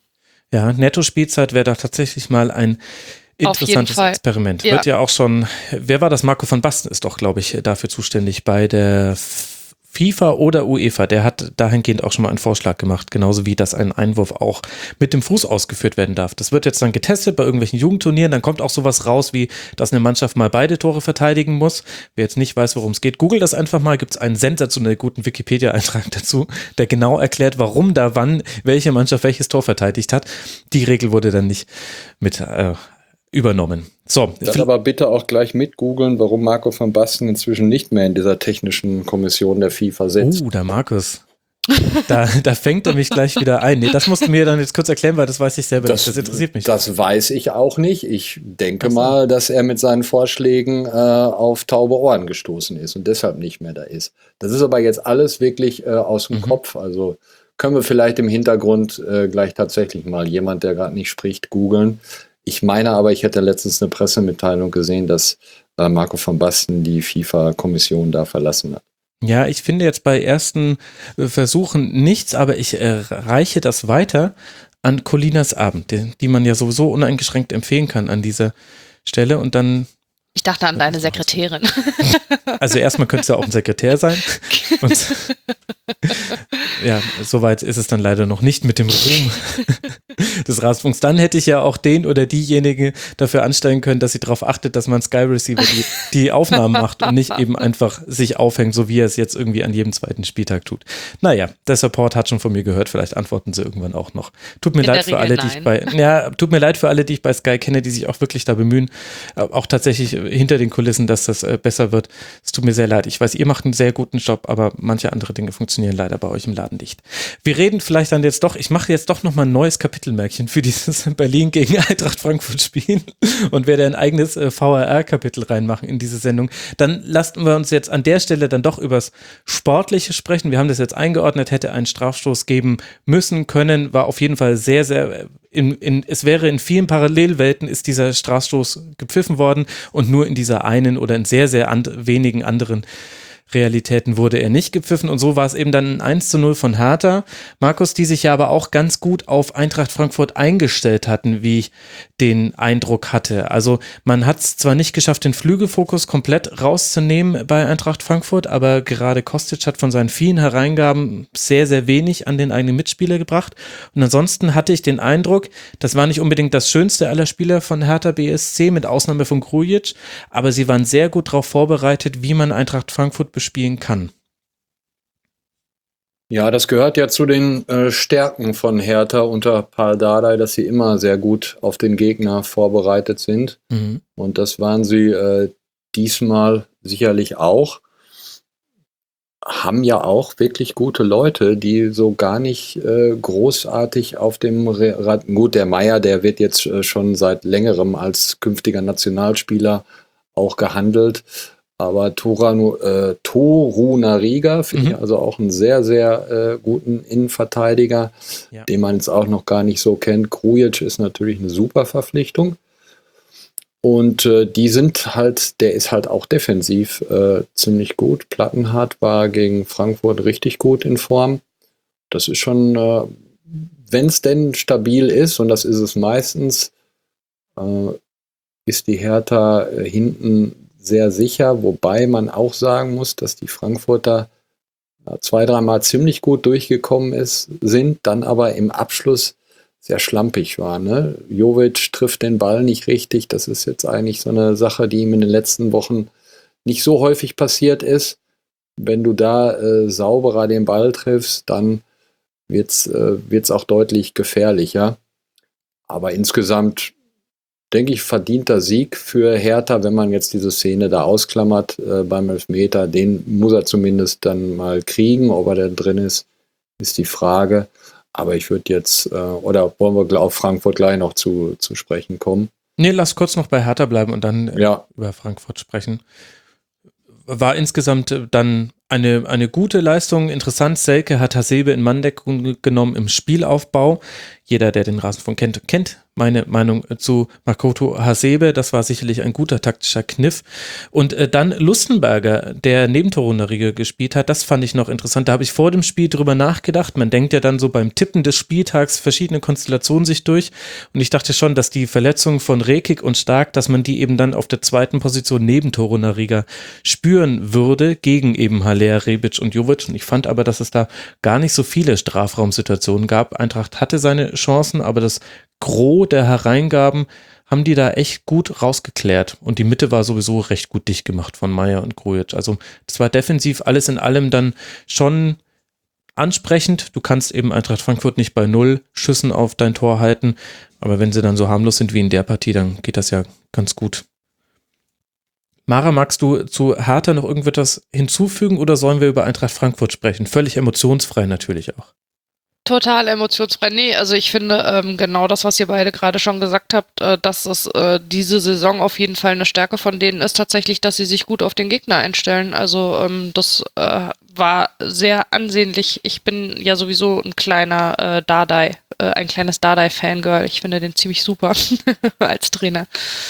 [SPEAKER 4] Ja, Netto-Spielzeit wäre da tatsächlich mal ein
[SPEAKER 5] Auf jeden
[SPEAKER 4] interessantes
[SPEAKER 5] Fall.
[SPEAKER 4] Experiment.
[SPEAKER 5] Ja.
[SPEAKER 4] Wird ja auch schon, wer war das? Marco van Basten ist doch, glaube ich, dafür zuständig bei der F- FIFA oder UEFA, der hat dahingehend auch schon mal einen Vorschlag gemacht, genauso wie, dass ein Einwurf auch mit dem Fuß ausgeführt werden darf. Das wird jetzt dann getestet bei irgendwelchen Jugendturnieren, dann kommt auch sowas raus, wie, dass eine Mannschaft mal beide Tore verteidigen muss. Wer jetzt nicht weiß, worum es geht, googelt das einfach mal, gibt es einen sensationell guten Wikipedia-Eintrag dazu, der genau erklärt, warum da wann welche Mannschaft welches Tor verteidigt hat. Die Regel wurde dann nicht mit äh, übernommen. So.
[SPEAKER 6] Dann aber bitte auch gleich mit googeln, warum Marco van Basten inzwischen nicht mehr in dieser technischen Kommission der FIFA sitzt.
[SPEAKER 4] Oh, der Markus. Da, da fängt er mich gleich wieder ein. Nee, das musst du mir dann jetzt kurz erklären, weil das weiß ich selber
[SPEAKER 6] das,
[SPEAKER 4] nicht. Das interessiert mich.
[SPEAKER 6] Das weiß ich auch nicht. Ich denke
[SPEAKER 4] Ach so.
[SPEAKER 6] mal, dass er mit seinen Vorschlägen äh, auf taube Ohren gestoßen ist und deshalb nicht mehr da ist. Das ist aber jetzt alles wirklich äh, aus dem mhm. Kopf. Also können wir vielleicht im Hintergrund äh, gleich tatsächlich mal jemand, der gerade nicht spricht, googeln. Ich meine aber, ich hätte letztens eine Pressemitteilung gesehen, dass äh, Marco van Basten die FIFA-Kommission da verlassen hat.
[SPEAKER 4] Ja, ich finde jetzt bei ersten äh, Versuchen nichts, aber ich äh, reiche das weiter an Colinas Abend, die, die man ja sowieso uneingeschränkt empfehlen kann an dieser Stelle und dann...
[SPEAKER 5] Ich dachte an deine Sekretärin.
[SPEAKER 4] Also erstmal könnte es ja auch ein Sekretär sein. Und ja, soweit ist es dann leider noch nicht mit dem Ruhm des Rasenfunks. Dann hätte ich ja auch den oder diejenige dafür anstellen können, dass sie darauf achtet, dass man Sky Receiver die, die Aufnahmen macht und nicht eben einfach sich aufhängt, so wie er es jetzt irgendwie an jedem zweiten Spieltag tut. Naja, der Support hat schon von mir gehört, vielleicht antworten sie irgendwann auch noch. Tut mir
[SPEAKER 5] In
[SPEAKER 4] leid für alle, die ich bei, ja, tut mir leid für alle, die ich bei Sky kenne, die sich auch wirklich da bemühen, auch tatsächlich hinter den Kulissen, dass das äh, besser wird. Es tut mir sehr leid. Ich weiß, ihr macht einen sehr guten Job, aber manche andere Dinge funktionieren leider bei euch im Laden nicht. Wir reden vielleicht dann jetzt doch, ich mache jetzt doch nochmal ein neues Kapitelmärkchen für dieses Berlin gegen Eintracht Frankfurt Spiel und werde ein eigenes äh, V R R-Kapitel reinmachen in diese Sendung. Dann lassen wir uns jetzt an der Stelle dann doch übers Sportliche sprechen. Wir haben das jetzt eingeordnet, hätte einen Strafstoß geben müssen, können, war auf jeden Fall sehr, sehr In, in, es wäre in vielen Parallelwelten ist dieser Strafstoß gepfiffen worden und nur in dieser einen oder in sehr, sehr and, wenigen anderen Realitäten wurde er nicht gepfiffen und so war es eben dann ein eins zu null von Hertha. Markus, die sich ja aber auch ganz gut auf Eintracht Frankfurt eingestellt hatten, wie ich den Eindruck hatte. Also man hat es zwar nicht geschafft, den Flügelfokus komplett rauszunehmen bei Eintracht Frankfurt, aber gerade Kostic hat von seinen vielen Hereingaben sehr, sehr wenig an den eigenen Mitspieler gebracht. Und ansonsten hatte ich den Eindruck, das war nicht unbedingt das schönste aller Spieler von Hertha B S C, mit Ausnahme von Grujic, aber sie waren sehr gut darauf vorbereitet, wie man Eintracht Frankfurt bespielen kann.
[SPEAKER 6] Ja, das gehört ja zu den äh, Stärken von Hertha unter Paul Dardai, dass sie immer sehr gut auf den Gegner vorbereitet sind. Mhm. Und das waren sie äh, diesmal sicherlich auch. Haben ja auch wirklich gute Leute, die so gar nicht äh, großartig auf dem Rad. Gut, der Meier, der wird jetzt äh, schon seit längerem als künftiger Nationalspieler auch gehandelt. Aber Toranu, äh, Toru Nariga finde mhm. ich also auch einen sehr, sehr äh, guten Innenverteidiger, ja. den man jetzt auch noch gar nicht so kennt. Grujic ist natürlich eine super Verpflichtung. Und äh, die sind halt, der ist halt auch defensiv äh, ziemlich gut. Plattenhardt war gegen Frankfurt richtig gut in Form. Das ist schon, äh, wenn es denn stabil ist, und das ist es meistens, äh, ist die Hertha äh, hinten sehr sicher, wobei man auch sagen muss, dass die Frankfurter zwei, dreimal ziemlich gut durchgekommen ist, sind, dann aber im Abschluss sehr schlampig war. Ne? Jovic trifft den Ball nicht richtig, das ist jetzt eigentlich so eine Sache, die ihm in den letzten Wochen nicht so häufig passiert ist. Wenn du da äh, sauberer den Ball triffst, dann wird's, äh, wird's auch deutlich gefährlicher. Aber insgesamt denke ich, verdienter Sieg für Hertha, wenn man jetzt diese Szene da ausklammert äh, beim Elfmeter. Den muss er zumindest dann mal kriegen. Ob er da drin ist, ist die Frage. Aber ich würde jetzt, äh, oder wollen wir auf Frankfurt gleich noch zu, zu sprechen kommen?
[SPEAKER 4] Nee, lass kurz noch bei Hertha bleiben und dann äh,
[SPEAKER 6] ja.
[SPEAKER 4] über Frankfurt sprechen. War insgesamt dann eine, eine gute Leistung. Interessant, Selke hat Hasebe in Manndeckung genommen im Spielaufbau. Jeder, der den Rasenfunk kennt, kennt meine Meinung zu Makoto Hasebe. Das war sicherlich ein guter taktischer Kniff. Und äh, dann Lustenberger, der Nebentorhunderriege gespielt hat, das fand ich noch interessant. Da habe ich vor dem Spiel drüber nachgedacht. Man denkt ja dann so beim Tippen des Spieltags verschiedene Konstellationen sich durch. Und ich dachte schon, dass die Verletzungen von Rekik und Stark, dass man die eben dann auf der zweiten Position Nebentorhunderrieger spüren würde, gegen eben Haller, Rebic und Jovic. Und ich fand aber, dass es da gar nicht so viele Strafraumsituationen gab. Eintracht hatte seine Chancen, aber das Gros der Hereingaben haben die da echt gut rausgeklärt. Und die Mitte war sowieso recht gut dicht gemacht von Meier und Grujic. Also das war defensiv alles in allem dann schon ansprechend. Du kannst eben Eintracht Frankfurt nicht bei null Schüssen auf dein Tor halten. Aber wenn sie dann so harmlos sind wie in der Partie, dann geht das ja ganz gut. Mara, magst du zu Hertha noch irgendetwas hinzufügen oder sollen wir über Eintracht Frankfurt sprechen? Völlig emotionsfrei natürlich auch.
[SPEAKER 5] Total emotionsfrei. Nee, also ich finde ähm, genau das, was ihr beide gerade schon gesagt habt, äh, dass es äh, diese Saison auf jeden Fall eine Stärke von denen ist, tatsächlich, dass sie sich gut auf den Gegner einstellen. Also ähm, das äh, war sehr ansehnlich. Ich bin ja sowieso ein kleiner äh, Dardai, äh, ein kleines Dardai-Fangirl. Ich finde den ziemlich super als Trainer.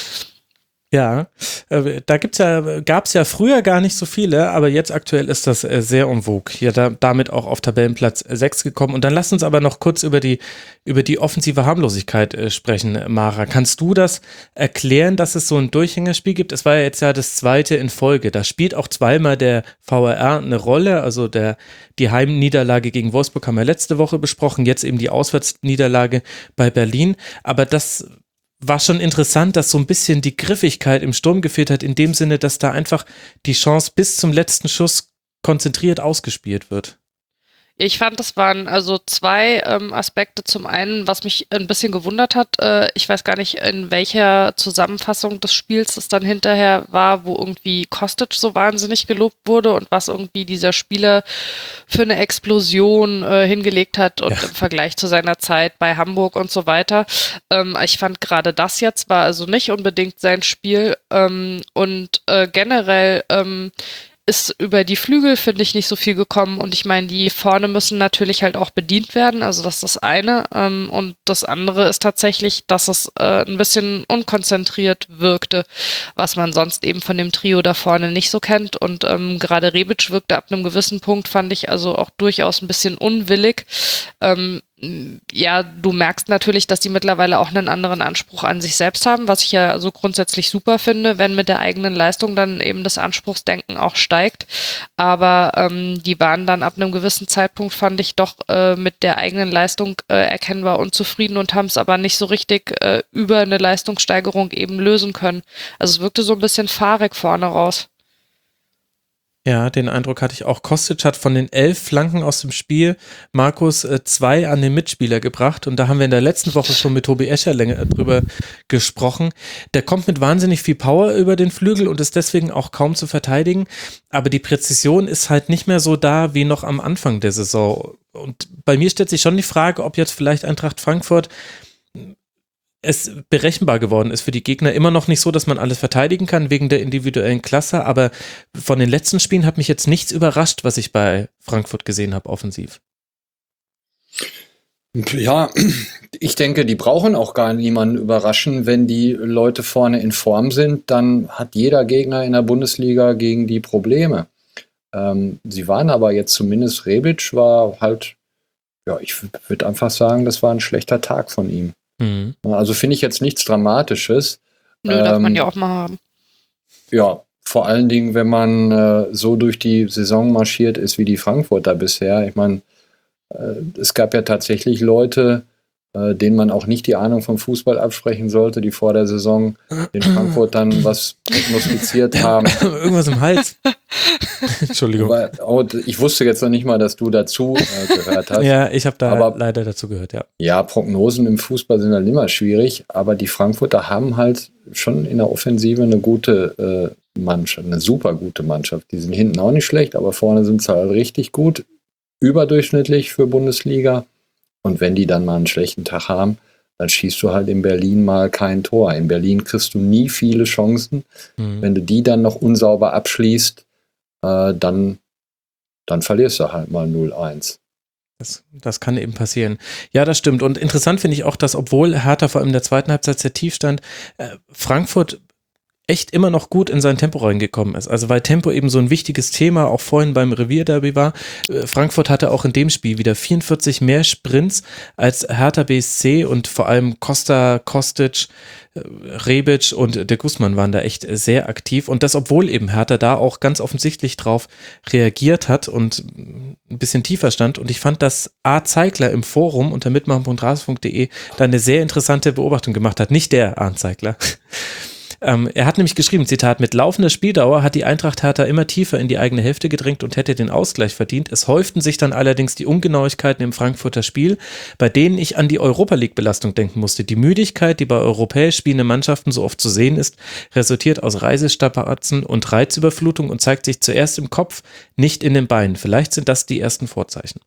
[SPEAKER 4] Ja, äh, da gibt's ja, gab's ja früher gar nicht so viele, aber jetzt aktuell ist das äh, sehr en vogue. Ja, da, damit auch auf Tabellenplatz sechs gekommen. Und dann lass uns aber noch kurz über die, über die offensive Harmlosigkeit äh, sprechen, Mara. Kannst du das erklären, dass es so ein Durchhängerspiel gibt? Es war ja jetzt ja das zweite in Folge. Da spielt auch zweimal der V A R eine Rolle. Also der, die Heimniederlage gegen Wolfsburg haben wir letzte Woche besprochen, jetzt eben die Auswärtsniederlage bei Berlin. Aber das war schon interessant, dass so ein bisschen die Griffigkeit im Sturm gefehlt hat, in dem Sinne, dass da einfach die Chance bis zum letzten Schuss konzentriert ausgespielt wird.
[SPEAKER 5] Ich fand, das waren also zwei ähm, Aspekte. Zum einen, was mich ein bisschen gewundert hat, äh, ich weiß gar nicht, in welcher Zusammenfassung des Spiels es dann hinterher war, wo irgendwie Kostic so wahnsinnig gelobt wurde und was irgendwie dieser Spieler für eine Explosion äh, hingelegt hat und ja. im Vergleich zu seiner Zeit bei Hamburg und so weiter. Ähm, ich fand gerade das jetzt war also nicht unbedingt sein Spiel ähm, und äh, generell ähm, ist über die Flügel, finde ich, nicht so viel gekommen und ich meine, die vorne müssen natürlich halt auch bedient werden, also das ist das eine ähm, und das andere ist tatsächlich, dass es äh, ein bisschen unkonzentriert wirkte, was man sonst eben von dem Trio da vorne nicht so kennt und ähm, gerade Rebic wirkte ab einem gewissen Punkt, fand ich also auch durchaus ein bisschen unwillig. Ähm, ja, du merkst natürlich, dass die mittlerweile auch einen anderen Anspruch an sich selbst haben, was ich ja so grundsätzlich super finde, wenn mit der eigenen Leistung dann eben das Anspruchsdenken auch steigt. Aber ähm, die waren dann ab einem gewissen Zeitpunkt, fand ich, doch äh, mit der eigenen Leistung äh, erkennbar unzufrieden und haben es aber nicht so richtig äh, über eine Leistungssteigerung eben lösen können. Also es wirkte so ein bisschen fahrig vorne raus.
[SPEAKER 4] Ja, den Eindruck hatte ich auch. Kostic hat von den elf Flanken aus dem Spiel Markus äh, zwei an den Mitspieler gebracht und da haben wir in der letzten Woche schon mit Tobi Escher länger drüber gesprochen. Der kommt mit wahnsinnig viel Power über den Flügel und ist deswegen auch kaum zu verteidigen, aber die Präzision ist halt nicht mehr so da wie noch am Anfang der Saison und bei mir stellt sich schon die Frage, ob jetzt vielleicht Eintracht Frankfurt es berechenbar geworden ist für die Gegner. Immer noch nicht so, dass man alles verteidigen kann wegen der individuellen Klasse, aber von den letzten Spielen hat mich jetzt nichts überrascht, was ich bei Frankfurt gesehen habe, offensiv.
[SPEAKER 6] Ja, ich denke, die brauchen auch gar niemanden überraschen. Wenn die Leute vorne in Form sind, dann hat jeder Gegner in der Bundesliga gegen die Probleme. Ähm, sie waren aber jetzt zumindest, Rebic war halt, ja, ich würde einfach sagen, das war ein schlechter Tag von ihm. Mhm. Also finde ich jetzt nichts Dramatisches.
[SPEAKER 5] Nö, ähm, darf man ja auch mal haben.
[SPEAKER 6] Ja, vor allen Dingen, wenn man äh, so durch die Saison marschiert ist wie die Frankfurter bisher. Ich meine, äh, es gab ja tatsächlich Leute, äh, denen man auch nicht die Ahnung vom Fußball absprechen sollte, die vor der Saison den Frankfurtern was prognostiziert haben.
[SPEAKER 4] Irgendwas im Hals. Entschuldigung.
[SPEAKER 6] Aber, oh, ich wusste jetzt noch nicht mal, dass du dazu äh, gehört hast.
[SPEAKER 4] Ja, ich habe da
[SPEAKER 6] aber,
[SPEAKER 4] leider dazu gehört, ja.
[SPEAKER 6] Ja, Prognosen im Fußball sind halt immer schwierig, aber die Frankfurter haben halt schon in der Offensive eine gute äh, Mannschaft, eine super gute Mannschaft. Die sind hinten auch nicht schlecht, aber vorne sind sie halt richtig gut, überdurchschnittlich für Bundesliga. Und wenn die dann mal einen schlechten Tag haben, dann schießt du halt in Berlin mal kein Tor. In Berlin kriegst du nie viele Chancen. Mhm. Wenn du die dann noch unsauber abschließt, äh, dann, dann verlierst du halt mal null eins.
[SPEAKER 4] Das, das kann eben passieren. Ja, das stimmt. Und interessant finde ich auch, dass obwohl Hertha vor allem in der zweiten Halbzeit sehr tief stand, äh, Frankfurt echt immer noch gut in sein Tempo reingekommen ist. Also weil Tempo eben so ein wichtiges Thema auch vorhin beim Revierderby war. Äh, Frankfurt hatte auch in dem Spiel wieder vierundvierzig mehr Sprints als Hertha B S C und vor allem Costa, Kostic, äh, Rebic und der Guzman waren da echt sehr aktiv. Und das, obwohl eben Hertha da auch ganz offensichtlich drauf reagiert hat und ein bisschen tiefer stand. Und ich fand, dass A. Zeigler im Forum unter mitmachen punkt rasen punkt de da eine sehr interessante Beobachtung gemacht hat. Nicht der A. Zeigler. Ähm, er hat nämlich geschrieben, Zitat, mit laufender Spieldauer hat die Eintracht Hertha immer tiefer in die eigene Hälfte gedrängt und hätte den Ausgleich verdient. Es häuften sich dann allerdings die Ungenauigkeiten im Frankfurter Spiel, bei denen ich an die Europa-League-Belastung denken musste. Die Müdigkeit, die bei europäisch spielenden Mannschaften so oft zu sehen ist, resultiert aus Reisestrapazen und Reizüberflutung und zeigt sich zuerst im Kopf, nicht in den Beinen. Vielleicht sind das die ersten Vorzeichen.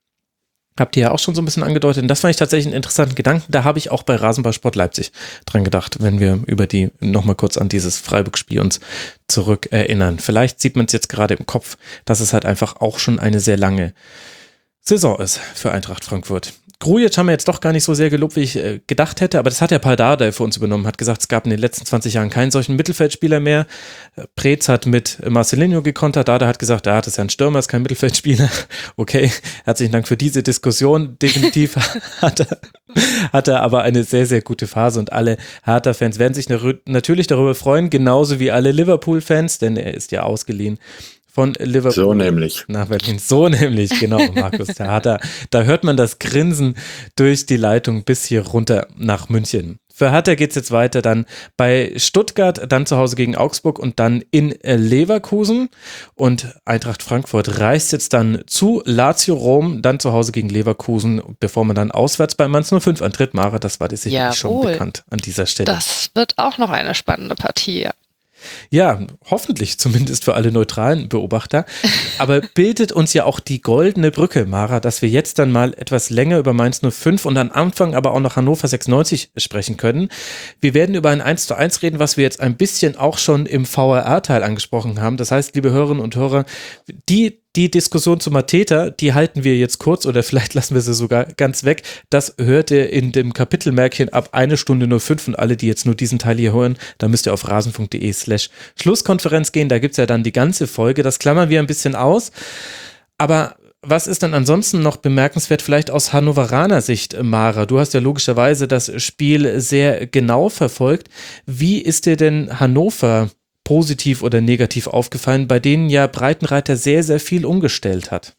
[SPEAKER 4] Habt ihr ja auch schon so ein bisschen angedeutet. Und das fand ich tatsächlich einen interessanten Gedanken. Da habe ich auch bei Rasenballsport Leipzig dran gedacht, wenn wir über die nochmal kurz an dieses Freiburg-Spiel uns zurück erinnern. Vielleicht sieht man es jetzt gerade im Kopf, dass es halt einfach auch schon eine sehr lange Saison ist für Eintracht Frankfurt. Grujic haben wir jetzt doch gar nicht so sehr gelobt, wie ich äh, gedacht hätte, aber das hat ja Paul Dardai für uns übernommen, hat gesagt, es gab in den letzten zwanzig Jahren keinen solchen Mittelfeldspieler mehr. Äh, Preetz hat mit Marcelinho gekontert, Dardai hat gesagt, ja, das ist ja ein Stürmer, ist kein Mittelfeldspieler. Okay, herzlichen Dank für diese Diskussion. Definitiv hat er, hat er aber eine sehr, sehr gute Phase und alle Hertha-Fans werden sich nar- natürlich darüber freuen, genauso wie alle Liverpool-Fans, denn er ist ja ausgeliehen von Liverpool.
[SPEAKER 6] So nämlich.
[SPEAKER 4] Nach Berlin. So nämlich, genau, Markus. Da, hat er, da hört man das Grinsen durch die Leitung bis hier runter nach München. Für Hertha geht es jetzt weiter dann bei Stuttgart, dann zu Hause gegen Augsburg und dann in Leverkusen. Und Eintracht Frankfurt reist jetzt dann zu Lazio Rom, dann zu Hause gegen Leverkusen, bevor man dann auswärts bei Mainz null fünf antritt. Mara, das war dir sicherlich schon bekannt an dieser Stelle.
[SPEAKER 5] Das wird auch noch eine spannende Partie, ja.
[SPEAKER 4] Ja, hoffentlich zumindest für alle neutralen Beobachter. Aber bildet uns ja auch die goldene Brücke, Mara, dass wir jetzt dann mal etwas länger über Mainz null fünf und am Anfang aber auch noch Hannover sechsundneunzig sprechen können. Wir werden über ein eins zu eins reden, was wir jetzt ein bisschen auch schon im V R R-Teil angesprochen haben. Das heißt, liebe Hörerinnen und Hörer, die Die Diskussion zu Mateta, die halten wir jetzt kurz oder vielleicht lassen wir sie sogar ganz weg. Das hört ihr in dem Kapitelmärkchen ab eine Stunde null fünf und alle, die jetzt nur diesen Teil hier hören, da müsst ihr auf rasen.de slash Schlusskonferenz gehen. Da gibt es ja dann die ganze Folge. Das klammern wir ein bisschen aus. Aber was ist dann ansonsten noch bemerkenswert, vielleicht aus Hannoveraner Sicht, Mara? Du hast ja logischerweise das Spiel sehr genau verfolgt. Wie ist dir denn Hannover positiv oder negativ aufgefallen, bei denen ja Breitenreiter sehr, sehr viel umgestellt hat?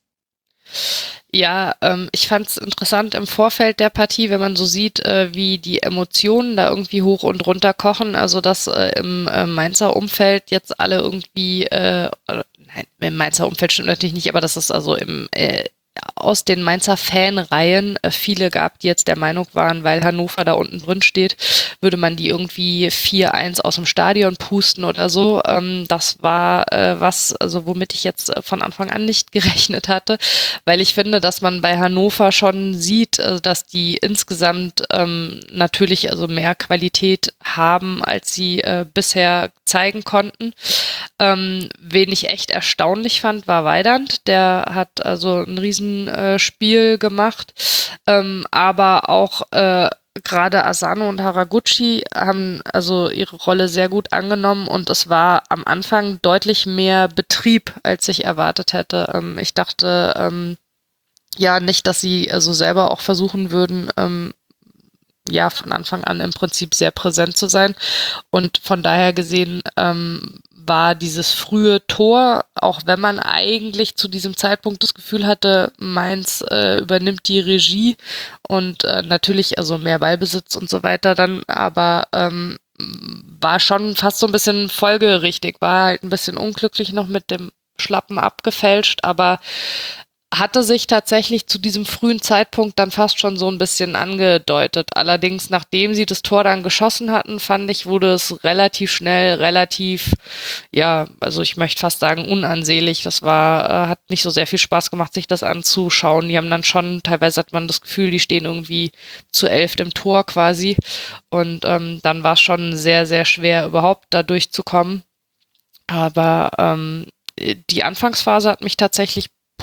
[SPEAKER 5] Ja, ähm, ich fand es interessant im Vorfeld der Partie, wenn man so sieht, äh, wie die Emotionen da irgendwie hoch und runter kochen. Also dass äh, im äh, Mainzer Umfeld jetzt alle irgendwie, äh, nein, im Mainzer Umfeld stimmt natürlich nicht, aber dass es also im äh, aus den Mainzer Fanreihen äh, viele gab, die jetzt der Meinung waren, weil Hannover da unten drin steht, würde man die irgendwie vier eins aus dem Stadion pusten oder so. Ähm, das war äh, was, also womit ich jetzt äh, von Anfang an nicht gerechnet hatte, weil ich finde, dass man bei Hannover schon sieht, äh, dass die insgesamt ähm, natürlich also mehr Qualität haben, als sie äh, bisher zeigen konnten. Ähm, wen ich echt erstaunlich fand, war Weidand. Der hat also ein Riesenspiel äh, gemacht, ähm, aber auch äh, gerade Asano und Haraguchi haben also ihre Rolle sehr gut angenommen und es war am Anfang deutlich mehr Betrieb, als ich erwartet hätte. Ähm, ich dachte ähm, ja nicht, dass sie also selber auch versuchen würden, ähm, ja, von Anfang an im Prinzip sehr präsent zu sein. Und von daher gesehen ähm, war dieses frühe Tor, auch wenn man eigentlich zu diesem Zeitpunkt das Gefühl hatte, Mainz äh, übernimmt die Regie und äh, natürlich also mehr Ballbesitz und so weiter dann, aber ähm, war schon fast so ein bisschen folgerichtig, war halt ein bisschen unglücklich noch mit dem Schlappen abgefälscht, aber hatte sich tatsächlich zu diesem frühen Zeitpunkt dann fast schon so ein bisschen angedeutet. Allerdings, nachdem sie das Tor dann geschossen hatten, fand ich, wurde es relativ schnell, relativ, ja, also ich möchte fast sagen, unansehlich. Das war, äh, hat nicht so sehr viel Spaß gemacht, sich das anzuschauen. Die haben dann schon, teilweise hat man das Gefühl, die stehen irgendwie zu elft im Tor quasi. Und ähm, dann war es schon sehr, sehr schwer, überhaupt da durchzukommen. Aber ähm, die Anfangsphase hat mich tatsächlich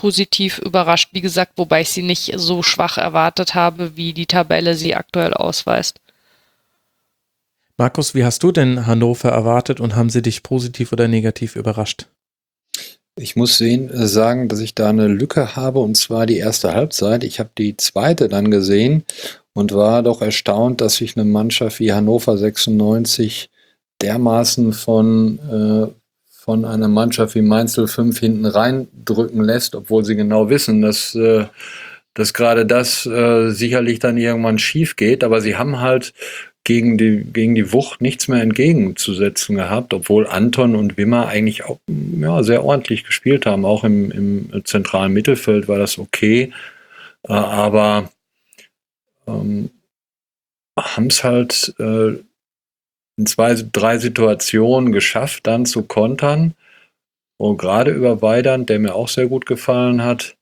[SPEAKER 5] positiv überrascht, wie gesagt, wobei ich sie nicht so schwach erwartet habe, wie die Tabelle sie aktuell ausweist.
[SPEAKER 4] Markus, wie hast du denn Hannover erwartet und haben sie dich positiv oder negativ überrascht?
[SPEAKER 6] Ich muss sehen, äh, sagen, dass ich da eine Lücke habe, und zwar die erste Halbzeit. Ich habe die zweite dann gesehen und war doch erstaunt, dass sich eine Mannschaft wie Hannover sechsundneunzig dermaßen von, äh, von einer Mannschaft wie Mainz null fünf hinten reindrücken lässt, obwohl sie genau wissen, dass, äh, dass gerade das äh, sicherlich dann irgendwann schief geht. Aber sie haben halt gegen die, gegen die Wucht nichts mehr entgegenzusetzen gehabt, obwohl Anton und Wimmer eigentlich auch ja, sehr ordentlich gespielt haben. Auch im, im zentralen Mittelfeld war das okay, äh, aber ähm, haben es halt äh, in zwei, drei Situationen geschafft, dann zu kontern. Und gerade über Weidand, der mir auch sehr gut gefallen hat.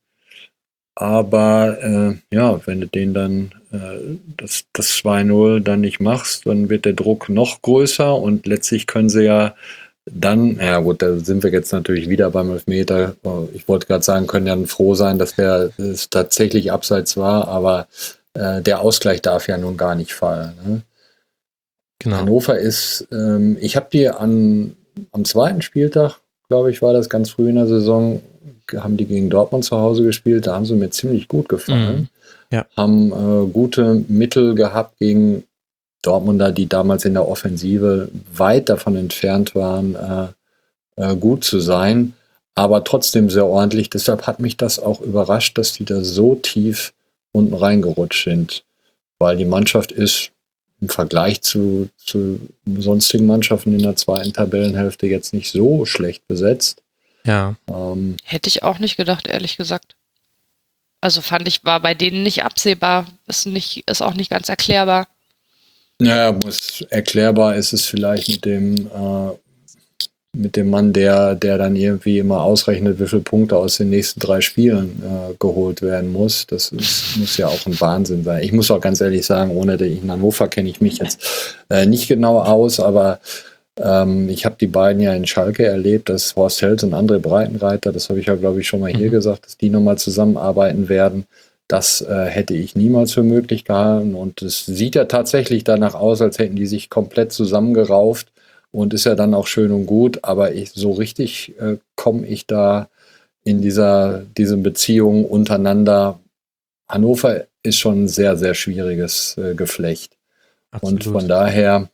[SPEAKER 6] Aber äh, ja, wenn du den dann äh, das, das zwei null dann nicht machst, dann wird der Druck noch größer und letztlich können sie ja dann, ja gut, da sind wir jetzt natürlich wieder beim Elfmeter. Ich wollte gerade sagen, können ja froh sein, dass der es tatsächlich abseits war, aber äh, der Ausgleich darf ja nun gar nicht fallen. Ne? Genau. Hannover ist, ähm, ich habe die an, am zweiten Spieltag, glaube ich, war das ganz früh in der Saison, haben die gegen Dortmund zu Hause gespielt, da haben sie mir ziemlich gut gefallen. Mm, ja. Haben äh, gute Mittel gehabt gegen Dortmunder, die damals in der Offensive weit davon entfernt waren, äh, äh, gut zu sein, aber trotzdem sehr ordentlich. Deshalb hat mich das auch überrascht, dass die da so tief unten reingerutscht sind, weil die Mannschaft ist im Vergleich zu, zu sonstigen Mannschaften in der zweiten Tabellenhälfte jetzt nicht so schlecht besetzt.
[SPEAKER 4] Ja.
[SPEAKER 6] Ähm,
[SPEAKER 5] Hätte ich auch nicht gedacht, ehrlich gesagt. Also fand ich, war bei denen nicht absehbar. Ist nicht, ist auch nicht ganz erklärbar.
[SPEAKER 6] Naja, muss, erklärbar ist es vielleicht mit dem, äh, mit dem Mann, der, der dann irgendwie immer ausrechnet, wie viele Punkte aus den nächsten drei Spielen äh, geholt werden muss. Das ist, muss ja auch ein Wahnsinn sein. Ich muss auch ganz ehrlich sagen, ohne den in Hannover kenne ich mich jetzt äh, nicht genau aus, aber Ähm, ich habe die beiden ja in Schalke erlebt, dass Horst Held und André Breitenreiter, das habe ich ja, glaube ich, schon mal hier mhm. gesagt, dass die nochmal zusammenarbeiten werden. Das äh, hätte ich niemals für möglich gehalten. Und es sieht ja tatsächlich danach aus, als hätten die sich komplett zusammengerauft und ist ja dann auch schön und gut. Aber ich, so richtig äh, komme ich da in dieser diesen Beziehungen untereinander. Hannover ist schon ein sehr, sehr schwieriges äh, Geflecht. Absolut. Und von daher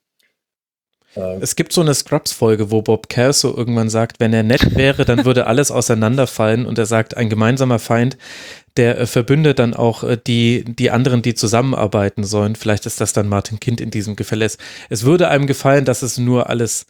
[SPEAKER 4] es gibt so eine Scrubs-Folge, wo Bob Kelso irgendwann sagt, wenn er nett wäre, dann würde alles auseinanderfallen, und er sagt, ein gemeinsamer Feind, der äh, verbündet dann auch äh, die, die anderen, die zusammenarbeiten sollen. Vielleicht ist das dann Martin Kind in diesem Gefälle. Es würde einem gefallen, dass es nur alles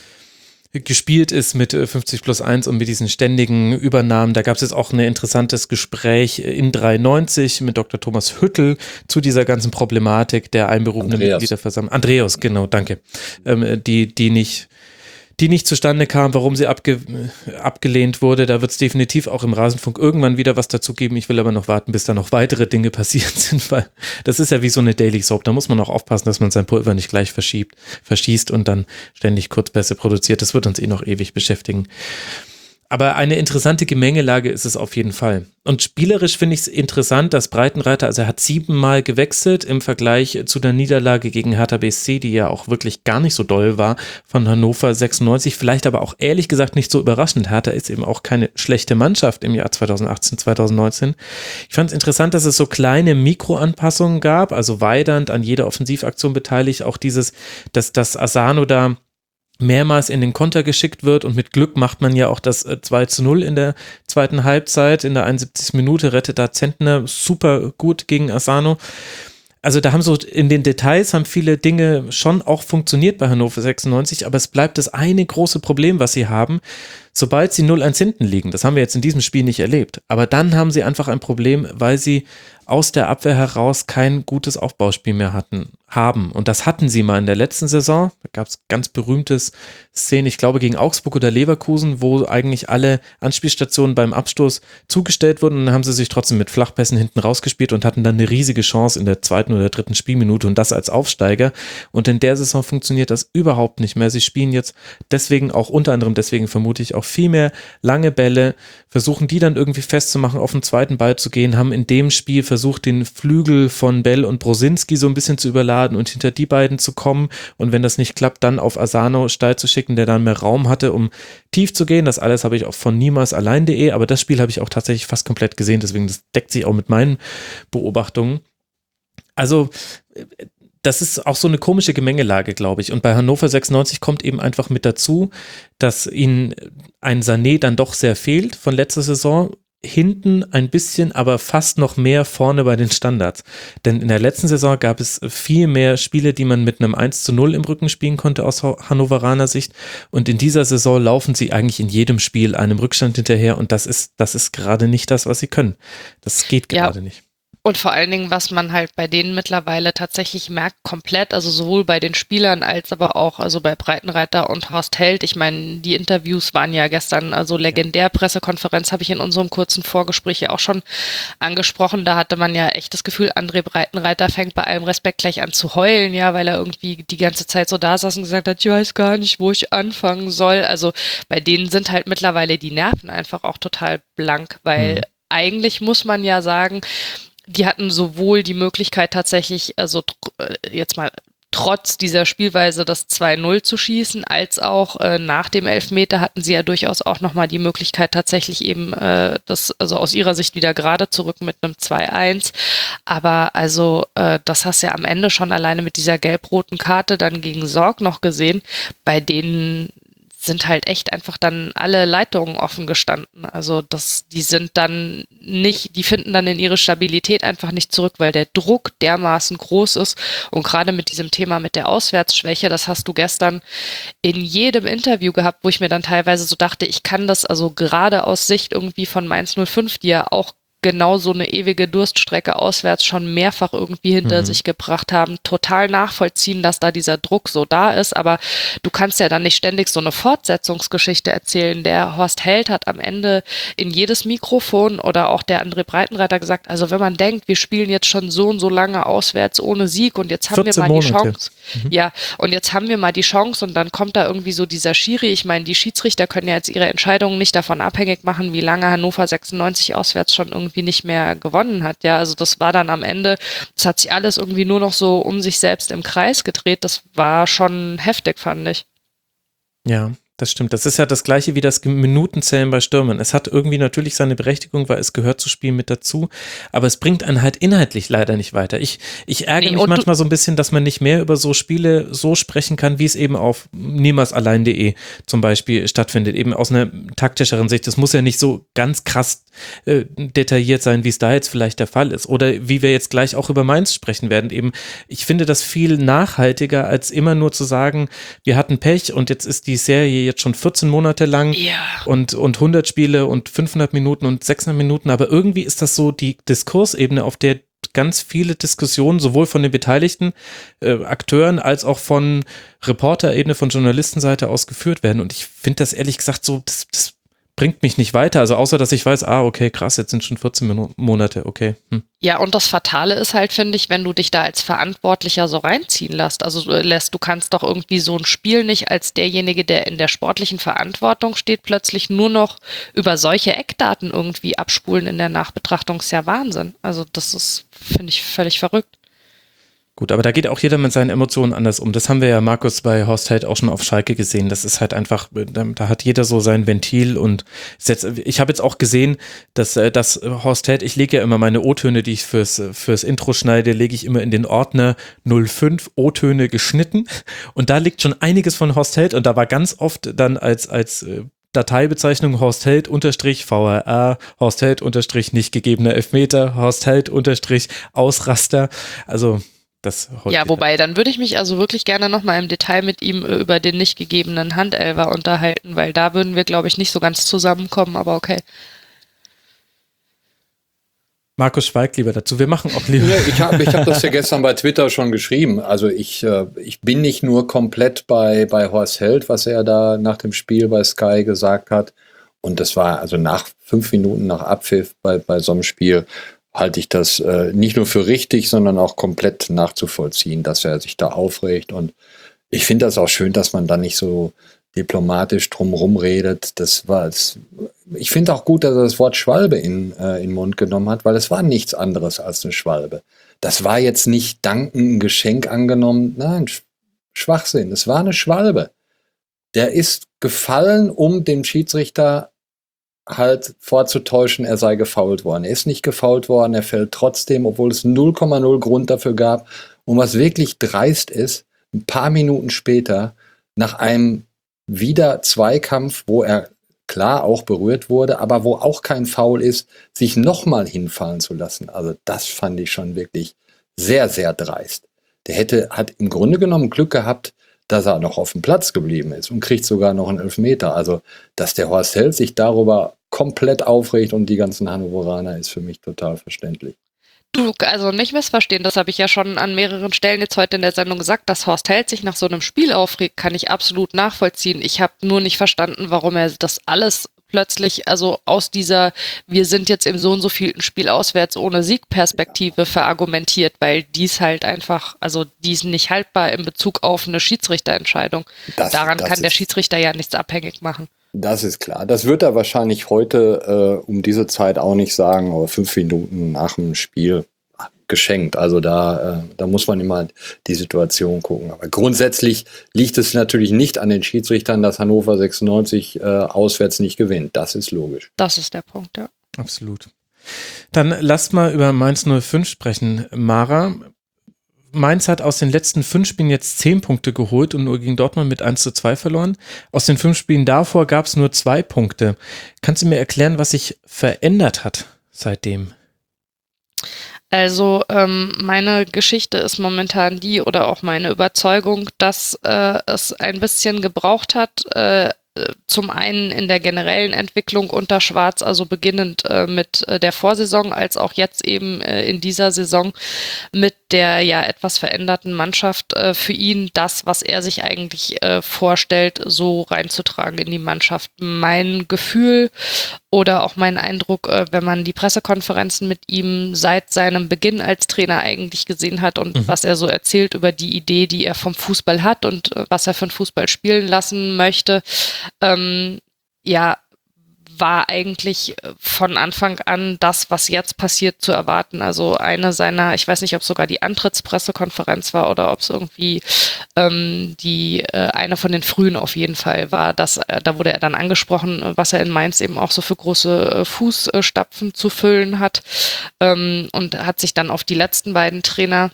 [SPEAKER 4] gespielt ist mit fünfzig plus eins und mit diesen ständigen Übernahmen. Da gab es jetzt auch ein interessantes Gespräch in dreiundneunzig mit Doktor Thomas Hüttel zu dieser ganzen Problematik der einberufenen Mitgliederversammlung. Andreas, genau, danke. Ähm, die, die nicht die nicht zustande kam, warum sie abge, abgelehnt wurde. Da wird es definitiv auch im Rasenfunk irgendwann wieder was dazu geben. Ich will aber noch warten, bis da noch weitere Dinge passiert sind, weil das ist ja wie so eine Daily Soap. Da muss man auch aufpassen, dass man sein Pulver nicht gleich verschiebt, verschießt und dann ständig Kurzpässe produziert. Das wird uns eh noch ewig beschäftigen. Aber eine interessante Gemengelage ist es auf jeden Fall. Und spielerisch finde ich es interessant, dass Breitenreiter, also er hat siebenmal gewechselt im Vergleich zu der Niederlage gegen Hertha B S C, die ja auch wirklich gar nicht so doll war, von Hannover sechsundneunzig. Vielleicht aber auch ehrlich gesagt nicht so überraschend. Hertha ist eben auch keine schlechte Mannschaft im Jahr zweitausendachtzehn, zweitausendneunzehn. Ich fand es interessant, dass es so kleine Mikroanpassungen gab, also Weidand an jeder Offensivaktion beteiligt, auch dieses, dass das Asano da mehrmals in den Konter geschickt wird, und mit Glück macht man ja auch das zwei zu null in der zweiten Halbzeit. In der einundsiebzigsten Minute rettet da Zentner super gut gegen Asano. Also da haben so in den Details haben viele Dinge schon auch funktioniert bei Hannover sechsundneunzig, aber es bleibt das eine große Problem, was sie haben, sobald sie null eins hinten liegen. Das haben wir jetzt in diesem Spiel nicht erlebt. Aber dann haben sie einfach ein Problem, weil sie aus der Abwehr heraus kein gutes Aufbauspiel mehr hatten, haben. Und das hatten sie mal in der letzten Saison. Da gab es ganz berühmtes Szenen, ich glaube gegen Augsburg oder Leverkusen, wo eigentlich alle Anspielstationen beim Abstoß zugestellt wurden, und dann haben sie sich trotzdem mit Flachpässen hinten rausgespielt und hatten dann eine riesige Chance in der zweiten oder dritten Spielminute, und das als Aufsteiger. Und in der Saison funktioniert das überhaupt nicht mehr. Sie spielen jetzt deswegen auch, unter anderem deswegen vermute ich auch viel mehr lange Bälle, versuchen die dann irgendwie festzumachen, auf den zweiten Ball zu gehen, haben in dem Spiel versucht, den Flügel von Bell und Brosinski so ein bisschen zu überladen und hinter die beiden zu kommen und wenn das nicht klappt, dann auf Asano steil zu schicken, der dann mehr Raum hatte, um tief zu gehen. Das alles habe ich auch von niemals allein punkt de, aber das Spiel habe ich auch tatsächlich fast komplett gesehen, deswegen das deckt sich auch mit meinen Beobachtungen. Also das ist auch so eine komische Gemengelage, glaube ich. Und bei Hannover sechsundneunzig kommt eben einfach mit dazu, dass ihnen ein Sané dann doch sehr fehlt von letzter Saison. Hinten ein bisschen, aber fast noch mehr vorne bei den Standards. Denn in der letzten Saison gab es viel mehr Spiele, die man mit einem eins zu null im Rücken spielen konnte aus Hannoveraner Sicht. Und in dieser Saison laufen sie eigentlich in jedem Spiel einem Rückstand hinterher. Und das ist, das ist gerade nicht das, was sie können. Das geht gerade ja. nicht.
[SPEAKER 5] Und vor allen Dingen, was man halt bei denen mittlerweile tatsächlich merkt, komplett, also sowohl bei den Spielern als aber auch also bei Breitenreiter und Horst Held. Ich meine, die Interviews waren ja gestern, also legendär, Pressekonferenz habe ich in unserem kurzen Vorgespräch ja auch schon angesprochen. Da hatte man ja echt das Gefühl, André Breitenreiter fängt bei allem Respekt gleich an zu heulen, ja, weil er irgendwie die ganze Zeit so da saß und gesagt hat, ich weiß gar nicht, wo ich anfangen soll. Also bei denen sind halt mittlerweile die Nerven einfach auch total blank, weil mhm. eigentlich muss man ja sagen, die hatten sowohl die Möglichkeit tatsächlich, also jetzt mal trotz dieser Spielweise das zwei null zu schießen, als auch äh, nach dem Elfmeter hatten sie ja durchaus auch nochmal die Möglichkeit tatsächlich eben äh, das, also aus ihrer Sicht wieder gerade zurück mit einem zwei eins. Aber also äh, das hast du ja am Ende schon alleine mit dieser gelb-roten Karte dann gegen Sorg noch gesehen, bei denen sind halt echt einfach dann alle Leitungen offen gestanden. Also das, die sind dann nicht, die finden dann in ihre Stabilität einfach nicht zurück, weil der Druck dermaßen groß ist. Und gerade mit diesem Thema mit der Auswärtsschwäche, das hast du gestern in jedem Interview gehabt, wo ich mir dann teilweise so dachte, ich kann das also gerade aus Sicht irgendwie von Mainz null fünf, die ja auch genau so eine ewige Durststrecke auswärts schon mehrfach irgendwie hinter mhm. sich gebracht haben, total nachvollziehen, dass da dieser Druck so da ist, aber du kannst ja dann nicht ständig so eine Fortsetzungsgeschichte erzählen. Der Horst Held hat am Ende in jedes Mikrofon oder auch der André Breitenreiter gesagt, also wenn man denkt, wir spielen jetzt schon so und so lange auswärts ohne Sieg und jetzt haben wir mal die Chance, mhm. ja, und jetzt haben wir mal die Chance und dann kommt da irgendwie so dieser Schiri, ich meine, die Schiedsrichter können ja jetzt ihre Entscheidungen nicht davon abhängig machen, wie lange Hannover sechsundneunzig auswärts schon irgendwie nicht mehr gewonnen hat, ja, also das war dann am Ende, das hat sich alles irgendwie nur noch so um sich selbst im Kreis gedreht, das war schon heftig, fand ich.
[SPEAKER 4] Ja, das stimmt. Das ist ja das Gleiche wie das Minutenzählen bei Stürmern. Es hat irgendwie natürlich seine Berechtigung, weil es gehört zu Spielen mit dazu, aber es bringt einen halt inhaltlich leider nicht weiter. Ich, ich ärgere nee, mich manchmal so ein bisschen, dass man nicht mehr über so Spiele so sprechen kann, wie es eben auf niemals allein punkt de zum Beispiel stattfindet, eben aus einer taktischeren Sicht. Das muss ja nicht so ganz krass äh, detailliert sein, wie es da jetzt vielleicht der Fall ist. Oder wie wir jetzt gleich auch über Mainz sprechen werden. Eben, ich finde das viel nachhaltiger, als immer nur zu sagen, wir hatten Pech und jetzt ist die Serie jetzt schon vierzehn Monate lang ja. und, und hundert Spiele und fünfhundert Minuten und sechshundert Minuten, aber irgendwie ist das so die Diskursebene, auf der ganz viele Diskussionen sowohl von den beteiligten äh, Akteuren als auch von Reporterebene, von Journalistenseite aus geführt werden und ich finde das ehrlich gesagt so, das, das bringt mich nicht weiter, also außer, dass ich weiß, ah, okay, krass, jetzt sind schon vierzehn Monate, okay. Hm.
[SPEAKER 5] Ja, und das Fatale ist halt, finde ich, wenn du dich da als Verantwortlicher so reinziehen lässt, also lässt, du kannst doch irgendwie so ein Spiel nicht als derjenige, der in der sportlichen Verantwortung steht, plötzlich nur noch über solche Eckdaten irgendwie abspulen in der Nachbetrachtung, ist ja Wahnsinn. Also das ist, finde ich, völlig verrückt.
[SPEAKER 4] Gut, aber da geht auch jeder mit seinen Emotionen anders um. Das haben wir ja, Markus, bei Horst Held auch schon auf Schalke gesehen. Das ist halt einfach, da, da hat jeder so sein Ventil und jetzt, ich habe jetzt auch gesehen, dass, dass Horst Held, ich lege ja immer meine O-Töne, die ich fürs, fürs Intro schneide, lege ich immer in den Ordner null fünf O-Töne geschnitten und da liegt schon einiges von Horst Held und da war ganz oft dann als, als Dateibezeichnung Horst Held unterstrich V R A, Horst Held unterstrich nicht gegebener Elfmeter, Horst Held unterstrich Ausraster, also Das
[SPEAKER 5] ja, wobei, dann würde ich mich also wirklich gerne nochmal im Detail mit ihm über den nicht gegebenen Handelfer unterhalten, weil da würden wir, glaube ich, nicht so ganz zusammenkommen, aber okay.
[SPEAKER 4] Markus schweigt lieber dazu, wir machen auch lieber.
[SPEAKER 6] Ja, ich habe ich hab das ja gestern bei Twitter schon geschrieben, also ich, äh, ich bin nicht nur komplett bei, bei Horst Held, was er da nach dem Spiel bei Sky gesagt hat, und das war also nach fünf Minuten nach Abpfiff bei, bei so einem Spiel, halte ich das äh, nicht nur für richtig, sondern auch komplett nachzuvollziehen, dass er sich da aufregt. Und ich finde das auch schön, dass man da nicht so diplomatisch drumherum redet. Das war es. Ich finde auch gut, dass er das Wort Schwalbe in, äh, in den Mund genommen hat, weil es war nichts anderes als eine Schwalbe. Das war jetzt nicht dankend ein Geschenk angenommen. Nein, Schwachsinn. Es war eine Schwalbe. Der ist gefallen, um dem Schiedsrichter halt vorzutäuschen, er sei gefoult worden. Er ist nicht gefoult worden, er fällt trotzdem, obwohl es null Komma null Grund dafür gab. Und was wirklich dreist ist, ein paar Minuten später, nach einem wieder Zweikampf, wo er klar auch berührt wurde, aber wo auch kein Foul ist, sich nochmal hinfallen zu lassen. Also das fand ich schon wirklich sehr, sehr dreist. Der hätte, hat im Grunde genommen Glück gehabt, dass er noch auf dem Platz geblieben ist und kriegt sogar noch einen Elfmeter. Also, dass der Horst Held sich darüber komplett aufregt und die ganzen Hannoveraner, ist für mich total verständlich.
[SPEAKER 5] Du, also nicht missverstehen, das habe ich ja schon an mehreren Stellen jetzt heute in der Sendung gesagt, dass Horst Held sich nach so einem Spiel aufregt, kann ich absolut nachvollziehen. Ich habe nur nicht verstanden, warum er das alles plötzlich, also aus dieser, wir sind jetzt im so und so vielten Spiel auswärts ohne Siegperspektive verargumentiert, weil dies halt einfach, also die ist nicht haltbar in Bezug auf eine Schiedsrichterentscheidung. Das, Daran das kann der Schiedsrichter ja nichts abhängig machen.
[SPEAKER 6] Das ist klar. Das wird er wahrscheinlich heute äh, um diese Zeit auch nicht sagen, aber fünf Minuten nach dem Spiel geschenkt. Also da, äh, da muss man immer die Situation gucken. Aber grundsätzlich liegt es natürlich nicht an den Schiedsrichtern, dass Hannover sechsundneunzig äh, auswärts nicht gewinnt. Das ist logisch.
[SPEAKER 5] Das ist der Punkt, ja.
[SPEAKER 4] Absolut. Dann lasst mal über Mainz null fünf sprechen. Mara, Mainz hat aus den letzten fünf Spielen jetzt zehn Punkte geholt und nur gegen Dortmund mit eins zu zwei verloren. Aus den fünf Spielen davor gab es nur zwei Punkte. Kannst du mir erklären, was sich verändert hat seitdem?
[SPEAKER 5] Also ähm, meine Geschichte ist momentan die oder auch meine Überzeugung, dass äh, es ein bisschen gebraucht hat, äh, zum einen in der generellen Entwicklung unter Schwarz, also beginnend äh, mit äh, der Vorsaison, als auch jetzt eben äh, in dieser Saison mit der ja etwas veränderten Mannschaft äh, für ihn das, was er sich eigentlich äh, vorstellt, so reinzutragen in die Mannschaft. Mein Gefühl oder auch mein Eindruck, äh, wenn man die Pressekonferenzen mit ihm seit seinem Beginn als Trainer eigentlich gesehen hat und mhm. was er so erzählt über die Idee, die er vom Fußball hat und äh, was er für einen Fußball spielen lassen möchte, Ähm, ja, war eigentlich von Anfang an das, was jetzt passiert, zu erwarten. Also eine seiner, ich weiß nicht, ob es sogar die Antrittspressekonferenz war oder ob es irgendwie ähm, die äh, eine von den frühen auf jeden Fall war. Dass, äh, da wurde er dann angesprochen, was er in Mainz eben auch so für große äh, Fußstapfen zu füllen hat ähm, und hat sich dann auf die letzten beiden Trainer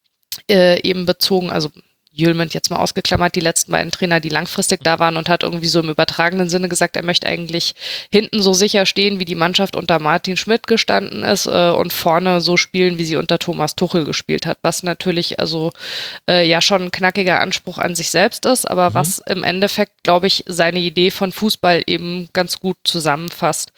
[SPEAKER 5] äh, eben bezogen, also Jülment jetzt mal ausgeklammert, die letzten beiden Trainer, die langfristig da waren und hat irgendwie so im übertragenen Sinne gesagt, er möchte eigentlich hinten so sicher stehen, wie die Mannschaft unter Martin Schmidt gestanden ist äh, und vorne so spielen, wie sie unter Thomas Tuchel gespielt hat, was natürlich also äh, ja schon ein knackiger Anspruch an sich selbst ist, aber mhm. was im Endeffekt, glaube ich, seine Idee von Fußball eben ganz gut zusammenfasst.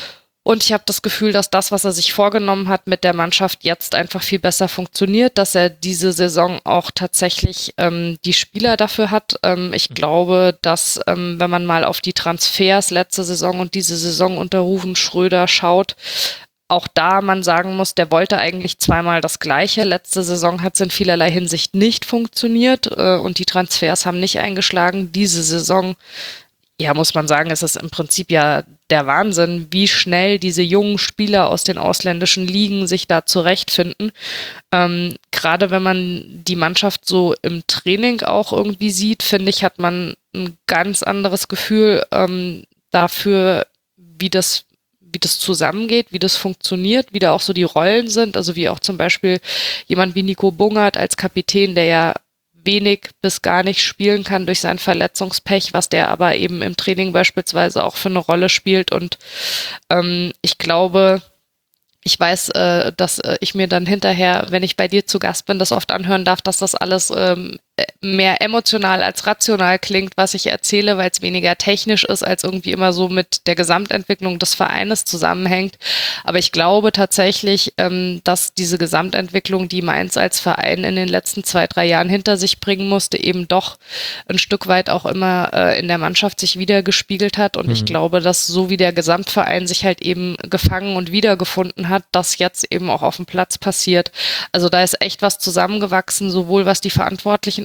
[SPEAKER 5] Und ich habe das Gefühl, dass das, was er sich vorgenommen hat mit der Mannschaft, jetzt einfach viel besser funktioniert, dass er diese Saison auch tatsächlich ähm, die Spieler dafür hat. Ähm, ich glaube, dass ähm, wenn man mal auf die Transfers letzte Saison und diese Saison unter Ruven Schröder schaut, auch da man sagen muss, der wollte eigentlich zweimal das Gleiche. Letzte Saison hat es in vielerlei Hinsicht nicht funktioniert äh, und die Transfers haben nicht eingeschlagen. Diese Saison, ja, muss man sagen, es ist im Prinzip ja der Wahnsinn, wie schnell diese jungen Spieler aus den ausländischen Ligen sich da zurechtfinden. Ähm, gerade wenn man die Mannschaft so im Training auch irgendwie sieht, finde ich, hat man ein ganz anderes Gefühl ähm, dafür, wie das wie das zusammengeht, wie das funktioniert, wie da auch so die Rollen sind. Also wie auch zum Beispiel jemand wie Nico Bungert als Kapitän, der ja wenig bis gar nicht spielen kann durch sein Verletzungspech, was der aber eben im Training beispielsweise auch für eine Rolle spielt. Und ähm, ich glaube, ich weiß, äh, dass äh, ich mir dann hinterher, wenn ich bei dir zu Gast bin, das oft anhören darf, dass das alles ähm, mehr emotional als rational klingt, was ich erzähle, weil es weniger technisch ist, als irgendwie immer so mit der Gesamtentwicklung des Vereines zusammenhängt. Aber ich glaube tatsächlich, ähm, dass diese Gesamtentwicklung, die Mainz als Verein in den letzten zwei, drei Jahren hinter sich bringen musste, eben doch ein Stück weit auch immer äh, in der Mannschaft sich wiedergespiegelt hat. Und mhm. ich glaube, dass so wie der Gesamtverein sich halt eben gefangen und wiedergefunden hat, das jetzt eben auch auf dem Platz passiert. Also da ist echt was zusammengewachsen, sowohl was die Verantwortlichen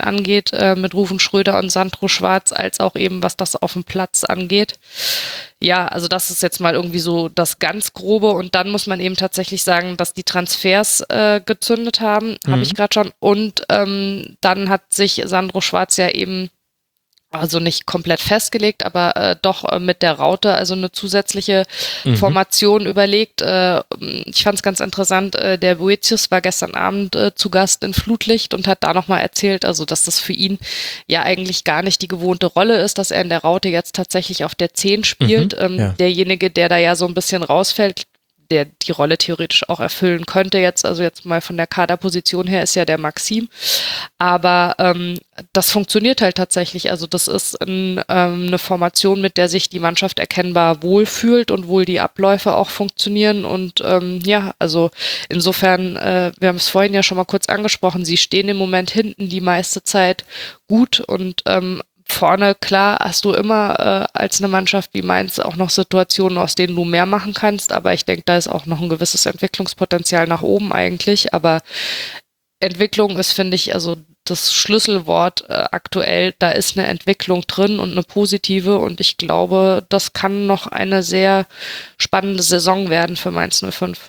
[SPEAKER 5] angeht, äh, mit Ruven Schröder und Sandro Schwarz, als auch eben, was das auf dem Platz angeht. Ja, also das ist jetzt mal irgendwie so das ganz Grobe und dann muss man eben tatsächlich sagen, dass die Transfers äh, gezündet haben, mhm. habe ich gerade schon. Und ähm, dann hat sich Sandro Schwarz ja eben also nicht komplett festgelegt, aber äh, doch äh, mit der Raute, also eine zusätzliche mhm. Formation überlegt. Äh, ich fand es ganz interessant, äh, der Boetius war gestern Abend äh, zu Gast in Flutlicht und hat da nochmal erzählt, also dass das für ihn ja eigentlich gar nicht die gewohnte Rolle ist, dass er in der Raute jetzt tatsächlich auf der zehn spielt. Mhm, ähm, ja. Derjenige, der da ja so ein bisschen rausfällt, der die Rolle theoretisch auch erfüllen könnte jetzt, also jetzt mal von der Kaderposition her, ist ja der Maxim. Aber ähm, das funktioniert halt tatsächlich. Also das ist ein, ähm, eine Formation, mit der sich die Mannschaft erkennbar wohlfühlt und wohl die Abläufe auch funktionieren. Und ähm, ja, also insofern, äh, wir haben es vorhin ja schon mal kurz angesprochen, sie stehen im Moment hinten die meiste Zeit gut und ähm, vorne, klar, hast du immer äh, als eine Mannschaft wie Mainz auch noch Situationen, aus denen du mehr machen kannst, aber ich denke, da ist auch noch ein gewisses Entwicklungspotenzial nach oben eigentlich, aber Entwicklung ist, finde ich, also das Schlüsselwort äh, aktuell, da ist eine Entwicklung drin und eine positive und ich glaube, das kann noch eine sehr spannende Saison werden für Mainz null fünf.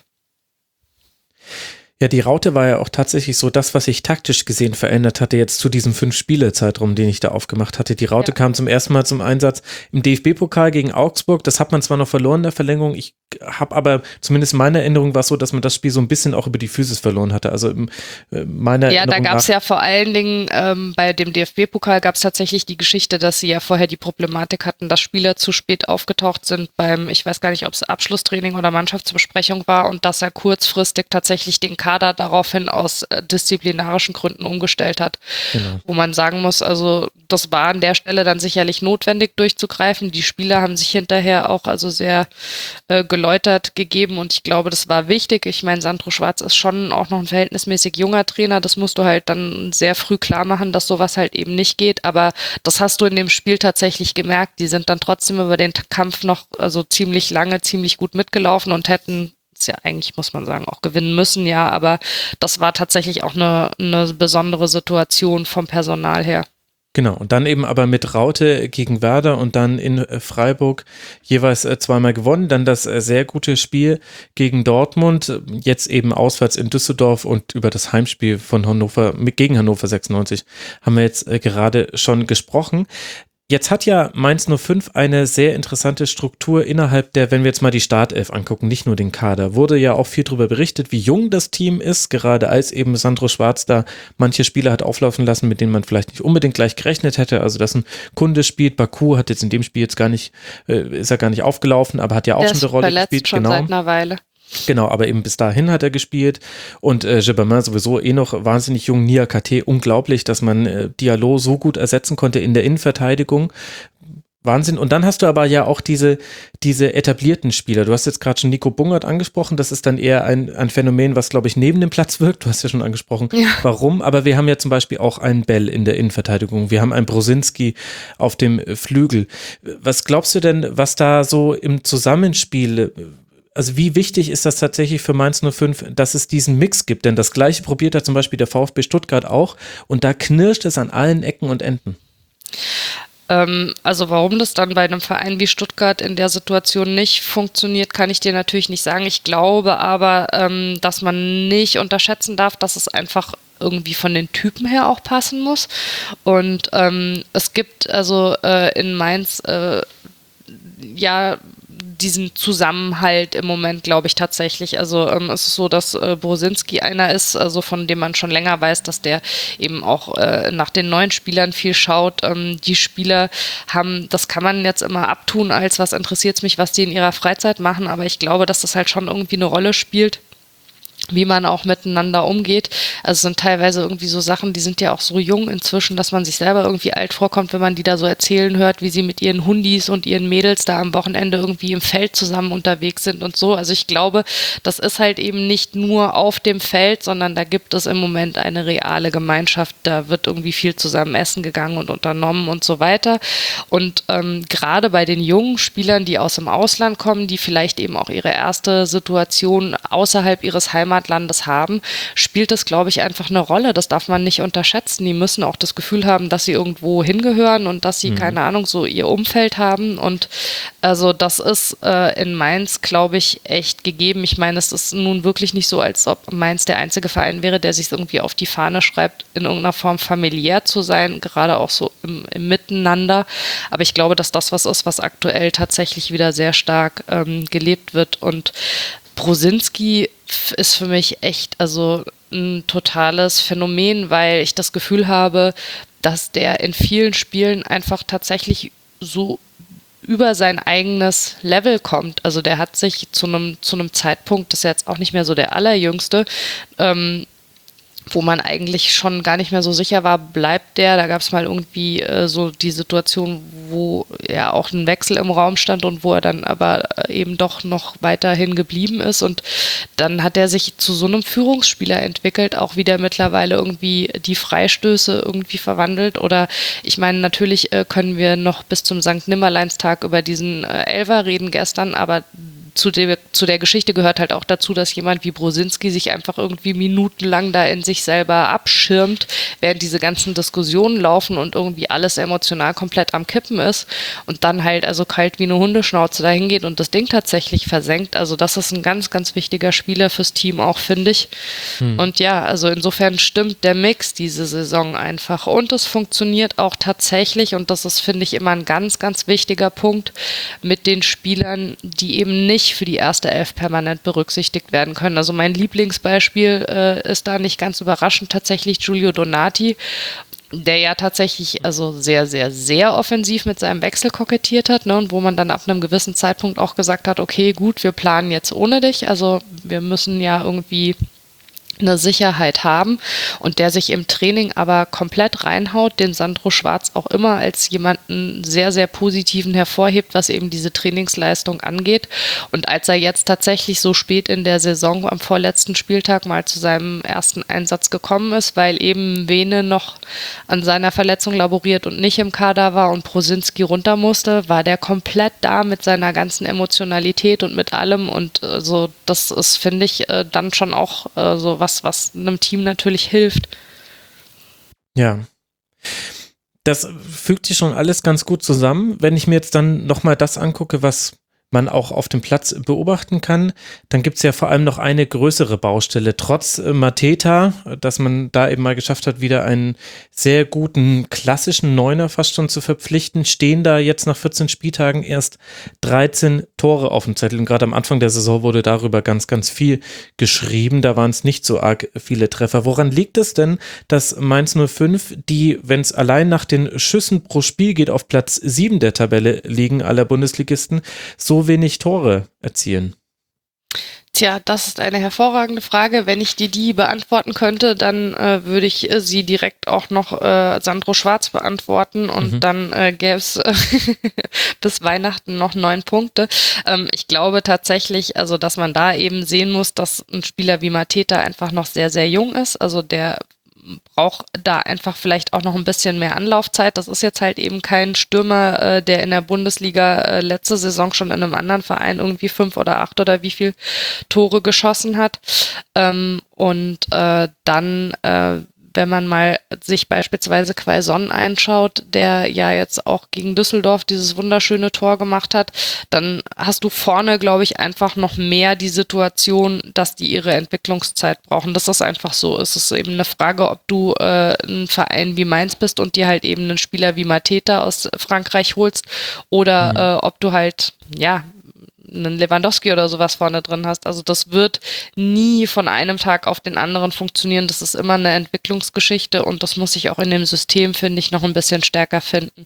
[SPEAKER 4] Ja, die Raute war ja auch tatsächlich so das, was sich taktisch gesehen verändert hatte jetzt zu diesem Fünf-Spiele-Zeitraum, den ich da aufgemacht hatte. Die Raute ja. kam zum ersten Mal zum Einsatz im D F B-Pokal gegen Augsburg. Das hat man zwar noch verloren in der Verlängerung, ich habe aber zumindest meine Erinnerung war es so, dass man das Spiel so ein bisschen auch über die Physis verloren hatte. Also in meiner
[SPEAKER 5] Ja,
[SPEAKER 4] Erinnerung
[SPEAKER 5] da gab es ja vor allen Dingen ähm, bei dem D F B-Pokal gab es tatsächlich die Geschichte, dass sie ja vorher die Problematik hatten, dass Spieler zu spät aufgetaucht sind beim, ich weiß gar nicht, ob es Abschlusstraining oder Mannschaftsbesprechung war und dass er kurzfristig tatsächlich den Kader daraufhin aus äh, disziplinarischen Gründen umgestellt hat. Genau. Wo man sagen muss, also das war an der Stelle dann sicherlich notwendig durchzugreifen. Die Spieler haben sich hinterher auch also sehr äh, geläutert gegeben und ich glaube, das war wichtig. Ich meine, Sandro Schwarz ist schon auch noch ein verhältnismäßig junger Trainer. Das musst du halt dann sehr früh klar machen, dass sowas halt eben nicht geht. Aber das hast du in dem Spiel tatsächlich gemerkt. Die sind dann trotzdem über den Kampf noch also ziemlich lange, ziemlich gut mitgelaufen und hätten ja eigentlich, muss man sagen, auch gewinnen müssen, ja, aber das war tatsächlich auch eine, eine besondere Situation vom Personal her.
[SPEAKER 4] Genau, und dann eben aber mit Raute gegen Werder und dann in Freiburg jeweils äh, zweimal gewonnen, dann das äh, sehr gute Spiel gegen Dortmund, jetzt eben auswärts in Düsseldorf und über das Heimspiel von Hannover gegen Hannover sechsundneunzig haben wir jetzt äh, gerade schon gesprochen. Jetzt hat ja Mainz null fünf eine sehr interessante Struktur innerhalb der, wenn wir jetzt mal die Startelf angucken, nicht nur den Kader, wurde ja auch viel darüber berichtet, wie jung das Team ist, gerade als eben Sandro Schwarz da manche Spieler hat auflaufen lassen, mit denen man vielleicht nicht unbedingt gleich gerechnet hätte, also dass ein Kunde spielt, Baku hat jetzt in dem Spiel jetzt gar nicht, äh, ist er gar nicht aufgelaufen, aber hat ja auch
[SPEAKER 5] der
[SPEAKER 4] schon eine Rolle gespielt.
[SPEAKER 5] Schon
[SPEAKER 4] genau.
[SPEAKER 5] seit einer Weile.
[SPEAKER 4] Genau, aber eben bis dahin hat er gespielt und äh, Gibbermann sowieso eh noch wahnsinnig jung, Nia K T, unglaublich, dass man äh, Diallo so gut ersetzen konnte in der Innenverteidigung. Wahnsinn. Und dann hast du aber ja auch diese, diese etablierten Spieler. Du hast jetzt gerade schon Nico Bungert angesprochen. Das ist dann eher ein, ein Phänomen, was, glaube ich, neben dem Platz wirkt. Du hast ja schon angesprochen, ja. warum. Aber wir haben ja zum Beispiel auch einen Bell in der Innenverteidigung. Wir haben einen Brosinski auf dem Flügel. Was glaubst du denn, was da so im Zusammenspiel, also wie wichtig ist das tatsächlich für Mainz null fünf, dass es diesen Mix gibt? Denn das Gleiche probiert hat zum Beispiel der VfB Stuttgart auch. Und da knirscht es an allen Ecken und Enden.
[SPEAKER 5] Also warum das dann bei einem Verein wie Stuttgart in der Situation nicht funktioniert, kann ich dir natürlich nicht sagen. Ich glaube aber, ähm, dass man nicht unterschätzen darf, dass es einfach irgendwie von den Typen her auch passen muss. Und ähm, es gibt also äh, in Mainz äh, ja diesen Zusammenhalt im Moment, glaube ich, tatsächlich. Also ähm, es ist so, dass äh, Brosinski einer ist, also von dem man schon länger weiß, dass der eben auch äh, nach den neuen Spielern viel schaut. Ähm, die Spieler haben, das kann man jetzt immer abtun, als was interessiert es mich, was die in ihrer Freizeit machen, aber ich glaube, dass das halt schon irgendwie eine Rolle spielt, wie man auch miteinander umgeht. Also es sind teilweise irgendwie so Sachen, die sind ja auch so jung inzwischen, dass man sich selber irgendwie alt vorkommt, wenn man die da so erzählen hört, wie sie mit ihren Hundis und ihren Mädels da am Wochenende irgendwie im Feld zusammen unterwegs sind und so. Also ich glaube, das ist halt eben nicht nur auf dem Feld, sondern da gibt es im Moment eine reale Gemeinschaft. Da wird irgendwie viel zusammen essen gegangen und unternommen und so weiter. Und ähm, gerade bei den jungen Spielern, die aus dem Ausland kommen, die vielleicht eben auch ihre erste Situation außerhalb ihres Heimat Heimatlandes haben, spielt das, glaube ich, einfach eine Rolle. Das darf man nicht unterschätzen. Die müssen auch das Gefühl haben, dass sie irgendwo hingehören und dass sie, mhm. keine Ahnung, so ihr Umfeld haben. Und also das ist äh, in Mainz, glaube ich, echt gegeben. Ich meine, es ist nun wirklich nicht so, als ob Mainz der einzige Verein wäre, der sich irgendwie auf die Fahne schreibt, in irgendeiner Form familiär zu sein, gerade auch so im, im Miteinander. Aber ich glaube, dass das was ist, was aktuell tatsächlich wieder sehr stark ähm, gelebt wird. Und Brosinski ist für mich echt also ein totales Phänomen, weil ich das Gefühl habe, dass der in vielen Spielen einfach tatsächlich so über sein eigenes Level kommt. Also der hat sich zu einem zu einem Zeitpunkt, das ist jetzt auch nicht mehr so der allerjüngste, ähm, wo man eigentlich schon gar nicht mehr so sicher war, bleibt der. Da gab es mal irgendwie äh, so die Situation, wo ja auch ein Wechsel im Raum stand und wo er dann aber eben doch noch weiterhin geblieben ist. Und dann hat er sich zu so einem Führungsspieler entwickelt, auch wieder mittlerweile irgendwie die Freistöße irgendwie verwandelt. Oder ich meine, natürlich äh, können wir noch bis zum Sankt Nimmerleinstag über diesen äh, Elfer reden gestern, aber Zu der, zu der Geschichte gehört halt auch dazu, dass jemand wie Brosinski sich einfach irgendwie minutenlang da in sich selber abschirmt, während diese ganzen Diskussionen laufen und irgendwie alles emotional komplett am Kippen ist und dann halt also kalt wie eine Hundeschnauze dahin geht und das Ding tatsächlich versenkt. Also das ist ein ganz, ganz wichtiger Spieler fürs Team auch, finde ich. Hm. Und ja, also insofern stimmt der Mix diese Saison einfach und es funktioniert auch tatsächlich und das ist, finde ich, immer ein ganz, ganz wichtiger Punkt mit den Spielern, die eben nicht für die erste Elf permanent berücksichtigt werden können. Also mein Lieblingsbeispiel äh, ist da nicht ganz überraschend tatsächlich Giulio Donati, der ja tatsächlich also sehr, sehr, sehr offensiv mit seinem Wechsel kokettiert hat, ne, und wo man dann ab einem gewissen Zeitpunkt auch gesagt hat, okay, gut, wir planen jetzt ohne dich, also wir müssen ja irgendwie eine Sicherheit haben und der sich im Training aber komplett reinhaut, den Sandro Schwarz auch immer als jemanden sehr, sehr positiven hervorhebt, was eben diese Trainingsleistung angeht. Und als er jetzt tatsächlich so spät in der Saison am vorletzten Spieltag mal zu seinem ersten Einsatz gekommen ist, weil eben Vene noch an seiner Verletzung laboriert und nicht im Kader war und Brosinski runter musste, war der komplett da mit seiner ganzen Emotionalität und mit allem und äh, so, das ist, finde ich, äh, dann schon auch äh, so was Was, was einem Team natürlich hilft.
[SPEAKER 4] Ja. Das fügt sich schon alles ganz gut zusammen. Wenn ich mir jetzt dann nochmal das angucke, was man auch auf dem Platz beobachten kann, dann gibt es ja vor allem noch eine größere Baustelle. Trotz äh, Mateta, dass man da eben mal geschafft hat, wieder einen sehr guten klassischen Neuner fast schon zu verpflichten, stehen da jetzt nach vierzehn Spieltagen erst dreizehn Tore auf dem Zettel. Und gerade am Anfang der Saison wurde darüber ganz, ganz viel geschrieben. Da waren es nicht so arg viele Treffer. Woran liegt es denn, dass Mainz null fünf, die, wenn es allein nach den Schüssen pro Spiel geht, auf Platz sieben der Tabelle liegen aller Bundesligisten, so wenig Tore erzielen?
[SPEAKER 5] Tja, das ist eine hervorragende Frage. Wenn ich dir die beantworten könnte, dann äh, würde ich äh, sie direkt auch noch äh, Sandro Schwarz beantworten und mhm. dann äh, gäbe es äh, bis Weihnachten noch neun Punkte. Ähm, ich glaube tatsächlich, also dass man da eben sehen muss, dass ein Spieler wie Mateta einfach noch sehr, sehr jung ist. Also der braucht da einfach vielleicht auch noch ein bisschen mehr Anlaufzeit. Das ist jetzt halt eben kein Stürmer, äh, der in der Bundesliga äh, letzte Saison schon in einem anderen Verein irgendwie fünf oder acht oder wie viel Tore geschossen hat. Ähm, und äh, dann äh, wenn man mal sich beispielsweise Quaison einschaut, der ja jetzt auch gegen Düsseldorf dieses wunderschöne Tor gemacht hat, dann hast du vorne, glaube ich, einfach noch mehr die Situation, dass die ihre Entwicklungszeit brauchen. Das ist einfach so. Es ist eben eine Frage, ob du äh, ein Verein wie Mainz bist und dir halt eben einen Spieler wie Mateta aus Frankreich holst oder mhm. äh, ob du halt, ja, einen Lewandowski oder sowas vorne drin hast. Also das wird nie von einem Tag auf den anderen funktionieren. Das ist immer eine Entwicklungsgeschichte und das muss sich auch in dem System, finde ich, noch ein bisschen stärker finden.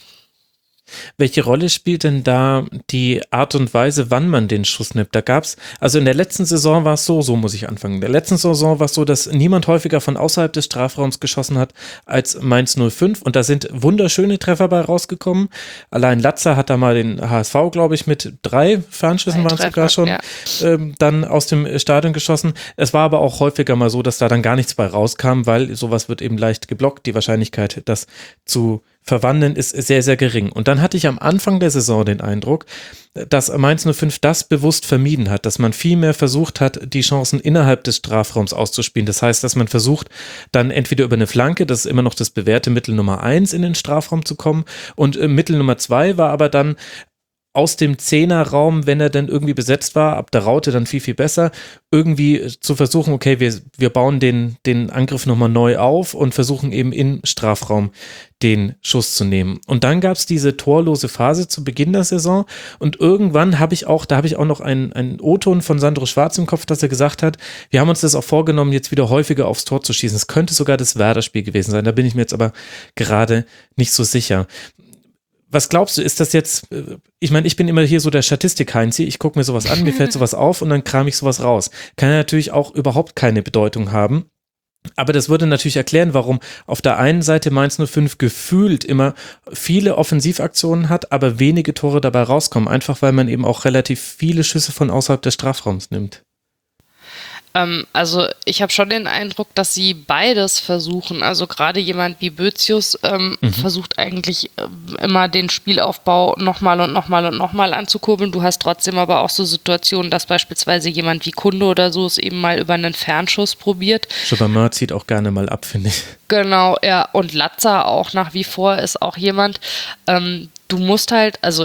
[SPEAKER 4] Welche Rolle spielt denn da die Art und Weise, wann man den Schuss nimmt? Da gab es, also in der letzten Saison war es so, so muss ich anfangen. In der letzten Saison war es so, dass niemand häufiger von außerhalb des Strafraums geschossen hat als Mainz null fünf und da sind wunderschöne Treffer bei rausgekommen. Allein Latzer hat da mal den H S V, glaube ich, mit drei Fernschüssen waren es sogar schon, ja. ähm, dann aus dem Stadion geschossen. Es war aber auch häufiger mal so, dass da dann gar nichts bei rauskam, weil sowas wird eben leicht geblockt. Die Wahrscheinlichkeit, das zu verwandeln, ist sehr, sehr gering. Und dann hatte ich am Anfang der Saison den Eindruck, dass Mainz null fünf das bewusst vermieden hat, dass man viel mehr versucht hat, die Chancen innerhalb des Strafraums auszuspielen. Das heißt, dass man versucht, dann entweder über eine Flanke, das ist immer noch das bewährte Mittel Nummer eins, in den Strafraum zu kommen, und äh, Mittel Nummer zwei war aber dann aus dem Zehnerraum, wenn er dann irgendwie besetzt war, ab der Raute dann viel, viel besser, irgendwie zu versuchen, okay, wir, wir bauen den, den Angriff nochmal neu auf und versuchen eben im Strafraum den Schuss zu nehmen. Und dann gab es diese torlose Phase zu Beginn der Saison und irgendwann habe ich auch, da habe ich auch noch einen, einen O-Ton von Sandro Schwarz im Kopf, dass er gesagt hat, wir haben uns das auch vorgenommen, jetzt wieder häufiger aufs Tor zu schießen. Es könnte sogar das Werder-Spiel gewesen sein, da bin ich mir jetzt aber gerade nicht so sicher. Was glaubst du, ist das jetzt, ich meine, ich bin immer hier so der Statistik-Heinzi, ich gucke mir sowas an, mir fällt sowas auf und dann kram ich sowas raus. Kann ja natürlich auch überhaupt keine Bedeutung haben, aber das würde natürlich erklären, warum auf der einen Seite Mainz null fünf gefühlt immer viele Offensivaktionen hat, aber wenige Tore dabei rauskommen, einfach weil man eben auch relativ viele Schüsse von außerhalb des Strafraums nimmt.
[SPEAKER 5] Also ich habe schon den Eindruck, dass sie beides versuchen. Also gerade jemand wie Bözius ähm, mhm. versucht eigentlich äh, immer den Spielaufbau nochmal und nochmal und nochmal anzukurbeln. Du hast trotzdem aber auch so Situationen, dass beispielsweise jemand wie Kunde oder so es eben mal über einen Fernschuss probiert. Chauvamin
[SPEAKER 4] zieht auch gerne mal ab, finde ich.
[SPEAKER 5] Genau, ja. Und Latza auch nach wie vor ist auch jemand, ähm, du musst halt, also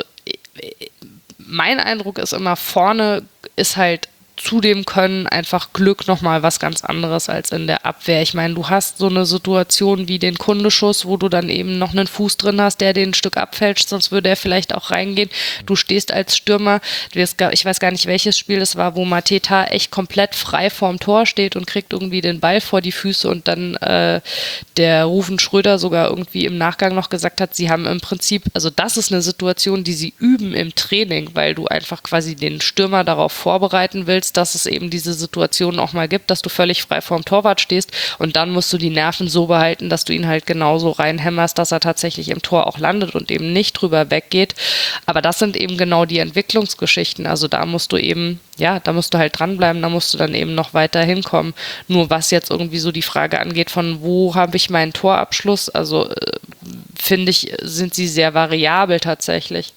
[SPEAKER 5] mein Eindruck ist immer, vorne ist halt zudem können einfach Glück nochmal was ganz anderes als in der Abwehr. Ich meine, du hast so eine Situation wie den Kundeschuss, wo du dann eben noch einen Fuß drin hast, der den ein Stück abfälscht, sonst würde er vielleicht auch reingehen. Du stehst als Stürmer, du wirst, ich weiß gar nicht, welches Spiel das war, wo Mateta echt komplett frei vorm Tor steht und kriegt irgendwie den Ball vor die Füße und dann äh, der Rufen Schröder sogar irgendwie im Nachgang noch gesagt hat, sie haben im Prinzip, also das ist eine Situation, die sie üben im Training, weil du einfach quasi den Stürmer darauf vorbereiten willst, dass es eben diese Situation auch mal gibt, dass du völlig frei vorm Torwart stehst und dann musst du die Nerven so behalten, dass du ihn halt genauso reinhämmerst, dass er tatsächlich im Tor auch landet und eben nicht drüber weggeht. Aber das sind eben genau die Entwicklungsgeschichten. Also da musst du eben, ja, da musst du halt dranbleiben, da musst du dann eben noch weiter hinkommen. Nur was jetzt irgendwie so die Frage angeht, von wo habe ich meinen Torabschluss, also äh, finde ich, sind sie sehr variabel tatsächlich.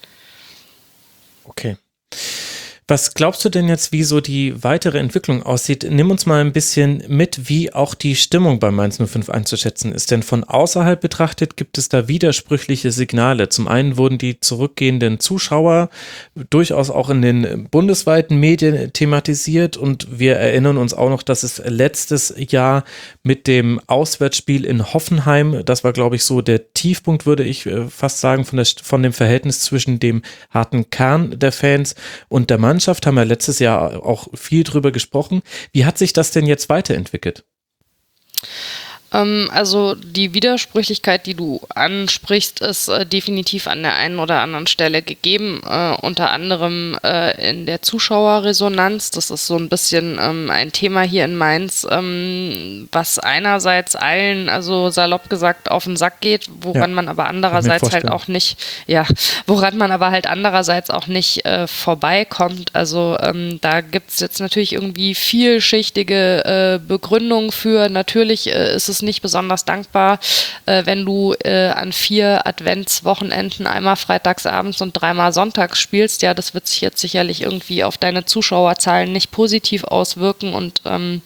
[SPEAKER 4] Okay. Was glaubst du denn jetzt, wie so die weitere Entwicklung aussieht? Nimm uns mal ein bisschen mit, wie auch die Stimmung bei Mainz null fünf einzuschätzen ist. Denn von außerhalb betrachtet gibt es da widersprüchliche Signale. Zum einen wurden die zurückgehenden Zuschauer durchaus auch in den bundesweiten Medien thematisiert und wir erinnern uns auch noch, dass es letztes Jahr mit dem Auswärtsspiel in Hoffenheim, das war, glaube ich, so der Tiefpunkt, würde ich fast sagen, von, der, von dem Verhältnis zwischen dem harten Kern der Fans und der Mannschaft. Mannschaft, haben wir letztes Jahr auch viel drüber gesprochen. Wie hat sich das denn jetzt weiterentwickelt?
[SPEAKER 5] Ähm, also die Widersprüchlichkeit, die du ansprichst, ist äh, definitiv an der einen oder anderen Stelle gegeben, äh, unter anderem äh, in der Zuschauerresonanz. Das ist so ein bisschen ähm, ein Thema hier in Mainz, ähm, was einerseits allen, also salopp gesagt, auf den Sack geht, woran ja, man aber andererseits halt auch nicht, ja, woran man aber halt andererseits auch nicht äh, vorbeikommt. Also ähm, da gibt es jetzt natürlich irgendwie vielschichtige äh, Begründungen für. Natürlich äh, ist es nicht besonders dankbar, äh, wenn du äh, an vier Adventswochenenden einmal freitagsabends und dreimal sonntags spielst. Ja, das wird sich jetzt sicherlich irgendwie auf deine Zuschauerzahlen nicht positiv auswirken und ähm,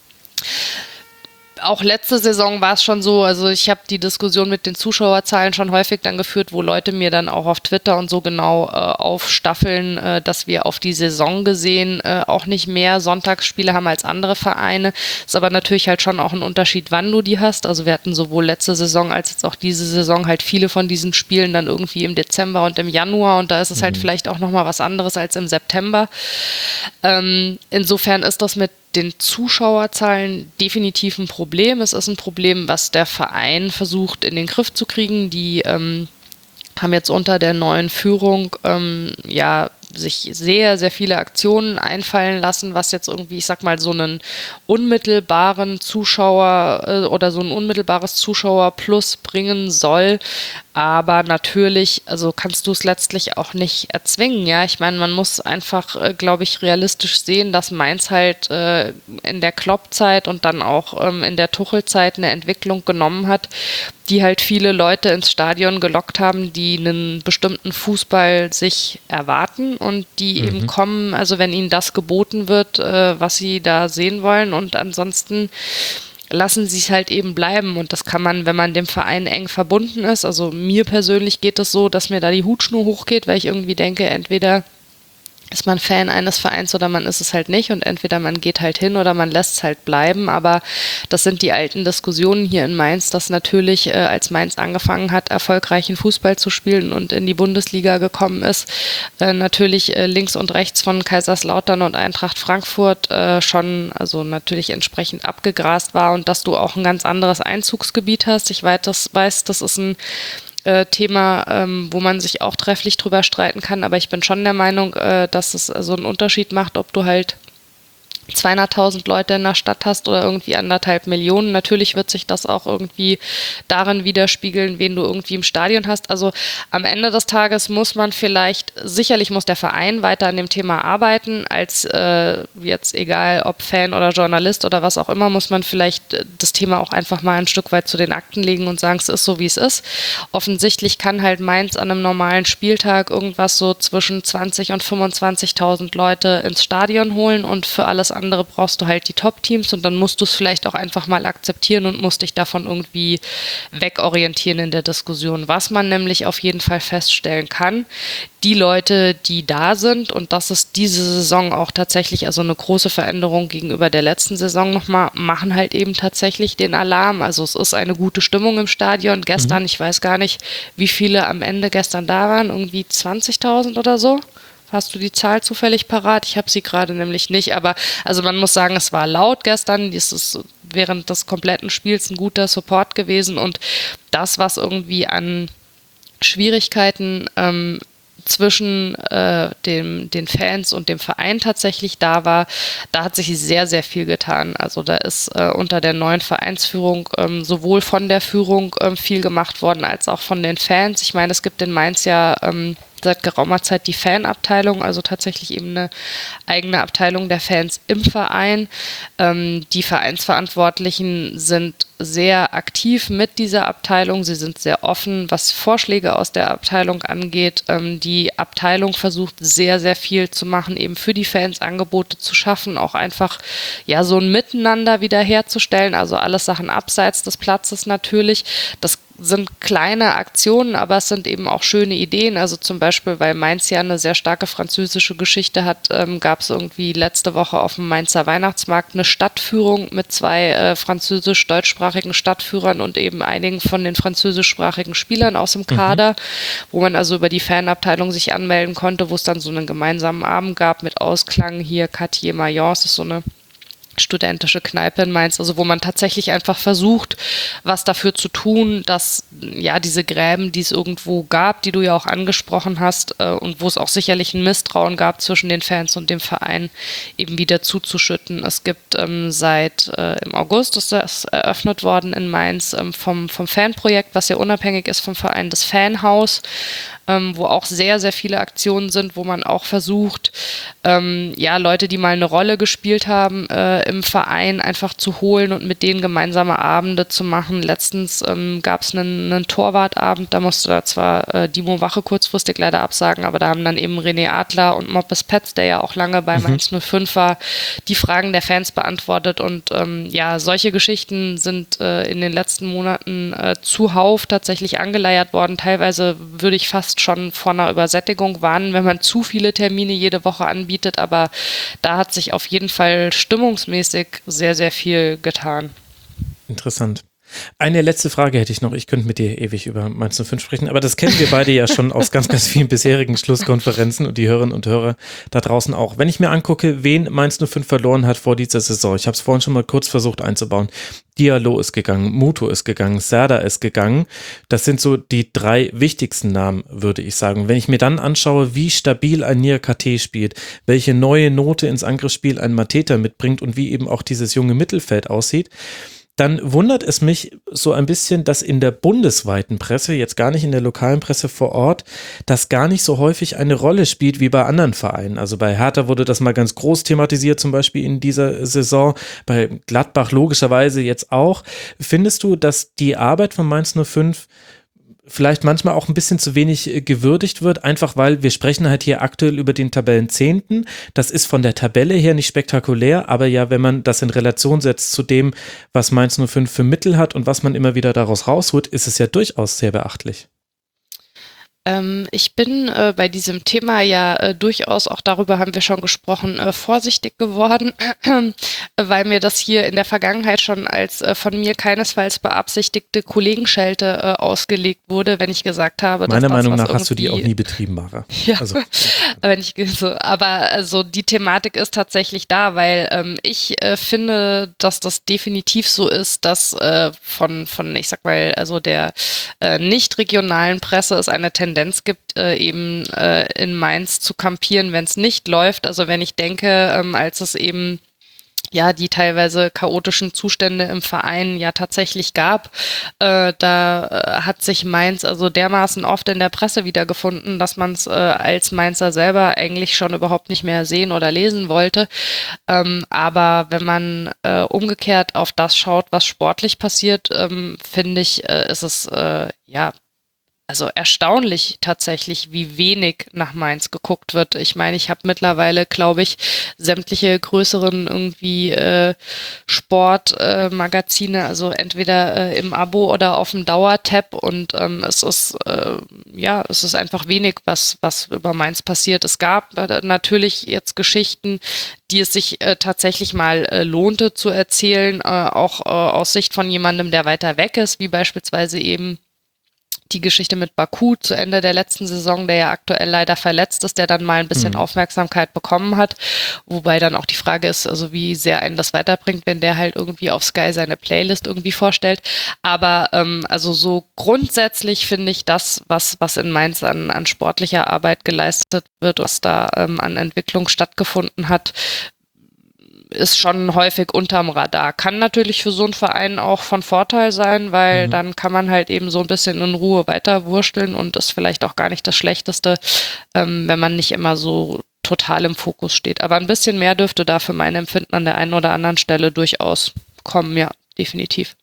[SPEAKER 5] auch letzte Saison war es schon so, also ich habe die Diskussion mit den Zuschauerzahlen schon häufig dann geführt, wo Leute mir dann auch auf Twitter und so genau äh, aufstaffeln, äh, dass wir auf die Saison gesehen äh, auch nicht mehr Sonntagsspiele haben als andere Vereine. Ist aber natürlich halt schon auch ein Unterschied, wann du die hast. Also wir hatten sowohl letzte Saison als jetzt auch diese Saison halt viele von diesen Spielen dann irgendwie im Dezember und im Januar und da ist es halt vielleicht auch nochmal was anderes als im September. Ähm, insofern ist das mit den Zuschauerzahlen definitiv ein Problem. Es ist ein Problem, was der Verein versucht in den Griff zu kriegen. Die ähm, haben jetzt unter der neuen Führung ähm, ja sich sehr, sehr viele Aktionen einfallen lassen, was jetzt irgendwie, ich sag mal, so einen unmittelbaren Zuschauer äh, oder so ein unmittelbares Zuschauerplus bringen soll. Aber natürlich, also kannst du es letztlich auch nicht erzwingen, ja. Ich meine, man muss einfach, äh, glaube ich, realistisch sehen, dass Mainz halt äh, in der Klopp-Zeit und dann auch ähm, in der Tuchel-Zeit eine Entwicklung genommen hat, die halt viele Leute ins Stadion gelockt haben, die einen bestimmten Fußball sich erwarten und die mhm. eben kommen, also wenn ihnen das geboten wird, äh, was sie da sehen wollen, und ansonsten lassen sie es halt eben bleiben, und das kann man, wenn man dem Verein eng verbunden ist, also mir persönlich geht es so, dass mir da die Hutschnur hochgeht, weil ich irgendwie denke, entweder ist man Fan eines Vereins oder man ist es halt nicht, und entweder man geht halt hin oder man lässt es halt bleiben, aber das sind die alten Diskussionen hier in Mainz, dass natürlich, äh, als Mainz angefangen hat, erfolgreichen Fußball zu spielen und in die Bundesliga gekommen ist, äh, natürlich äh, links und rechts von Kaiserslautern und Eintracht Frankfurt äh, schon, also natürlich entsprechend abgegrast war, und dass du auch ein ganz anderes Einzugsgebiet hast. Ich weiß, das, weiß, das ist ein Thema, ähm, wo man sich auch trefflich drüber streiten kann, aber ich bin schon der Meinung, äh, dass es so einen Unterschied macht, ob du halt zweihunderttausend Leute in der Stadt hast oder irgendwie anderthalb Millionen. Natürlich wird sich das auch irgendwie darin widerspiegeln, wen du irgendwie im Stadion hast. Also am Ende des Tages muss man vielleicht, sicherlich muss der Verein weiter an dem Thema arbeiten, als äh, jetzt egal ob Fan oder Journalist oder was auch immer, muss man vielleicht das Thema auch einfach mal ein Stück weit zu den Akten legen und sagen, es ist so, wie es ist. Offensichtlich kann halt Mainz an einem normalen Spieltag irgendwas so zwischen zwanzig und fünfundzwanzigtausend Leute ins Stadion holen, und für alles andere brauchst du halt die Top-Teams, und dann musst du es vielleicht auch einfach mal akzeptieren und musst dich davon irgendwie wegorientieren in der Diskussion. Was man nämlich auf jeden Fall feststellen kann, die Leute, die da sind, und das ist diese Saison auch tatsächlich also eine große Veränderung gegenüber der letzten Saison nochmal, machen halt eben tatsächlich den Alarm. Also es ist eine gute Stimmung im Stadion. Gestern, mhm. ich weiß gar nicht, wie viele am Ende gestern da waren, irgendwie zwanzigtausend oder so. Hast du die Zahl zufällig parat? Ich habe sie gerade nämlich nicht, aber also man muss sagen, es war laut gestern, es ist während des kompletten Spiels ein guter Support gewesen, und das, was irgendwie an Schwierigkeiten ähm, zwischen äh, dem, den Fans und dem Verein tatsächlich da war, da hat sich sehr, sehr viel getan. Also da ist äh, unter der neuen Vereinsführung ähm, sowohl von der Führung ähm, viel gemacht worden, als auch von den Fans. Ich meine, es gibt in Mainz ja ähm, seit geraumer Zeit die Fanabteilung, also tatsächlich eben eine eigene Abteilung der Fans im Verein. Ähm, die Vereinsverantwortlichen sind sehr aktiv mit dieser Abteilung. Sie sind sehr offen, was Vorschläge aus der Abteilung angeht. Ähm, die Abteilung versucht sehr, sehr viel zu machen, eben für die Fans Angebote zu schaffen, auch einfach ja so ein Miteinander wiederherzustellen. Also alles Sachen abseits des Platzes natürlich. Das sind kleine Aktionen, aber es sind eben auch schöne Ideen. Also zum Beispiel, weil Mainz ja eine sehr starke französische Geschichte hat, ähm, gab es irgendwie letzte Woche auf dem Mainzer Weihnachtsmarkt eine Stadtführung mit zwei äh, französisch-deutschsprachigen Stadtführern und eben einigen von den französischsprachigen Spielern aus dem Kader, mhm. wo man also über die Fanabteilung sich anmelden konnte, wo es dann so einen gemeinsamen Abend gab mit Ausklang. Hier Quartier Mayence, das ist so eine studentische Kneipe in Mainz, also wo man tatsächlich einfach versucht, was dafür zu tun, dass ja diese Gräben, die es irgendwo gab, die du ja auch angesprochen hast, äh, und wo es auch sicherlich ein Misstrauen gab zwischen den Fans und dem Verein, eben wieder zuzuschütten. Es gibt ähm, seit äh, im August ist das eröffnet worden in Mainz ähm, vom, vom Fanprojekt, was ja unabhängig ist vom Verein, das Fanhaus, Ähm, wo auch sehr, sehr viele Aktionen sind, wo man auch versucht, ähm, ja, Leute, die mal eine Rolle gespielt haben, äh, im Verein einfach zu holen und mit denen gemeinsame Abende zu machen. Letztens ähm, gab es einen, einen Torwartabend, da musste da zwar äh, Dimo Wache kurzfristig leider absagen, aber da haben dann eben René Adler und Moppes Petz, der ja auch lange bei mhm. Mainz null fünf war, die Fragen der Fans beantwortet, und ähm, ja, solche Geschichten sind äh, in den letzten Monaten äh, zuhauf tatsächlich angeleiert worden. Teilweise würde ich fast schon vor einer Übersättigung warnen, wenn man zu viele Termine jede Woche anbietet, aber da hat sich auf jeden Fall stimmungsmäßig sehr, sehr viel getan.
[SPEAKER 4] Interessant. Eine letzte Frage hätte ich noch. Ich könnte mit dir ewig über Mainz null fünf sprechen, aber das kennen wir beide ja schon aus ganz, ganz vielen bisherigen Schlusskonferenzen und die Hörerinnen und Hörer da draußen auch. Wenn ich mir angucke, wen Mainz null fünf verloren hat vor dieser Saison, ich habe es vorhin schon mal kurz versucht einzubauen. Diallo ist gegangen, Muto ist gegangen, Serdar ist gegangen. Das sind so die drei wichtigsten Namen, würde ich sagen. Wenn ich mir dann anschaue, wie stabil ein Niakate spielt, welche neue Note ins Angriffsspiel ein Mateta mitbringt und wie eben auch dieses junge Mittelfeld aussieht, dann wundert es mich so ein bisschen, dass in der bundesweiten Presse, jetzt gar nicht in der lokalen Presse vor Ort, das gar nicht so häufig eine Rolle spielt wie bei anderen Vereinen. Also bei Hertha wurde das mal ganz groß thematisiert, zum Beispiel in dieser Saison, bei Gladbach logischerweise jetzt auch. Findest du, dass die Arbeit von Mainz null fünf vielleicht manchmal auch ein bisschen zu wenig gewürdigt wird, einfach weil wir sprechen halt hier aktuell über den Tabellenzehnten. Das ist von der Tabelle her nicht spektakulär, aber ja, wenn man das in Relation setzt zu dem, was Mainz null fünf für Mittel hat und was man immer wieder daraus rausholt, ist es ja durchaus sehr beachtlich.
[SPEAKER 5] Ähm, ich bin äh, bei diesem Thema ja äh, durchaus, auch darüber haben wir schon gesprochen, äh, vorsichtig geworden, äh, weil mir das hier in der Vergangenheit schon als äh, von mir keinesfalls beabsichtigte Kollegenschelte äh, ausgelegt wurde, wenn ich gesagt habe,
[SPEAKER 4] meiner
[SPEAKER 5] dass
[SPEAKER 4] Meinung
[SPEAKER 5] das,
[SPEAKER 4] nach hast du die auch
[SPEAKER 5] irgendwie-
[SPEAKER 4] nie betrieben, Mara.
[SPEAKER 5] Ja,
[SPEAKER 4] Also,
[SPEAKER 5] wenn ich so, aber also die Thematik ist tatsächlich da, weil ähm, ich äh, finde, dass das definitiv so ist, dass äh, von von ich sag mal also der äh, nicht regionalen Presse es eine Tendenz gibt, äh, eben äh, in Mainz zu kampieren, wenn es nicht läuft. Also wenn ich denke, ähm, als es eben ja die teilweise chaotischen Zustände im Verein ja tatsächlich gab, äh, da äh, hat sich Mainz also dermaßen oft in der Presse wiedergefunden, dass man es äh, als Mainzer selber eigentlich schon überhaupt nicht mehr sehen oder lesen wollte. Ähm, aber wenn man äh, umgekehrt auf das schaut, was sportlich passiert, ähm, finde ich, äh, ist es äh, ja also erstaunlich tatsächlich, wie wenig nach Mainz geguckt wird. Ich meine, ich habe mittlerweile, glaube ich, sämtliche größeren irgendwie äh, Sportmagazine, äh, also entweder äh, im Abo oder auf dem Dauertab und ähm, es ist äh, ja, es ist einfach wenig, was was über Mainz passiert. Es gab äh, natürlich jetzt Geschichten, die es sich äh, tatsächlich mal äh, lohnte zu erzählen, äh, auch äh, aus Sicht von jemandem, der weiter weg ist, wie beispielsweise eben die Geschichte mit Baku zu Ende der letzten Saison, der ja aktuell leider verletzt ist, der dann mal ein bisschen mhm. Aufmerksamkeit bekommen hat, wobei dann auch die Frage ist, also wie sehr einen das weiterbringt, wenn der halt irgendwie auf Sky seine Playlist irgendwie vorstellt, aber ähm, also so grundsätzlich finde ich das, was was in Mainz an, an sportlicher Arbeit geleistet wird, was da ähm, an Entwicklung stattgefunden hat, ist schon häufig unterm Radar. Kann natürlich für so einen Verein auch von Vorteil sein, weil mhm. dann kann man halt eben so ein bisschen in Ruhe weiter wursteln und ist vielleicht auch gar nicht das Schlechteste, ähm, wenn man nicht immer so total im Fokus steht. Aber ein bisschen mehr dürfte da für mein Empfinden an der einen oder anderen Stelle durchaus kommen, ja, definitiv.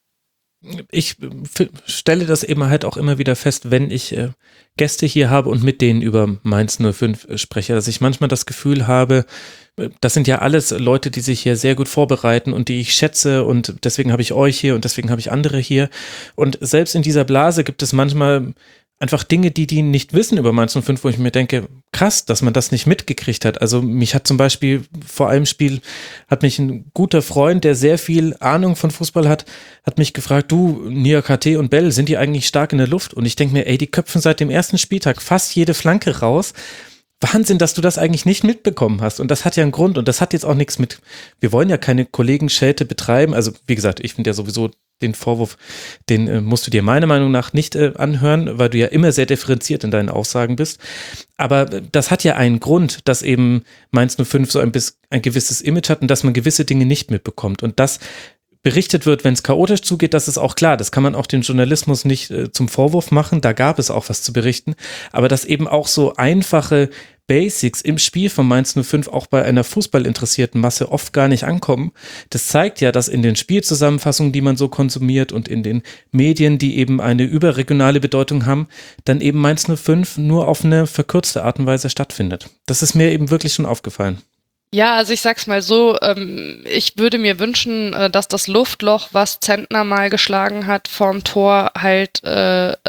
[SPEAKER 4] Ich f- stelle das eben halt auch immer wieder fest, wenn ich äh, Gäste hier habe und mit denen über Mainz null fünf äh, spreche, dass ich manchmal das Gefühl habe, das sind ja alles Leute, die sich hier sehr gut vorbereiten und die ich schätze und deswegen habe ich euch hier und deswegen habe ich andere hier und selbst in dieser Blase gibt es manchmal einfach Dinge, die die nicht wissen über Mainz null fünf, wo ich mir denke, krass, dass man das nicht mitgekriegt hat. Also mich hat zum Beispiel vor einem Spiel, hat mich ein guter Freund, der sehr viel Ahnung von Fußball hat, hat mich gefragt, du, Niakate und Bell, sind die eigentlich stark in der Luft? Und ich denke mir, ey, die köpfen seit dem ersten Spieltag fast jede Flanke raus. Wahnsinn, dass du das eigentlich nicht mitbekommen hast. Und das hat ja einen Grund. Und das hat jetzt auch nichts mit, wir wollen ja keine Kollegenschelte betreiben. Also wie gesagt, ich finde ja sowieso den Vorwurf, den äh, musst du dir meiner Meinung nach nicht äh, anhören, weil du ja immer sehr differenziert in deinen Aussagen bist. Aber äh, das hat ja einen Grund, dass eben Mainz null fünf so ein, bis, ein gewisses Image hat und dass man gewisse Dinge nicht mitbekommt. Und das berichtet wird, wenn es chaotisch zugeht, das ist auch klar. Das kann man auch den Journalismus nicht äh, zum Vorwurf machen. Da gab es auch was zu berichten. Aber dass eben auch so einfache Basics im Spiel von Mainz null fünf auch bei einer fußballinteressierten Masse oft gar nicht ankommen. Das zeigt ja, dass in den Spielzusammenfassungen, die man so konsumiert und in den Medien, die eben eine überregionale Bedeutung haben, dann eben Mainz null fünf nur auf eine verkürzte Art und Weise stattfindet. Das ist mir eben wirklich schon aufgefallen.
[SPEAKER 5] Ja, also ich sag's mal so, ähm, ich würde mir wünschen, äh, dass das Luftloch, was Zentner mal geschlagen hat vorm Tor, halt, äh, also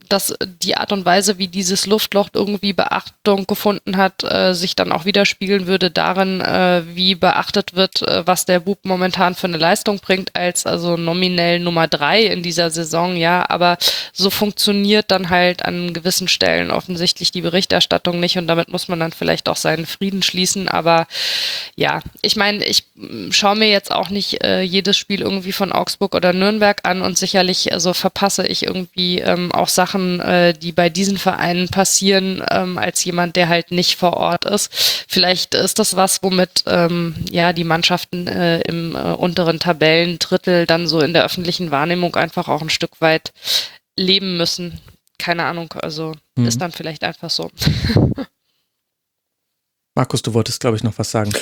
[SPEAKER 5] dass die Art und Weise, wie dieses Luftloch irgendwie Beachtung gefunden hat, äh, sich dann auch widerspiegeln würde darin, äh, wie beachtet wird, äh, was der Bub momentan für eine Leistung bringt, als also nominell Nummer drei in dieser Saison, ja, aber so funktioniert dann halt an gewissen Stellen offensichtlich die Berichterstattung nicht und damit muss man dann vielleicht auch seinen Frieden schließen, aber ja, ich meine, ich schaue mir jetzt auch nicht äh, jedes Spiel irgendwie von Augsburg oder Nürnberg an und sicherlich also verpasse ich irgendwie ähm, auch Sachen, äh, die bei diesen Vereinen passieren, ähm, als jemand, der halt nicht vor Ort ist. Vielleicht ist das was, womit ähm, ja die Mannschaften äh, im äh, unteren Tabellendrittel dann so in der öffentlichen Wahrnehmung einfach auch ein Stück weit leben müssen. Keine Ahnung, also mhm. ist dann vielleicht einfach so.
[SPEAKER 4] Markus, du wolltest, glaube ich, noch was sagen.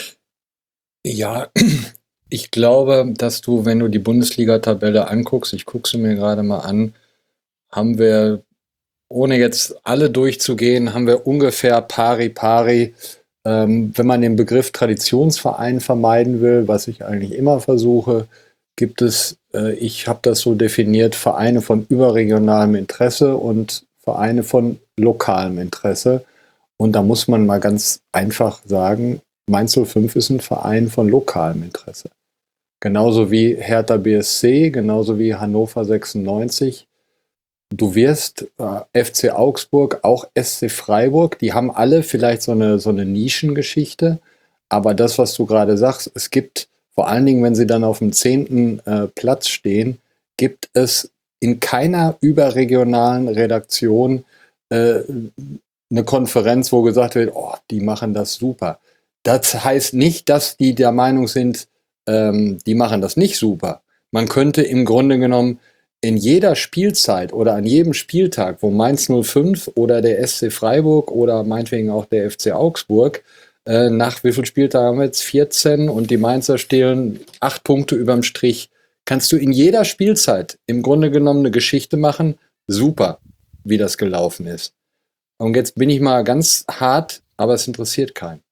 [SPEAKER 6] Ja, ich glaube, dass du, wenn du die Bundesliga-Tabelle anguckst, ich gucke sie mir gerade mal an, haben wir, ohne jetzt alle durchzugehen, haben wir ungefähr pari pari, ähm, wenn man den Begriff Traditionsverein vermeiden will, was ich eigentlich immer versuche, gibt es, äh, ich habe das so definiert, Vereine von überregionalem Interesse und Vereine von lokalem Interesse. Und da muss man mal ganz einfach sagen, Mainz null fünf ist ein Verein von lokalem Interesse. Genauso wie Hertha B S C, genauso wie Hannover sechsundneunzig. Du wirst äh, F C Augsburg, auch S C Freiburg, die haben alle vielleicht so eine, so eine Nischengeschichte. Aber das, was du gerade sagst, es gibt, vor allen Dingen, wenn sie dann auf dem zehnten äh, Platz stehen, gibt es in keiner überregionalen Redaktion äh, eine Konferenz, wo gesagt wird, oh, die machen das super. Das heißt nicht, dass die der Meinung sind, ähm, die machen das nicht super. Man könnte im Grunde genommen in jeder Spielzeit oder an jedem Spieltag, wo Mainz null fünf oder der S C Freiburg oder meinetwegen auch der F C Augsburg, äh, nach wie vielen Spieltagen haben wir jetzt vierzehn und die Mainzer stehlen acht Punkte überm Strich, kannst du in jeder Spielzeit im Grunde genommen eine Geschichte machen, super, wie das gelaufen ist. Und jetzt bin ich mal ganz hart, aber es interessiert keinen.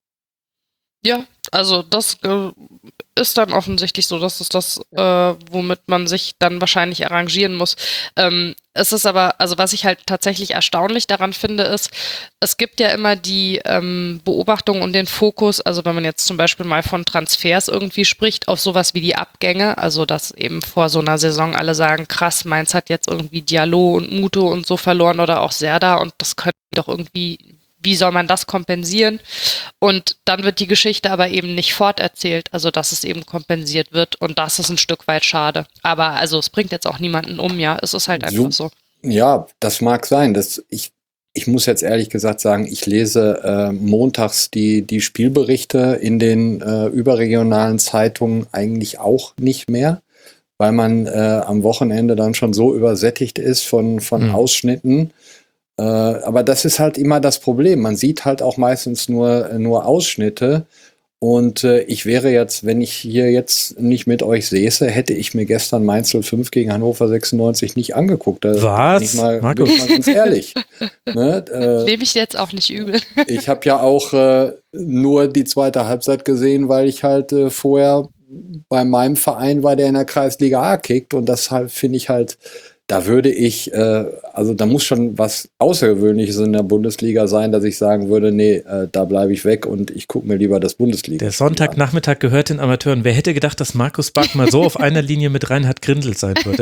[SPEAKER 5] Ja, also das äh, ist dann offensichtlich so, dass es das, äh, womit man sich dann wahrscheinlich arrangieren muss. Ähm, es ist aber, also was ich halt tatsächlich erstaunlich daran finde, ist, es gibt ja immer die ähm, Beobachtung und den Fokus, also wenn man jetzt zum Beispiel mal von Transfers irgendwie spricht, auf sowas wie die Abgänge, also dass eben vor so einer Saison alle sagen, krass, Mainz hat jetzt irgendwie Diallo und Muto und so verloren oder auch Serda und das könnte doch irgendwie, wie soll man das kompensieren? Und dann wird die Geschichte aber eben nicht forterzählt, also dass es eben kompensiert wird und das ist ein Stück weit schade. Aber also es bringt jetzt auch niemanden um, ja, es ist halt einfach so.
[SPEAKER 6] Ja, das mag sein. Das, ich, ich muss jetzt ehrlich gesagt sagen, ich lese äh, montags die, die Spielberichte in den äh, überregionalen Zeitungen eigentlich auch nicht mehr, weil man äh, am Wochenende dann schon so übersättigt ist von, von mhm. Ausschnitten. Äh, aber das ist halt immer das Problem. Man sieht halt auch meistens nur, nur Ausschnitte. Und äh, ich wäre jetzt, wenn ich hier jetzt nicht mit euch säße, hätte ich mir gestern Mainz null fünf gegen Hannover sechsundneunzig nicht angeguckt. Da
[SPEAKER 4] Was?
[SPEAKER 6] Bin ich mal, bin ich mal ganz ehrlich. Ne? Äh,
[SPEAKER 5] Nehme ich jetzt auch nicht übel.
[SPEAKER 6] Ich habe ja auch äh, nur die zweite Halbzeit gesehen, weil ich halt äh, vorher bei meinem Verein war, der in der Kreisliga A kickt. Und das halt finde ich halt, da würde ich, äh, also da muss schon was Außergewöhnliches in der Bundesliga sein, dass ich sagen würde, nee, äh, da bleibe ich weg und ich gucke mir lieber das Bundesliga.
[SPEAKER 4] Der Sonntagnachmittag gehört den Amateuren. Wer hätte gedacht, dass Markus Back mal so auf einer Linie mit Reinhard Grindel sein würde?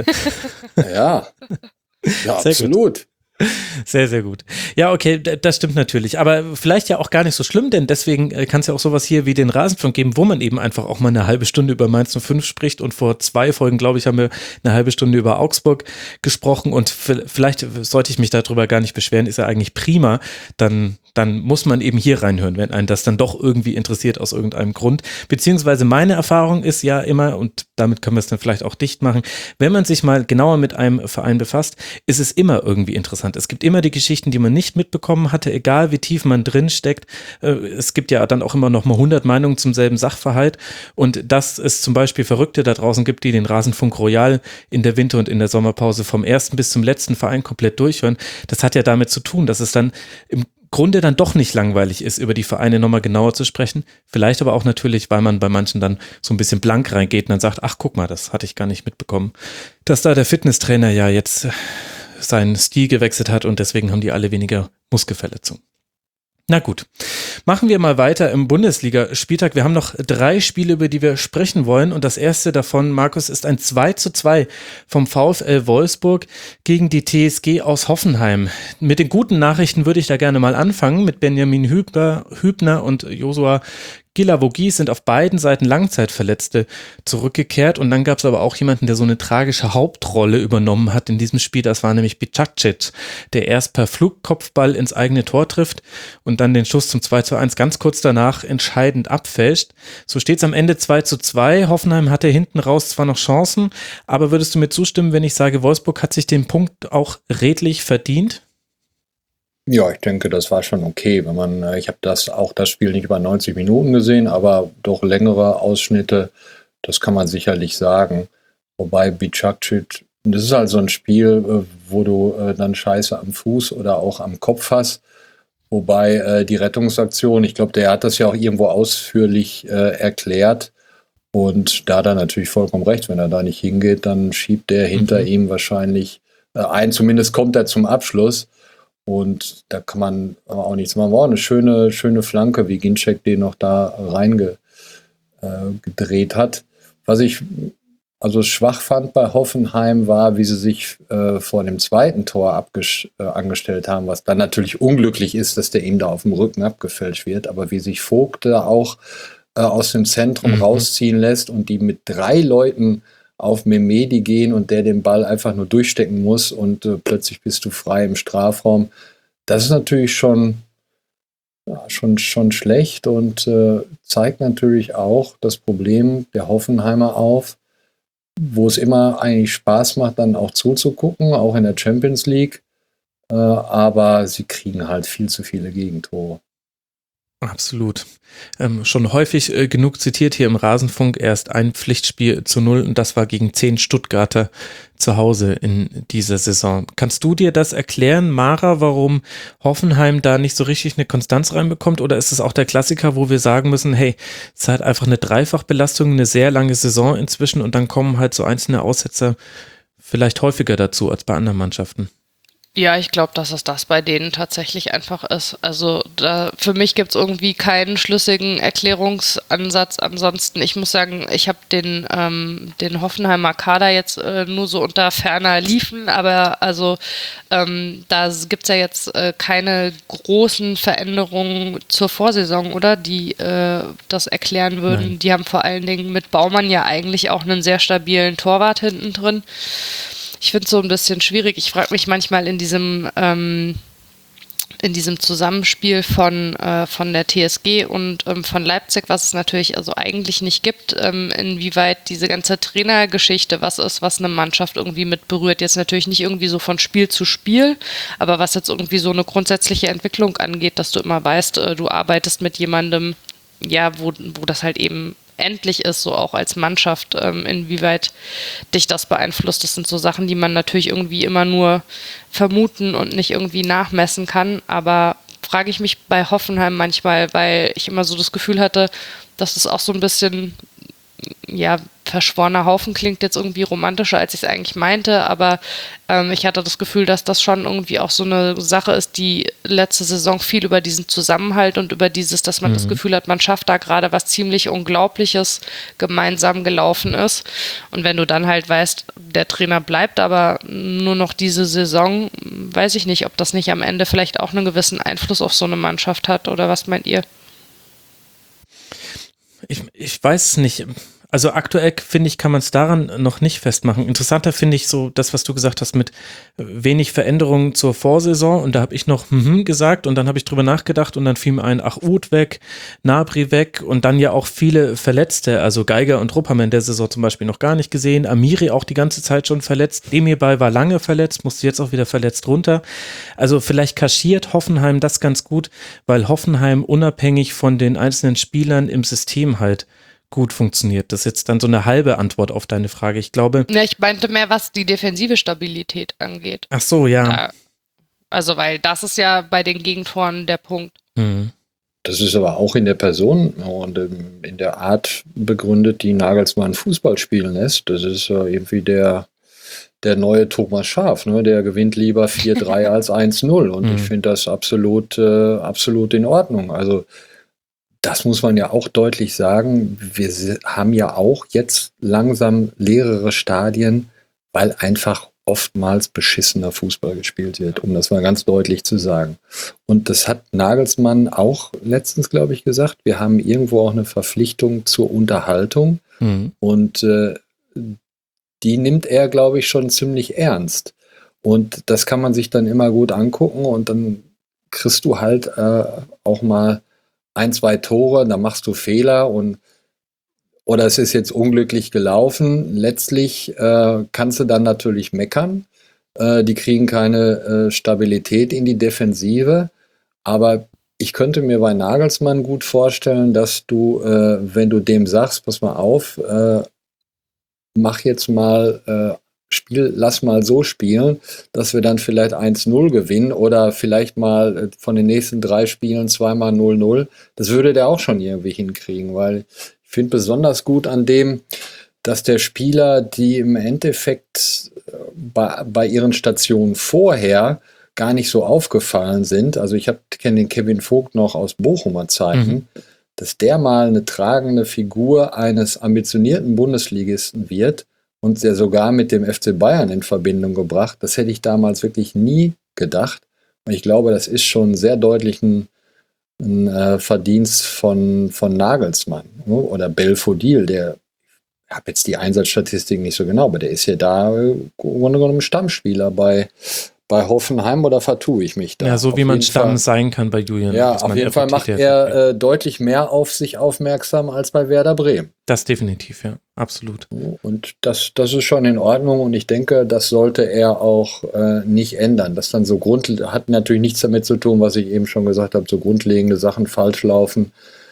[SPEAKER 6] Ja, ja, absolut.
[SPEAKER 4] Sehr, sehr gut. Ja, okay, das stimmt natürlich. Aber vielleicht ja auch gar nicht so schlimm, denn deswegen kann es ja auch sowas hier wie den Rasenfunk geben, wo man eben einfach auch mal eine halbe Stunde über Mainz null fünf spricht. Und vor zwei Folgen, glaube ich, haben wir eine halbe Stunde über Augsburg gesprochen. Und vielleicht sollte ich mich darüber gar nicht beschweren, ist ja eigentlich prima. Dann, dann muss man eben hier reinhören, wenn einen das dann doch irgendwie interessiert aus irgendeinem Grund. Beziehungsweise meine Erfahrung ist ja immer, und damit können wir es dann vielleicht auch dicht machen, wenn man sich mal genauer mit einem Verein befasst, ist es immer irgendwie interessant. Es gibt immer die Geschichten, die man nicht mitbekommen hatte, egal wie tief man drin steckt. Es gibt ja dann auch immer noch mal hundert Meinungen zum selben Sachverhalt und dass es zum Beispiel Verrückte da draußen gibt, die den Rasenfunk Royal in der Winter- und in der Sommerpause vom ersten bis zum letzten Verein komplett durchhören, das hat ja damit zu tun, dass es dann im Grunde dann doch nicht langweilig ist, über die Vereine nochmal genauer zu sprechen. Vielleicht aber auch natürlich, weil man bei manchen dann so ein bisschen blank reingeht und dann sagt, ach guck mal, das hatte ich gar nicht mitbekommen, dass da der Fitnesstrainer ja jetzt seinen Stil gewechselt hat und deswegen haben die alle weniger Muskelverletzungen. Na gut, machen wir mal weiter im Bundesliga-Spieltag. Wir haben noch drei Spiele, über die wir sprechen wollen und das erste davon, Markus, ist ein zwei zu zwei vom VfL Wolfsburg gegen die T S G aus Hoffenheim. Mit den guten Nachrichten würde ich da gerne mal anfangen. Mit Benjamin Hübner, Hübner und Josua Guilavogui sind auf beiden Seiten Langzeitverletzte zurückgekehrt und dann gab es aber auch jemanden, der so eine tragische Hauptrolle übernommen hat in diesem Spiel, das war nämlich Bicacic, der erst per Flugkopfball ins eigene Tor trifft und dann den Schuss zum zwei zu eins ganz kurz danach entscheidend abfälscht. So steht es am Ende zwei zu zwei, Hoffenheim hatte hinten raus zwar noch Chancen, aber würdest du mir zustimmen, wenn ich sage, Wolfsburg hat sich den Punkt auch redlich verdient?
[SPEAKER 6] Ja, ich denke, das war schon okay. Wenn man, ich habe das auch das Spiel nicht über neunzig Minuten gesehen, aber doch längere Ausschnitte, das kann man sicherlich sagen. Wobei Bicacic, das ist halt so ein Spiel, wo du dann Scheiße am Fuß oder auch am Kopf hast. Wobei die Rettungsaktion, ich glaube, der hat das ja auch irgendwo ausführlich äh, erklärt. Und da hat er natürlich vollkommen recht, wenn er da nicht hingeht, dann schiebt der hinter mhm. ihm wahrscheinlich äh, ein. Zumindest kommt er zum Abschluss. Und da kann man auch nichts machen. War auch eine schöne, schöne Flanke, wie Ginczek den noch da reingedreht äh, hat. Was ich also schwach fand bei Hoffenheim war, wie sie sich äh, vor dem zweiten Tor abges- äh, angestellt haben, was dann natürlich unglücklich ist, dass der ihm da auf dem Rücken abgefälscht wird. Aber wie sich Vogt da auch äh, aus dem Zentrum mhm. rausziehen lässt und die mit drei Leuten auf Mehmedi gehen und der den Ball einfach nur durchstecken muss und äh, plötzlich bist du frei im Strafraum. Das ist natürlich schon, ja, schon, schon schlecht und äh, zeigt natürlich auch das Problem der Hoffenheimer auf, wo es immer eigentlich Spaß macht, dann auch zuzugucken, auch in der Champions League. Äh, aber sie kriegen halt viel zu viele Gegentore.
[SPEAKER 4] Absolut. Ähm, schon häufig äh, genug zitiert hier im Rasenfunk, erst ein Pflichtspiel zu null und das war gegen zehn Stuttgarter zu Hause in dieser Saison. Kannst du dir das erklären, Mara, warum Hoffenheim da nicht so richtig eine Konstanz reinbekommt oder ist es auch der Klassiker, wo wir sagen müssen, hey, es ist halt einfach eine Dreifachbelastung, eine sehr lange Saison inzwischen und dann kommen halt so einzelne Aussetzer vielleicht häufiger dazu als bei anderen Mannschaften?
[SPEAKER 5] Ja, ich glaube, dass es das bei denen tatsächlich einfach ist. Also da, für mich gibt es irgendwie keinen schlüssigen Erklärungsansatz. Ansonsten, ich muss sagen, ich habe den, ähm, den Hoffenheimer Kader jetzt äh, nur so unter ferner Liefen, aber also ähm, da gibt es ja jetzt äh, keine großen Veränderungen zur Vorsaison, oder? Die äh, das erklären würden. Nein. Die haben vor allen Dingen mit Baumann ja eigentlich auch einen sehr stabilen Torwart hinten drin. Ich finde es so ein bisschen schwierig. Ich frage mich manchmal in diesem, ähm, in diesem Zusammenspiel von, äh, von der T S G und ähm, von Leipzig, was es natürlich also eigentlich nicht gibt, ähm, inwieweit diese ganze Trainergeschichte was ist, was eine Mannschaft irgendwie mit berührt. Jetzt natürlich nicht irgendwie so von Spiel zu Spiel, aber was jetzt irgendwie so eine grundsätzliche Entwicklung angeht, dass du immer weißt, äh, du arbeitest mit jemandem, ja, wo, wo das halt eben endlich ist, so auch als Mannschaft, ähm, inwieweit dich das beeinflusst. Das sind so Sachen, die man natürlich irgendwie immer nur vermuten und nicht irgendwie nachmessen kann, aber frage ich mich bei Hoffenheim manchmal, weil ich immer so das Gefühl hatte, dass es auch so ein bisschen, ja, verschworener Haufen klingt jetzt irgendwie romantischer, als ich es eigentlich meinte, aber ähm, ich hatte das Gefühl, dass das schon irgendwie auch so eine Sache ist, die letzte Saison viel über diesen Zusammenhalt und über dieses, dass man mhm. das Gefühl hat, man schafft da gerade was ziemlich Unglaubliches gemeinsam gelaufen ist. Und wenn du dann halt weißt, der Trainer bleibt aber nur noch diese Saison, weiß ich nicht, ob das nicht am Ende vielleicht auch einen gewissen Einfluss auf so eine Mannschaft hat, oder was meint ihr?
[SPEAKER 4] Ich, ich weiß es nicht. Also aktuell, finde ich, kann man es daran noch nicht festmachen. Interessanter finde ich so das, was du gesagt hast mit wenig Veränderungen zur Vorsaison und da habe ich noch mhm gesagt und dann habe ich drüber nachgedacht und dann fiel mir ein, ach, Uth weg, Gnabry weg und dann ja auch viele Verletzte, also Geiger und Rupp haben wir in der Saison zum Beispiel noch gar nicht gesehen, Amiri auch die ganze Zeit schon verletzt, Demirbay war lange verletzt, musste jetzt auch wieder verletzt runter. Also vielleicht kaschiert Hoffenheim das ganz gut, weil Hoffenheim unabhängig von den einzelnen Spielern im System halt gut funktioniert. Das ist jetzt dann so eine halbe Antwort auf deine Frage. Ich glaube...
[SPEAKER 5] Ja, ich meinte mehr, was die defensive Stabilität angeht.
[SPEAKER 4] Ach so, ja.
[SPEAKER 5] Da, also, weil das ist ja bei den Gegentoren der Punkt.
[SPEAKER 4] Mhm.
[SPEAKER 6] Das ist aber auch in der Person und in der Art begründet, die Nagelsmann Fußball spielen lässt. Das ist irgendwie der, der neue Thomas Schaaf, ne? Der gewinnt lieber vier drei als eins null. Und
[SPEAKER 4] Mhm.
[SPEAKER 6] ich finde das absolut, äh, absolut in Ordnung. Also das muss man ja auch deutlich sagen. Wir si- haben ja auch jetzt langsam leerere Stadien, weil einfach oftmals beschissener Fußball gespielt wird, um das mal ganz deutlich zu sagen. Und das hat Nagelsmann auch letztens, glaube ich, gesagt. Wir haben irgendwo auch eine Verpflichtung zur Unterhaltung.
[SPEAKER 4] Mhm.
[SPEAKER 6] Und äh, die nimmt er, glaube ich, schon ziemlich ernst. Und das kann man sich dann immer gut angucken und dann kriegst du halt äh, auch mal ein, zwei Tore, dann machst du Fehler und oder es ist jetzt unglücklich gelaufen. Letztlich äh, kannst du dann natürlich meckern. Äh, die kriegen keine äh, Stabilität in die Defensive. Aber ich könnte mir bei Nagelsmann gut vorstellen, dass du, äh, wenn du dem sagst, pass mal auf, äh, mach jetzt mal, äh, Spiel, lass mal so spielen, dass wir dann vielleicht eins null gewinnen oder vielleicht mal äh, von den nächsten drei Spielen zweimal null null. Das würde der auch schon irgendwie hinkriegen, weil ich finde besonders gut an dem, dass der Spieler, die im Endeffekt äh, bei, bei ihren Stationen vorher gar nicht so aufgefallen sind. Also ich kenne den Kevin Vogt noch aus Bochumer Zeiten,
[SPEAKER 4] Mhm.
[SPEAKER 6] dass der mal eine tragende Figur eines ambitionierten Bundesligisten wird und der sogar mit dem F C Bayern in Verbindung gebracht. Das hätte ich damals wirklich nie gedacht. Und ich glaube, das ist schon sehr deutlich ein, ein äh, Verdienst von, von Nagelsmann, ne? Oder Belfodil, der, ich habe jetzt die Einsatzstatistiken nicht so genau, aber der ist ja da äh, im Grunde genommen Stammspieler bei, bei Hoffenheim, oder vertue ich mich da?
[SPEAKER 4] Ja, so
[SPEAKER 6] Auf
[SPEAKER 4] wie man
[SPEAKER 6] jeden
[SPEAKER 4] Stamm
[SPEAKER 6] Fall.
[SPEAKER 4] sein kann bei Julian.
[SPEAKER 6] Ja,
[SPEAKER 4] Nagelsmann.
[SPEAKER 6] auf jeden Fall macht
[SPEAKER 4] profitiert ja.
[SPEAKER 6] er äh, deutlich mehr auf sich aufmerksam als bei Werder Bremen.
[SPEAKER 4] Das definitiv, ja, absolut.
[SPEAKER 6] Und das, das ist schon in Ordnung und ich denke, das sollte er auch äh, nicht ändern. Das dann so Grund hat natürlich nichts damit zu tun, was ich eben schon gesagt habe, so grundlegende Sachen falsch laufen,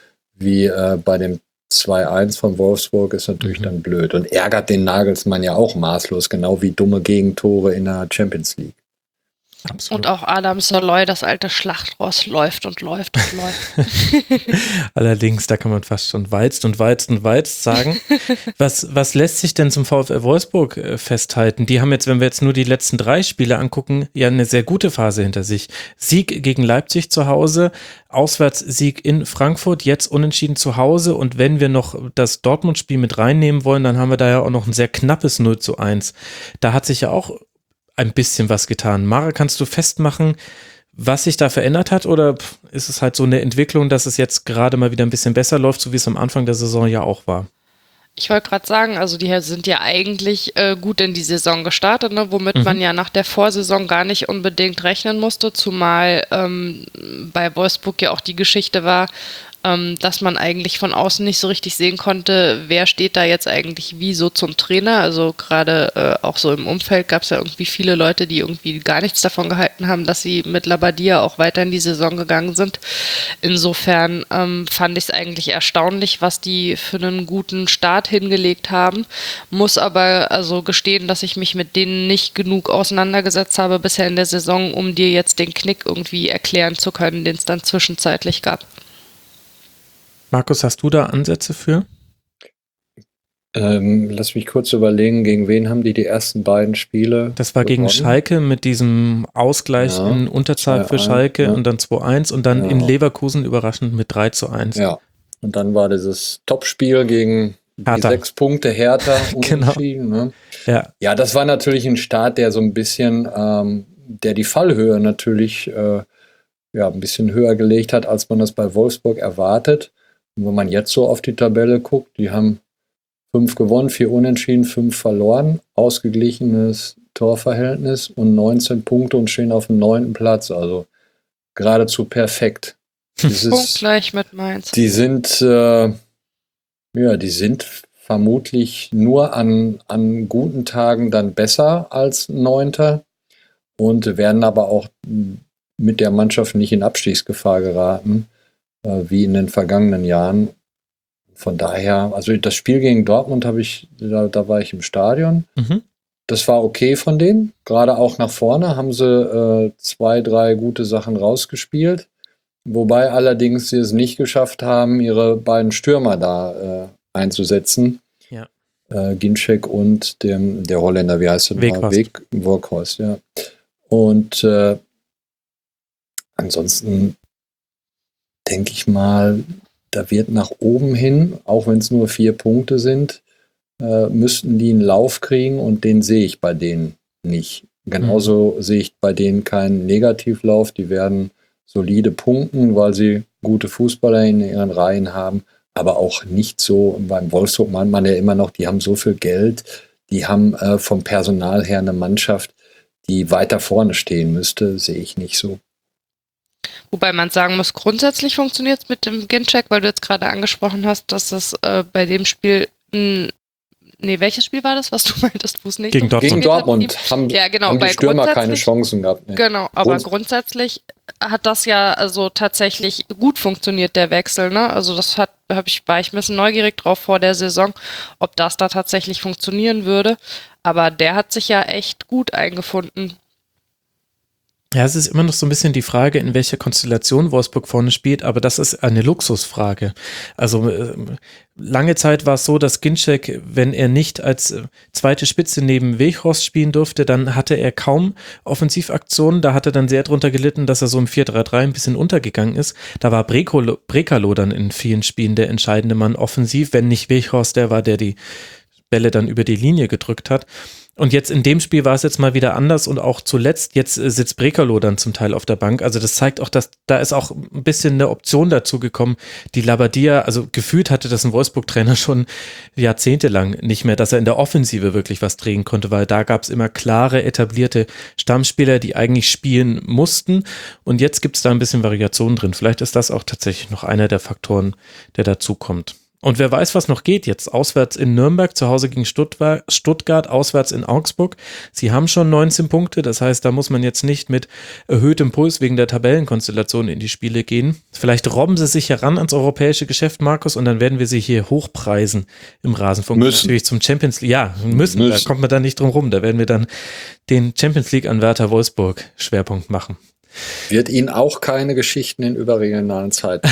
[SPEAKER 6] wie äh, bei dem zwei eins von Wolfsburg, ist natürlich
[SPEAKER 4] Mhm.
[SPEAKER 6] dann blöd und ärgert den Nagelsmann ja auch maßlos, genau wie dumme Gegentore in der Champions League.
[SPEAKER 4] Absolut.
[SPEAKER 5] Und auch Adam Saloy, das alte Schlachtross, läuft und läuft und läuft.
[SPEAKER 4] Allerdings, da kann man fast schon walzt und walzt und walzt sagen. Was, was lässt sich denn zum VfL Wolfsburg äh, festhalten? Die haben jetzt, wenn wir jetzt nur die letzten drei Spiele angucken, ja eine sehr gute Phase hinter sich. Sieg gegen Leipzig zu Hause, Auswärtssieg in Frankfurt, jetzt unentschieden zu Hause, und wenn wir noch das Dortmund-Spiel mit reinnehmen wollen, dann haben wir da ja auch noch ein sehr knappes null zu eins. Da hat sich ja auch ein bisschen was getan. Mara, kannst du festmachen, was sich da verändert hat, oder ist es halt so eine Entwicklung, dass es jetzt gerade mal wieder ein bisschen besser läuft, so wie es am Anfang der Saison ja auch war?
[SPEAKER 5] Ich wollte gerade sagen, also die sind ja eigentlich äh, gut in die Saison gestartet, ne, womit
[SPEAKER 4] Mhm.
[SPEAKER 5] man ja nach der Vorsaison gar nicht unbedingt rechnen musste, zumal ähm, bei Wolfsburg ja auch die Geschichte war, ähm, dass man eigentlich von außen nicht so richtig sehen konnte, wer steht da jetzt eigentlich wie so zum Trainer. Also gerade äh, auch so im Umfeld gab es ja irgendwie viele Leute, die irgendwie gar nichts davon gehalten haben, dass sie mit Labadia auch weiter in die Saison gegangen sind. Insofern ähm, fand ich es eigentlich erstaunlich, was die für einen guten Start hingelegt haben. Muss aber also gestehen, dass ich mich mit denen nicht genug auseinandergesetzt habe bisher in der Saison, um dir jetzt den Knick irgendwie erklären zu können, den es dann zwischenzeitlich gab.
[SPEAKER 4] Markus, hast du da Ansätze für?
[SPEAKER 6] Ähm, lass mich kurz überlegen, gegen wen haben die die ersten beiden Spiele?
[SPEAKER 4] Das war gegen
[SPEAKER 6] gewonnen?
[SPEAKER 4] Schalke mit diesem Ausgleich
[SPEAKER 6] Ja,
[SPEAKER 4] in Unterzahl für
[SPEAKER 6] zwei eins,
[SPEAKER 4] Schalke
[SPEAKER 6] ja.
[SPEAKER 4] und dann zwei eins und dann
[SPEAKER 6] Ja.
[SPEAKER 4] in Leverkusen überraschend mit drei zu eins.
[SPEAKER 6] Ja. Und dann war dieses Topspiel gegen die
[SPEAKER 4] Hertha.
[SPEAKER 6] sechs Punkte Hertha
[SPEAKER 4] Genau.
[SPEAKER 6] unentschieden. Ne?
[SPEAKER 4] Ja.
[SPEAKER 6] Ja, das war natürlich ein Start, der so ein bisschen, ähm, der die Fallhöhe natürlich äh, ja, ein bisschen höher gelegt hat, als man das bei Wolfsburg erwartet. Und wenn man jetzt so auf die Tabelle guckt, die haben fünf gewonnen, vier unentschieden, fünf verloren, ausgeglichenes Torverhältnis und neunzehn Punkte und stehen auf dem neunten Platz. Also geradezu perfekt. Das
[SPEAKER 5] Punkt
[SPEAKER 6] ist,
[SPEAKER 5] gleich mit Mainz.
[SPEAKER 6] die sind, äh, ja, die sind vermutlich nur an, an guten Tagen dann besser als Neunter und werden aber auch mit der Mannschaft nicht in Abstiegsgefahr geraten, äh, wie in den vergangenen Jahren. Von daher, also das Spiel gegen Dortmund habe ich, da, da war ich im Stadion.
[SPEAKER 4] Mhm.
[SPEAKER 6] Das war okay von denen. Gerade auch nach vorne haben sie äh, zwei, drei gute Sachen rausgespielt. Wobei allerdings sie es nicht geschafft haben, ihre beiden Stürmer da äh, einzusetzen.
[SPEAKER 4] Ja.
[SPEAKER 6] äh, Ginczek und dem, der Holländer, wie heißt der?
[SPEAKER 4] Weghorst.
[SPEAKER 6] Weg, Weghorst, ja. Und äh, ansonsten denke ich mal, da wird nach oben hin, auch wenn es nur vier Punkte sind, äh, müssten die einen Lauf kriegen und den sehe ich bei denen nicht. Genauso mhm. sehe ich bei denen keinen Negativlauf. Die werden solide punkten, weil sie gute Fußballer in ihren Reihen haben, aber auch nicht so. Beim Wolfsburg meint man ja immer noch, die haben so viel Geld, die haben äh, vom Personal her eine Mannschaft, die weiter vorne stehen müsste, sehe ich nicht so.
[SPEAKER 5] Wobei man sagen muss, grundsätzlich funktioniert es mit dem Ginczek, weil du jetzt gerade angesprochen hast, dass das äh, bei dem Spiel, mh, nee, welches Spiel war das, was du meintest, wo es nicht
[SPEAKER 4] gegen Dortmund,
[SPEAKER 6] gegen Dortmund
[SPEAKER 5] hat,
[SPEAKER 6] haben,
[SPEAKER 5] ja, genau,
[SPEAKER 6] haben die
[SPEAKER 5] bei
[SPEAKER 6] Stürmer keine Chancen gehabt. Nee.
[SPEAKER 5] Genau, aber Grund- grundsätzlich hat das ja also tatsächlich gut funktioniert, der Wechsel, ne? Also das hat, hab ich, war ich ein bisschen neugierig drauf vor der Saison, ob das da tatsächlich funktionieren würde. Aber der hat sich ja echt gut eingefunden.
[SPEAKER 4] Ja, es ist immer noch so ein bisschen die Frage, in welcher Konstellation Wolfsburg vorne spielt, aber das ist eine Luxusfrage. Also äh, lange Zeit war es so, dass Ginczek, wenn er nicht als äh, zweite Spitze neben Weghorst spielen durfte, dann hatte er kaum Offensivaktionen. Da hat er dann sehr drunter gelitten, dass er so im vier drei drei ein bisschen untergegangen ist. Da war Brekalo, Brekalo dann in vielen Spielen der entscheidende Mann offensiv, wenn nicht Weghorst der war, der die Bälle dann über die Linie gedrückt hat. Und jetzt in dem Spiel war es jetzt mal wieder anders und auch zuletzt, jetzt äh, sitzt Brekalo dann zum Teil auf der Bank. Also das zeigt auch, dass da ist auch ein bisschen eine Option dazu gekommen, die Labbadia, also gefühlt hatte das ein Wolfsburg-Trainer schon jahrzehntelang nicht mehr, dass er in der Offensive wirklich was drehen konnte, weil da gab es immer klare, etablierte Stammspieler, die eigentlich spielen mussten und jetzt gibt es da ein bisschen Variation drin. Vielleicht ist das auch tatsächlich noch einer der Faktoren, der dazu kommt. Und wer weiß, was noch geht jetzt. Auswärts in Nürnberg, zu Hause gegen Stuttgart, auswärts in Augsburg. Sie haben schon neunzehn Punkte, das heißt, da muss man jetzt nicht mit erhöhtem Puls wegen der Tabellenkonstellation in die Spiele gehen. Vielleicht robben sie sich heran ans europäische Geschäft, Markus, und dann werden wir sie hier hochpreisen im Rasenfunk.
[SPEAKER 6] Müssen.
[SPEAKER 4] Natürlich zum Champions League. Ja, müssen, müssen. Da kommt man dann nicht drum rum. Da werden wir dann den Champions League-Anwärter Wolfsburg Schwerpunkt machen.
[SPEAKER 6] Wird Ihnen auch keine Geschichten in überregionalen Zeiten.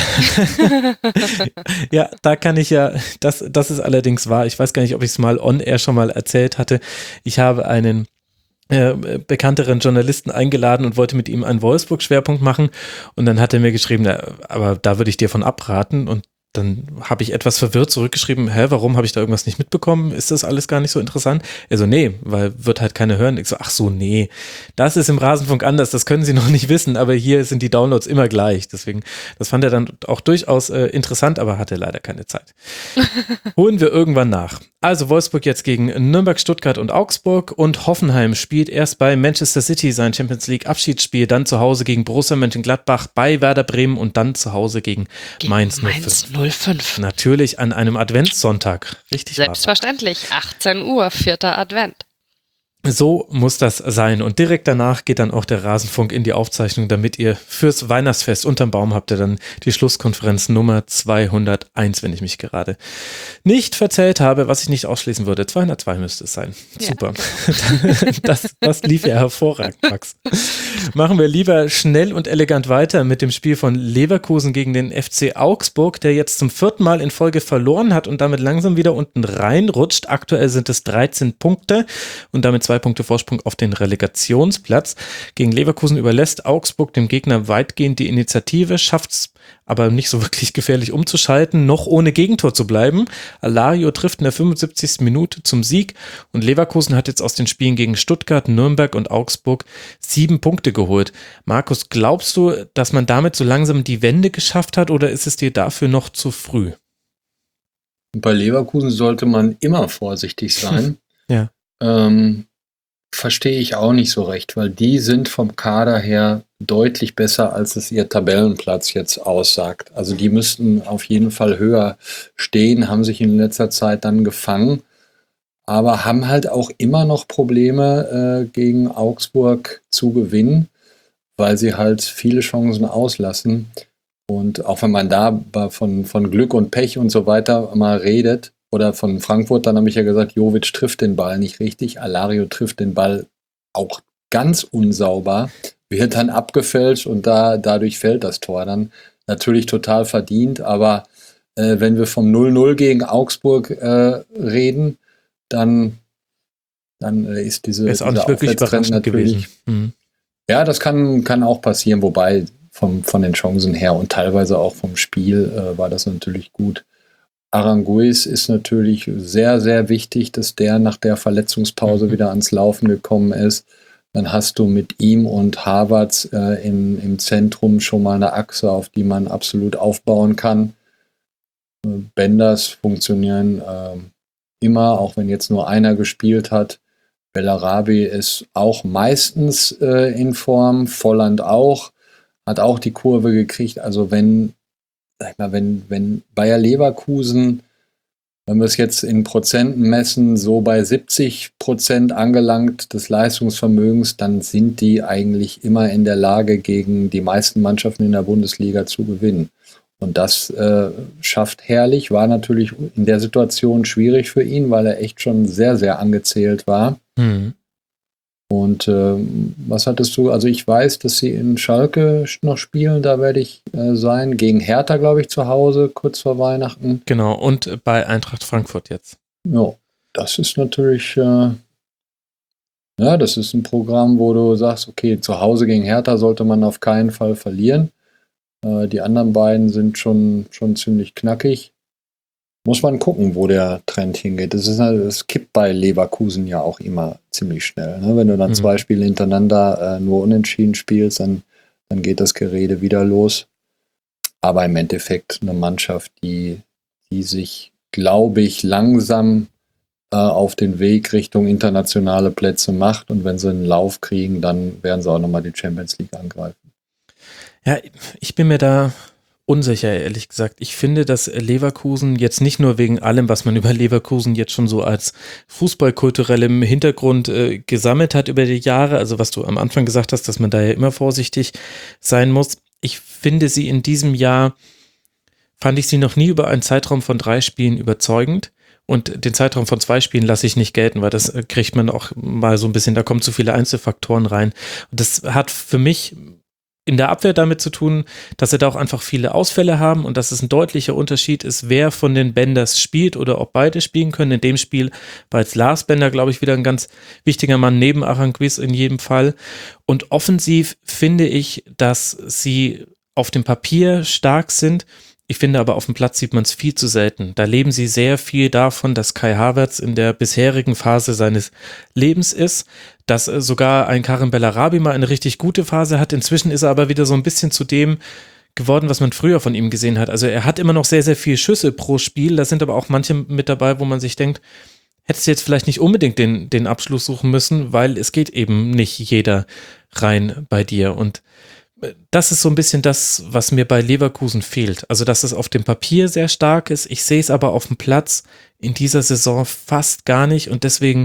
[SPEAKER 4] Ja, da kann ich ja, das, das ist allerdings wahr. Ich weiß gar nicht, ob ich es mal on-air schon mal erzählt hatte. Ich habe einen äh, bekannteren Journalisten eingeladen und wollte mit ihm einen Wolfsburg-Schwerpunkt machen. Und dann hat er mir geschrieben, na, aber da würde ich dir von abraten. Und dann habe ich etwas verwirrt zurückgeschrieben, hä, warum habe ich da irgendwas nicht mitbekommen? Ist das alles gar nicht so interessant? Er so, nee, weil wird halt keiner hören. Ich so, ach so, nee, das ist im Rasenfunk anders, das können Sie noch nicht wissen, aber hier sind die Downloads immer gleich. Deswegen, das fand er dann auch durchaus äh, interessant, aber hatte leider keine Zeit. Holen wir irgendwann nach. Also Wolfsburg jetzt gegen Nürnberg, Stuttgart und Augsburg und Hoffenheim spielt erst bei Manchester City sein Champions League Abschiedsspiel, dann zu Hause gegen Borussia Mönchengladbach, bei Werder Bremen und dann zu Hause gegen, gegen Mainz null fünf. Natürlich an einem Adventssonntag. Richtig.
[SPEAKER 5] Selbstverständlich, achtzehn Uhr, vierter Advent.
[SPEAKER 4] So muss das sein. Und direkt danach geht dann auch der Rasenfunk in die Aufzeichnung, damit ihr fürs Weihnachtsfest unterm Baum habt ihr dann die Schlusskonferenz Nummer zweihunderteins, wenn ich mich gerade nicht verzählt habe, was ich nicht ausschließen würde. zweihundertzwei müsste es sein. Ja. Super. Das, das lief ja hervorragend, Max. Machen wir lieber schnell und elegant weiter mit dem Spiel von Leverkusen gegen den F C Augsburg, der jetzt zum vierten Mal in Folge verloren hat und damit langsam wieder unten reinrutscht. Aktuell sind es dreizehn Punkte und damit zwei Punkte Vorsprung auf den Relegationsplatz. Gegen Leverkusen überlässt Augsburg dem Gegner weitgehend die Initiative, schafft es aber nicht so wirklich gefährlich umzuschalten, noch ohne Gegentor zu bleiben. Alario trifft in der fünfundsiebzigsten Minute zum Sieg und Leverkusen hat jetzt aus den Spielen gegen Stuttgart, Nürnberg und Augsburg sieben Punkte geholt. Markus, glaubst du, dass man damit so langsam die Wende geschafft hat oder ist es dir dafür noch zu früh?
[SPEAKER 6] Bei Leverkusen sollte man immer vorsichtig sein.
[SPEAKER 4] Ja.
[SPEAKER 6] Ähm, verstehe ich auch nicht so recht, weil die sind vom Kader her deutlich besser, als es ihr Tabellenplatz jetzt aussagt. Also die müssten auf jeden Fall höher stehen, haben sich in letzter Zeit dann gefangen, aber haben halt auch immer noch Probleme äh, gegen Augsburg zu gewinnen, weil sie halt viele Chancen auslassen. Und auch wenn man da von, von Glück und Pech und so weiter mal redet, oder von Frankfurt, dann habe ich ja gesagt, Jovic trifft den Ball nicht richtig, Alario trifft den Ball auch ganz unsauber, wird dann abgefälscht und da, dadurch fällt das Tor dann. Natürlich total verdient, aber äh, wenn wir vom null null gegen Augsburg äh, reden, dann, dann äh, ist diese
[SPEAKER 4] Ist auch
[SPEAKER 6] dieser
[SPEAKER 4] nicht wirklich
[SPEAKER 6] Aufwärtstrend
[SPEAKER 4] überraschend gewesen. Mhm.
[SPEAKER 6] Ja, das kann, kann auch passieren, wobei vom, von den Chancen her und teilweise auch vom Spiel äh, war das natürlich gut. Aranguiz ist natürlich sehr, sehr wichtig, dass der nach der Verletzungspause
[SPEAKER 4] Mhm.
[SPEAKER 6] wieder ans Laufen gekommen ist. Dann hast du mit ihm und Havertz äh, im, im Zentrum schon mal eine Achse, auf die man absolut aufbauen kann. Äh, Benders funktionieren äh, immer, auch wenn jetzt nur einer gespielt hat. Bellarabi ist auch meistens äh, in Form, Volland auch, hat auch die Kurve gekriegt. Also wenn, sag ich mal, wenn, wenn Bayer Leverkusen, wenn wir es jetzt in Prozenten messen, so bei siebzig Prozent angelangt des Leistungsvermögens, dann sind die eigentlich immer in der Lage, gegen die meisten Mannschaften in der Bundesliga zu gewinnen. Und das äh, schafft Herrlich, war natürlich in der Situation schwierig für ihn, weil er echt schon sehr, sehr angezählt war.
[SPEAKER 4] Mhm.
[SPEAKER 6] Und äh, was hattest du? Also ich weiß, dass sie in Schalke noch spielen, da werde ich äh, sein. Gegen Hertha, glaube ich, zu Hause, kurz vor Weihnachten.
[SPEAKER 4] Genau, und bei Eintracht Frankfurt jetzt.
[SPEAKER 6] Ja, das ist natürlich, äh, ja, das ist ein Programm, wo du sagst, okay, zu Hause gegen Hertha sollte man auf keinen Fall verlieren. Äh, die anderen beiden sind schon, schon ziemlich knackig. Muss man gucken, wo der Trend hingeht. Das ist, das kippt bei Leverkusen ja auch immer ziemlich schnell. Ne? Wenn du dann mhm. zwei Spiele hintereinander äh, nur unentschieden spielst, dann, dann geht das Gerede wieder los. Aber im Endeffekt eine Mannschaft, die, die sich, glaube ich, langsam äh, auf den Weg Richtung internationale Plätze macht. Und wenn sie einen Lauf kriegen, dann werden sie auch nochmal die Champions League angreifen.
[SPEAKER 4] Ja, ich bin mir da unsicher, ehrlich gesagt. Ich finde, dass Leverkusen jetzt nicht nur wegen allem, was man über Leverkusen jetzt schon so als fußballkulturellem Hintergrund äh, gesammelt hat über die Jahre, also was du am Anfang gesagt hast, dass man da ja immer vorsichtig sein muss. Ich finde sie in diesem Jahr, fand ich sie noch nie über einen Zeitraum von drei Spielen überzeugend. Und den Zeitraum von zwei Spielen lasse ich nicht gelten, weil das äh, kriegt man auch mal so ein bisschen, da kommen zu viele Einzelfaktoren rein. Und das hat für mich in der Abwehr damit zu tun, dass sie da auch einfach viele Ausfälle haben und dass es ein deutlicher Unterschied ist, wer von den Benders spielt oder ob beide spielen können. In dem Spiel war jetzt Lars Bender, glaube ich, wieder ein ganz wichtiger Mann neben Aranguiz in jedem Fall. Und offensiv finde ich, dass sie auf dem Papier stark sind. Ich finde aber, auf dem Platz sieht man es viel zu selten. Da leben sie sehr viel davon, dass Kai Havertz in der bisherigen Phase seines Lebens ist, dass sogar ein Karim Bellarabi mal eine richtig gute Phase hat. Inzwischen ist er aber wieder so ein bisschen zu dem geworden, was man früher von ihm gesehen hat. Also er hat immer noch sehr, sehr viel Schüsse pro Spiel. Da sind aber auch manche mit dabei, wo man sich denkt, hättest du jetzt vielleicht nicht unbedingt den, den Abschluss suchen müssen, weil es geht eben nicht jeder rein bei dir. Und das ist so ein bisschen das, was mir bei Leverkusen fehlt. Also, dass es auf dem Papier sehr stark ist. Ich sehe es aber auf dem Platz in dieser Saison fast gar nicht. Und deswegen,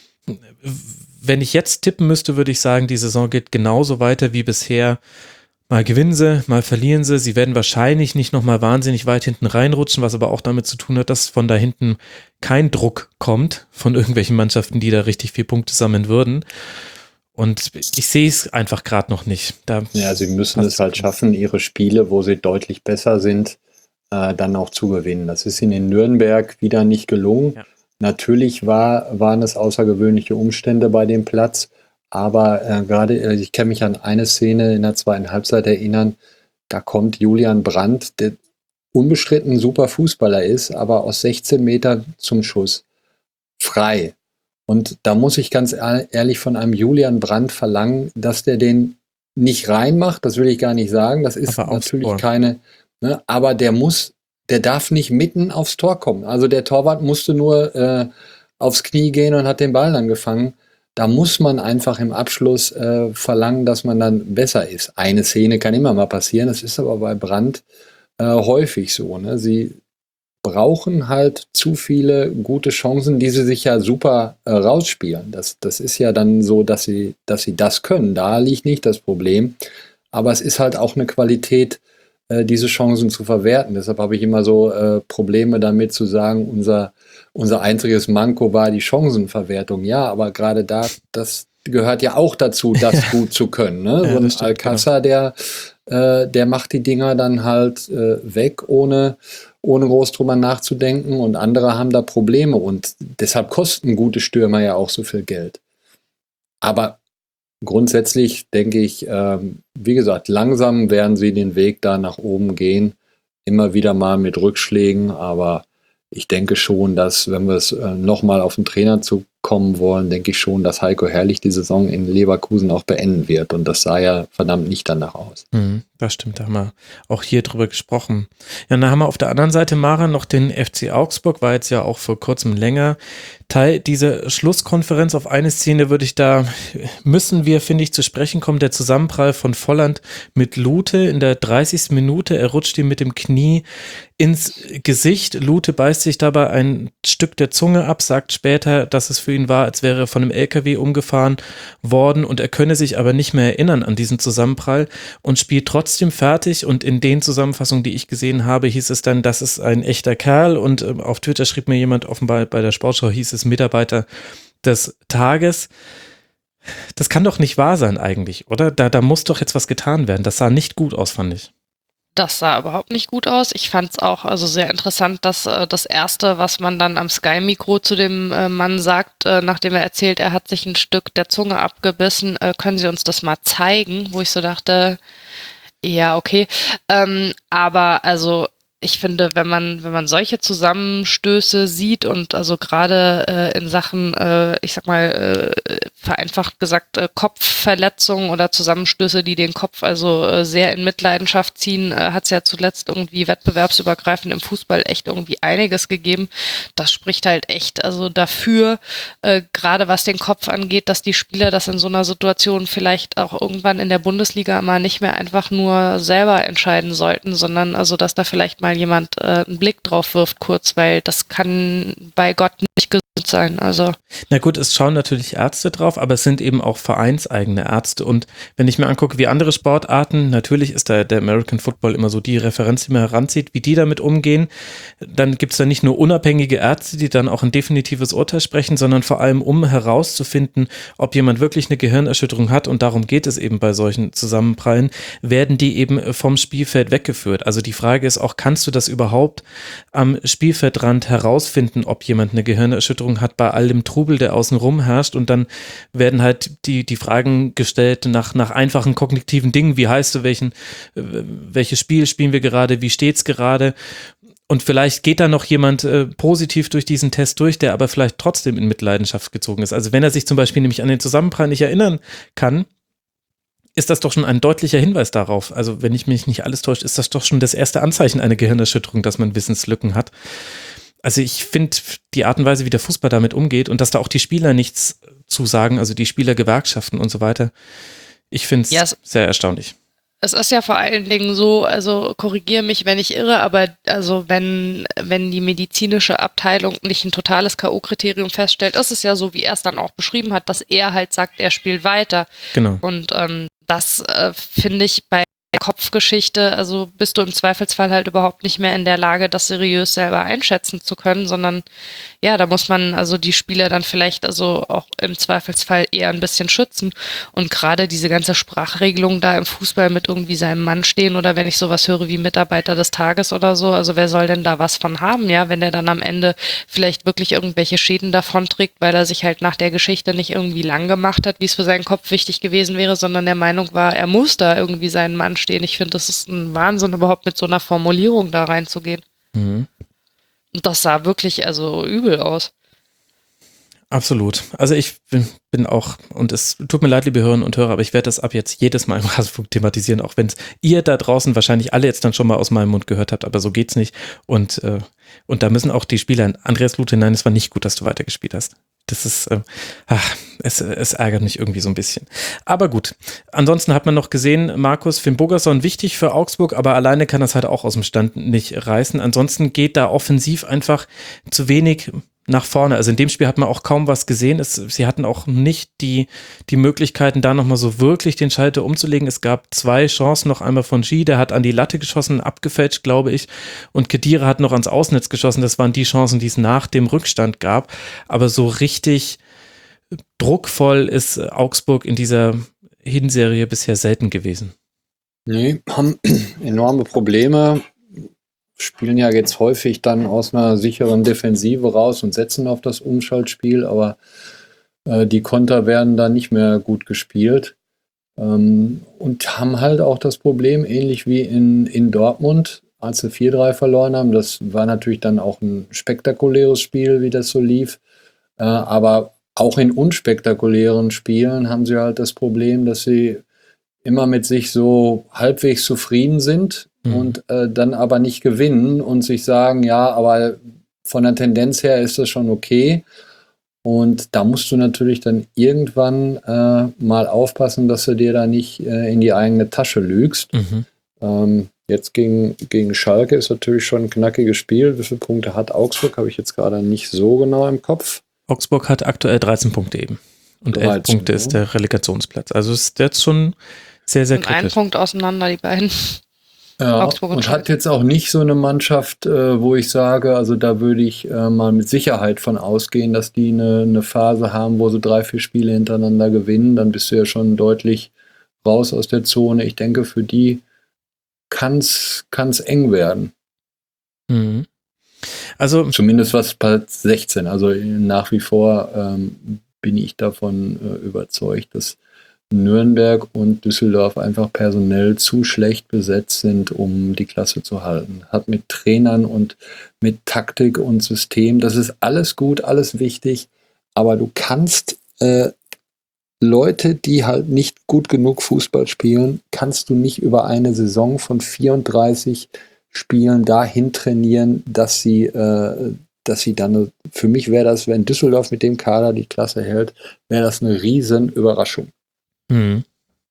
[SPEAKER 4] wenn ich jetzt tippen müsste, würde ich sagen, die Saison geht genauso weiter wie bisher. Mal gewinnen sie, mal verlieren sie. Sie werden wahrscheinlich nicht nochmal wahnsinnig weit hinten reinrutschen, was aber auch damit zu tun hat, dass von da hinten kein Druck kommt von irgendwelchen Mannschaften, die da richtig viel Punkte sammeln würden. Und ich sehe es einfach gerade noch nicht. Da
[SPEAKER 6] ja, sie müssen es halt schaffen, ihre Spiele, wo sie deutlich besser sind, äh, dann auch zu gewinnen. Das ist ihnen in Nürnberg wieder nicht gelungen. Ja. Natürlich war, waren es außergewöhnliche Umstände bei dem Platz, aber äh, gerade, ich kann mich an eine Szene in der zweiten Halbzeit erinnern, da kommt Julian Brandt, der unbestritten ein super Fußballer ist, aber aus sechzehn Metern zum Schuss. Frei. Und da muss ich ganz ehrlich von einem Julian Brandt verlangen, dass der den nicht reinmacht. Das will ich gar nicht sagen. Das ist natürlich keine, ne, aber der muss, der darf nicht mitten aufs Tor kommen. Also der Torwart musste nur äh, aufs Knie gehen und hat den Ball dann gefangen. Da muss man einfach im Abschluss äh, verlangen, dass man dann besser ist. Eine Szene kann immer mal passieren. Das ist aber bei Brandt äh, häufig so. Ne? Sie brauchen halt zu viele gute Chancen, die sie sich ja super äh, rausspielen. Das, das ist ja dann so, dass sie, dass sie das können. Da liegt nicht das Problem. Aber es ist halt auch eine Qualität, äh, diese Chancen zu verwerten. Deshalb habe ich immer so äh, Probleme damit zu sagen, unser, unser einziges Manko war die Chancenverwertung. Ja, aber gerade da, das gehört ja auch dazu, das gut zu können. Ne?
[SPEAKER 4] Ja,
[SPEAKER 6] so ein
[SPEAKER 4] stimmt,
[SPEAKER 6] Alcázar,
[SPEAKER 4] genau.
[SPEAKER 6] der äh, der macht die Dinger dann halt äh, weg, ohne, ohne groß drüber nachzudenken, und andere haben da Probleme, und deshalb kosten gute Stürmer ja auch so viel Geld. Aber grundsätzlich denke ich, ähm, wie gesagt, langsam werden sie den Weg da nach oben gehen, immer wieder mal mit Rückschlägen, aber ich denke schon, dass, wenn wir es äh, nochmal auf den Trainer zukommen wollen, denke ich schon, dass Heiko Herrlich die Saison in Leverkusen auch beenden wird, und das sah ja verdammt nicht danach aus.
[SPEAKER 4] Mhm, das stimmt, da haben wir auch hier drüber gesprochen. Ja, und dann haben wir auf der anderen Seite, Mara, noch den F C Augsburg, war jetzt ja auch vor kurzem länger Teil dieser Schlusskonferenz. Auf eine Szene würde ich da, müssen wir, finde ich, zu sprechen kommen, der Zusammenprall von Volland mit Lute in der dreißigsten Minute. Er rutscht ihm mit dem Knie ins Gesicht. Lute beißt sich dabei ein Stück der Zunge ab, sagt später, dass es für ihn war, als wäre er von einem L K W umgefahren worden, und er könne sich aber nicht mehr erinnern an diesen Zusammenprall und spielt trotzdem fertig. Und in den Zusammenfassungen, die ich gesehen habe, hieß es dann, das ist ein echter Kerl, und äh, auf Twitter schrieb mir jemand, offenbar bei der Sportschau hieß es Mitarbeiter des Tages. Das kann doch nicht wahr sein eigentlich, oder? Da, da muss doch jetzt was getan werden. Das sah nicht gut aus, fand ich.
[SPEAKER 5] Das sah überhaupt nicht gut aus. Ich fand es auch also sehr interessant, dass äh, das Erste, was man dann am Sky-Mikro zu dem äh, Mann sagt, äh, nachdem er erzählt, er hat sich ein Stück der Zunge abgebissen, äh, können Sie uns das mal zeigen? Wo ich so dachte, ja, okay. Ähm, aber also ich finde, wenn man, wenn man solche Zusammenstöße sieht und also gerade äh, in Sachen, äh, ich sag mal, äh, vereinfacht gesagt, äh, Kopfverletzungen oder Zusammenstöße, die den Kopf also äh, sehr in Mitleidenschaft ziehen, äh, hat es ja zuletzt irgendwie wettbewerbsübergreifend im Fußball echt irgendwie einiges gegeben. Das spricht halt echt also dafür, äh, gerade was den Kopf angeht, dass die Spieler das in so einer Situation vielleicht auch irgendwann in der Bundesliga mal nicht mehr einfach nur selber entscheiden sollten, sondern also, dass da vielleicht mal jemand äh, einen Blick drauf wirft kurz, weil das kann bei Gott nicht gesund sein. Also
[SPEAKER 4] Na gut, es schauen natürlich Ärzte drauf, aber es sind eben auch vereinseigene Ärzte, und wenn ich mir angucke, wie andere Sportarten, natürlich ist da der American Football immer so die Referenz, die man heranzieht, wie die damit umgehen, dann gibt es da nicht nur unabhängige Ärzte, die dann auch ein definitives Urteil sprechen, sondern vor allem, um herauszufinden, ob jemand wirklich eine Gehirnerschütterung hat, und darum geht es eben bei solchen Zusammenprallen, werden die eben vom Spielfeld weggeführt. Also die Frage ist auch, kannst du das überhaupt am Spielfeldrand herausfinden, ob jemand eine Gehirnerschütterung hat, bei all dem Trubel, der außenrum herrscht, und dann werden halt die, die Fragen gestellt nach, nach einfachen kognitiven Dingen, wie heißt du, welchen, welches Spiel spielen wir gerade, wie steht's gerade, und vielleicht geht da noch jemand äh, positiv durch diesen Test durch, der aber vielleicht trotzdem in Mitleidenschaft gezogen ist. Also wenn er sich zum Beispiel nämlich an den Zusammenprall nicht erinnern kann, ist das doch schon ein deutlicher Hinweis darauf. Also wenn ich mich nicht alles täusche, ist das doch schon das erste Anzeichen einer Gehirnerschütterung, dass man Wissenslücken hat. Also ich finde die Art und Weise, wie der Fußball damit umgeht, und dass da auch die Spieler nichts zu sagen, also die Spielergewerkschaften und so weiter, ich finde es
[SPEAKER 5] Ja,
[SPEAKER 4] sehr erstaunlich.
[SPEAKER 5] es ist ja vor allen Dingen so, also korrigiere mich, wenn ich irre, aber also wenn, wenn die medizinische Abteilung nicht ein totales K O-Kriterium feststellt, ist es ja so, wie er es dann auch beschrieben hat, dass er halt sagt, er spielt weiter.
[SPEAKER 4] Genau.
[SPEAKER 5] Und ähm, das äh, finde ich bei der Kopfgeschichte, also bist du im Zweifelsfall halt überhaupt nicht mehr in der Lage, das seriös selber einschätzen zu können, sondern ja, da muss man also die Spieler dann vielleicht also auch im Zweifelsfall eher ein bisschen schützen. Und gerade diese ganze Sprachregelung da im Fußball mit irgendwie seinem Mann stehen, oder wenn ich sowas höre wie Mitarbeiter des Tages oder so, also wer soll denn da was von haben, ja, wenn der dann am Ende vielleicht wirklich irgendwelche Schäden davonträgt, weil er sich halt nach der Geschichte nicht irgendwie lang gemacht hat, wie es für seinen Kopf wichtig gewesen wäre, sondern der Meinung war, er muss da irgendwie seinen Mann stehen. Ich finde, das ist ein Wahnsinn, überhaupt mit so einer Formulierung da reinzugehen.
[SPEAKER 4] Mhm.
[SPEAKER 5] Und das sah wirklich also übel aus.
[SPEAKER 4] Absolut. Also ich bin, bin auch, und es tut mir leid, liebe Hörerinnen und Hörer, aber ich werde das ab jetzt jedes Mal im Rasenfunk thematisieren, auch wenn es ihr da draußen wahrscheinlich alle jetzt dann schon mal aus meinem Mund gehört habt, aber so geht's nicht. Und, äh, und da müssen auch die Spieler, Andreas Lute, nein, es war nicht gut, dass du weitergespielt hast. Das ist, äh, ach, es, es ärgert mich irgendwie so ein bisschen. Aber gut. Ansonsten hat man noch gesehen, Markus, Finn Bogason wichtig für Augsburg, aber alleine kann das halt auch aus dem Stand nicht reißen. Ansonsten geht da offensiv einfach zu wenig nach vorne. Also in dem Spiel hat man auch kaum was gesehen. Es, sie hatten auch nicht die, die Möglichkeiten, da nochmal so wirklich den Schalter umzulegen. Es gab zwei Chancen, noch einmal von G, der hat an die Latte geschossen, abgefälscht, glaube ich. Und Khedira hat noch ans Außennetz geschossen. Das waren die Chancen, die es nach dem Rückstand gab. Aber so richtig druckvoll ist Augsburg in dieser Hinserie bisher selten gewesen.
[SPEAKER 6] Nee, haben enorme Probleme, spielen ja jetzt häufig dann aus einer sicheren Defensive raus und setzen auf das Umschaltspiel, aber äh, die Konter werden da nicht mehr gut gespielt. Ähm, und haben halt auch das Problem, ähnlich wie in, in Dortmund, als sie vier drei verloren haben. Das war natürlich dann auch ein spektakuläres Spiel, wie das so lief. Äh, aber auch in unspektakulären Spielen haben sie halt das Problem, dass sie immer mit sich so halbwegs zufrieden sind
[SPEAKER 4] Mhm.
[SPEAKER 6] und äh, dann aber nicht gewinnen und sich sagen, ja, aber von der Tendenz her ist das schon okay. Und da musst du natürlich dann irgendwann äh, mal aufpassen, dass du dir da nicht äh, in die eigene Tasche lügst.
[SPEAKER 4] Mhm.
[SPEAKER 6] Ähm, jetzt gegen, gegen Schalke ist natürlich schon ein knackiges Spiel. Wie viele Punkte hat Augsburg? Habe ich jetzt gerade nicht so genau im Kopf.
[SPEAKER 4] Augsburg hat aktuell dreizehn Punkte eben. Und elf
[SPEAKER 6] dreizehn,
[SPEAKER 4] Punkte ist
[SPEAKER 6] ja.
[SPEAKER 4] der Relegationsplatz. Also ist jetzt schon sehr, sehr
[SPEAKER 5] Und ein
[SPEAKER 4] kritisch.
[SPEAKER 5] Punkt auseinander, die beiden.
[SPEAKER 6] Ja,
[SPEAKER 5] Augsburg und
[SPEAKER 6] und
[SPEAKER 5] Schalke.
[SPEAKER 6] hat jetzt auch nicht so eine Mannschaft, äh, wo ich sage, also da würde ich äh, mal mit Sicherheit von ausgehen, dass die eine, eine Phase haben, wo sie drei, vier Spiele hintereinander gewinnen. Dann bist du ja schon deutlich raus aus der Zone. Ich denke, für die kann es eng werden.
[SPEAKER 4] Mhm. Also,
[SPEAKER 6] Zumindest was Platz sechzehn. Also nach wie vor ähm, bin ich davon äh, überzeugt, dass Nürnberg und Düsseldorf einfach personell zu schlecht besetzt sind, um die Klasse zu halten. Hat mit Trainern und mit Taktik und System, das ist alles gut, alles wichtig, aber du kannst äh, Leute, die halt nicht gut genug Fußball spielen, kannst du nicht über eine Saison von vierunddreißig Spielen dahin trainieren, dass sie, äh, dass sie dann, für mich wäre das, wenn Düsseldorf mit dem Kader die Klasse hält, wäre das eine riesen Überraschung.
[SPEAKER 4] Mhm.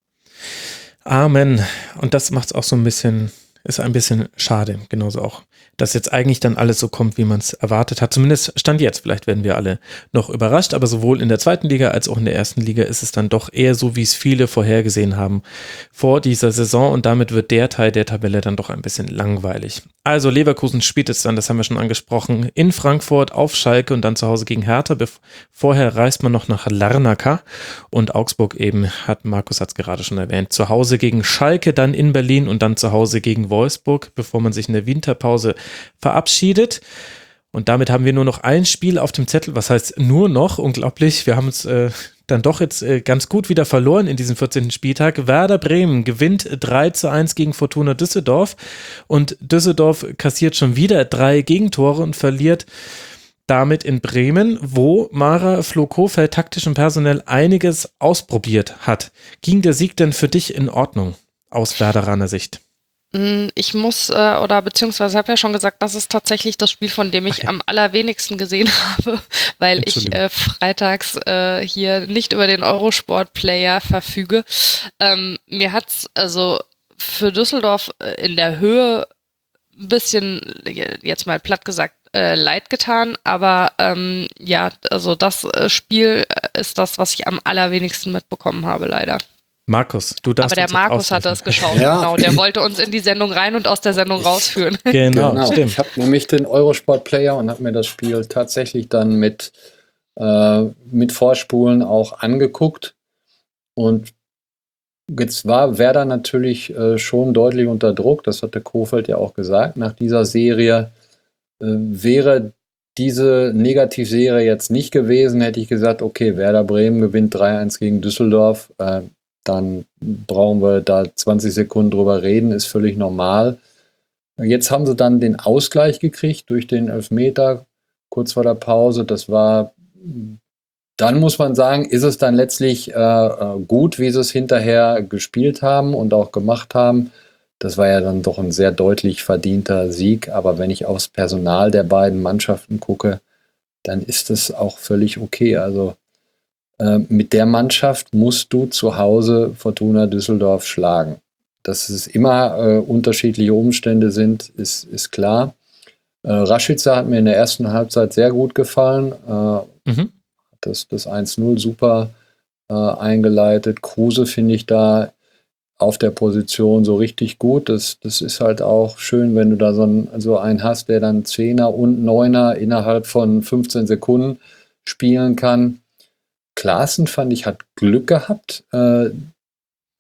[SPEAKER 4] Amen. Und das macht es auch so ein bisschen, ist ein bisschen schade, genauso auch, dass jetzt eigentlich dann alles so kommt, wie man es erwartet hat. Zumindest Stand jetzt. Vielleicht werden wir alle noch überrascht, aber sowohl in der zweiten Liga als auch in der ersten Liga ist es dann doch eher so, wie es viele vorhergesehen haben vor dieser Saison, und damit wird der Teil der Tabelle dann doch ein bisschen langweilig. Also Leverkusen spielt jetzt dann, das haben wir schon angesprochen, in Frankfurt auf Schalke und dann zu Hause gegen Hertha. Bev- Vorher reist man noch nach Larnaca, und Augsburg eben, hat Markus hat es gerade schon erwähnt, zu Hause gegen Schalke, dann in Berlin und dann zu Hause gegen Wolfsburg, bevor man sich in der Winterpause verabschiedet. Und damit haben wir nur noch ein Spiel auf dem Zettel. Was heißt nur noch? Unglaublich. Wir haben uns äh, dann doch jetzt äh, ganz gut wieder verloren in diesem vierzehnten Spieltag. Werder Bremen gewinnt drei zu eins gegen Fortuna Düsseldorf. Und Düsseldorf kassiert schon wieder drei Gegentore und verliert damit in Bremen, wo Mara Flo-Kofeld taktisch und personell einiges ausprobiert hat. Ging der Sieg denn für dich in Ordnung aus Werderaner Sicht?
[SPEAKER 5] Mm, Ich muss, äh, oder beziehungsweise habe ja schon gesagt, das ist tatsächlich das Spiel, von dem ich
[SPEAKER 4] Ach ja.
[SPEAKER 5] am allerwenigsten gesehen habe, weil ich
[SPEAKER 4] Entschuldigung.
[SPEAKER 5] äh, freitags äh, hier nicht über den Eurosport-Player verfüge. Ähm, mir hat's also für Düsseldorf äh, in der Höhe ein bisschen, äh, jetzt mal platt gesagt, äh, leid getan, aber ähm, ja, also das äh, Spiel äh, ist das, was ich am allerwenigsten mitbekommen habe, leider.
[SPEAKER 4] Markus, du darfst
[SPEAKER 5] Aber der
[SPEAKER 4] uns jetzt
[SPEAKER 5] Markus hat das
[SPEAKER 4] aushelfen.
[SPEAKER 5] geschaut,
[SPEAKER 6] Ja.
[SPEAKER 5] genau. Der wollte uns in die Sendung rein und aus der Sendung rausführen.
[SPEAKER 4] Genau, stimmt.
[SPEAKER 6] Ich habe nämlich den Eurosport-Player und habe mir das Spiel tatsächlich dann mit, äh, mit Vorspulen auch angeguckt. Und jetzt war Werder natürlich äh, schon deutlich unter Druck, das hat der Kofeld ja auch gesagt. Nach dieser Serie äh, wäre diese Negativserie jetzt nicht gewesen, hätte ich gesagt, okay, Werder Bremen gewinnt drei eins gegen Düsseldorf, äh, dann brauchen wir da zwanzig Sekunden drüber reden, ist völlig normal. Jetzt haben sie dann den Ausgleich gekriegt durch den Elfmeter kurz vor der Pause. Das war, dann muss man sagen, ist es dann letztlich äh, gut, wie sie es hinterher gespielt haben und auch gemacht haben. Das war ja dann doch ein sehr deutlich verdienter Sieg. Aber wenn ich aufs Personal der beiden Mannschaften gucke, dann ist es auch völlig okay. Also äh, mit der Mannschaft musst du zu Hause Fortuna Düsseldorf schlagen. Dass es immer äh, unterschiedliche Umstände sind, ist, ist klar. Äh, Rashica hat mir in der ersten Halbzeit sehr gut gefallen. Äh,
[SPEAKER 4] Mhm.
[SPEAKER 6] das, das eins null super äh, eingeleitet. Kruse finde ich da auf der Position so richtig gut. Das, das ist halt auch schön, wenn du da so, ein, so einen hast, der dann Zehner und Neuner innerhalb von fünfzehn Sekunden spielen kann. Klaassen, fand ich, hat Glück gehabt. Äh,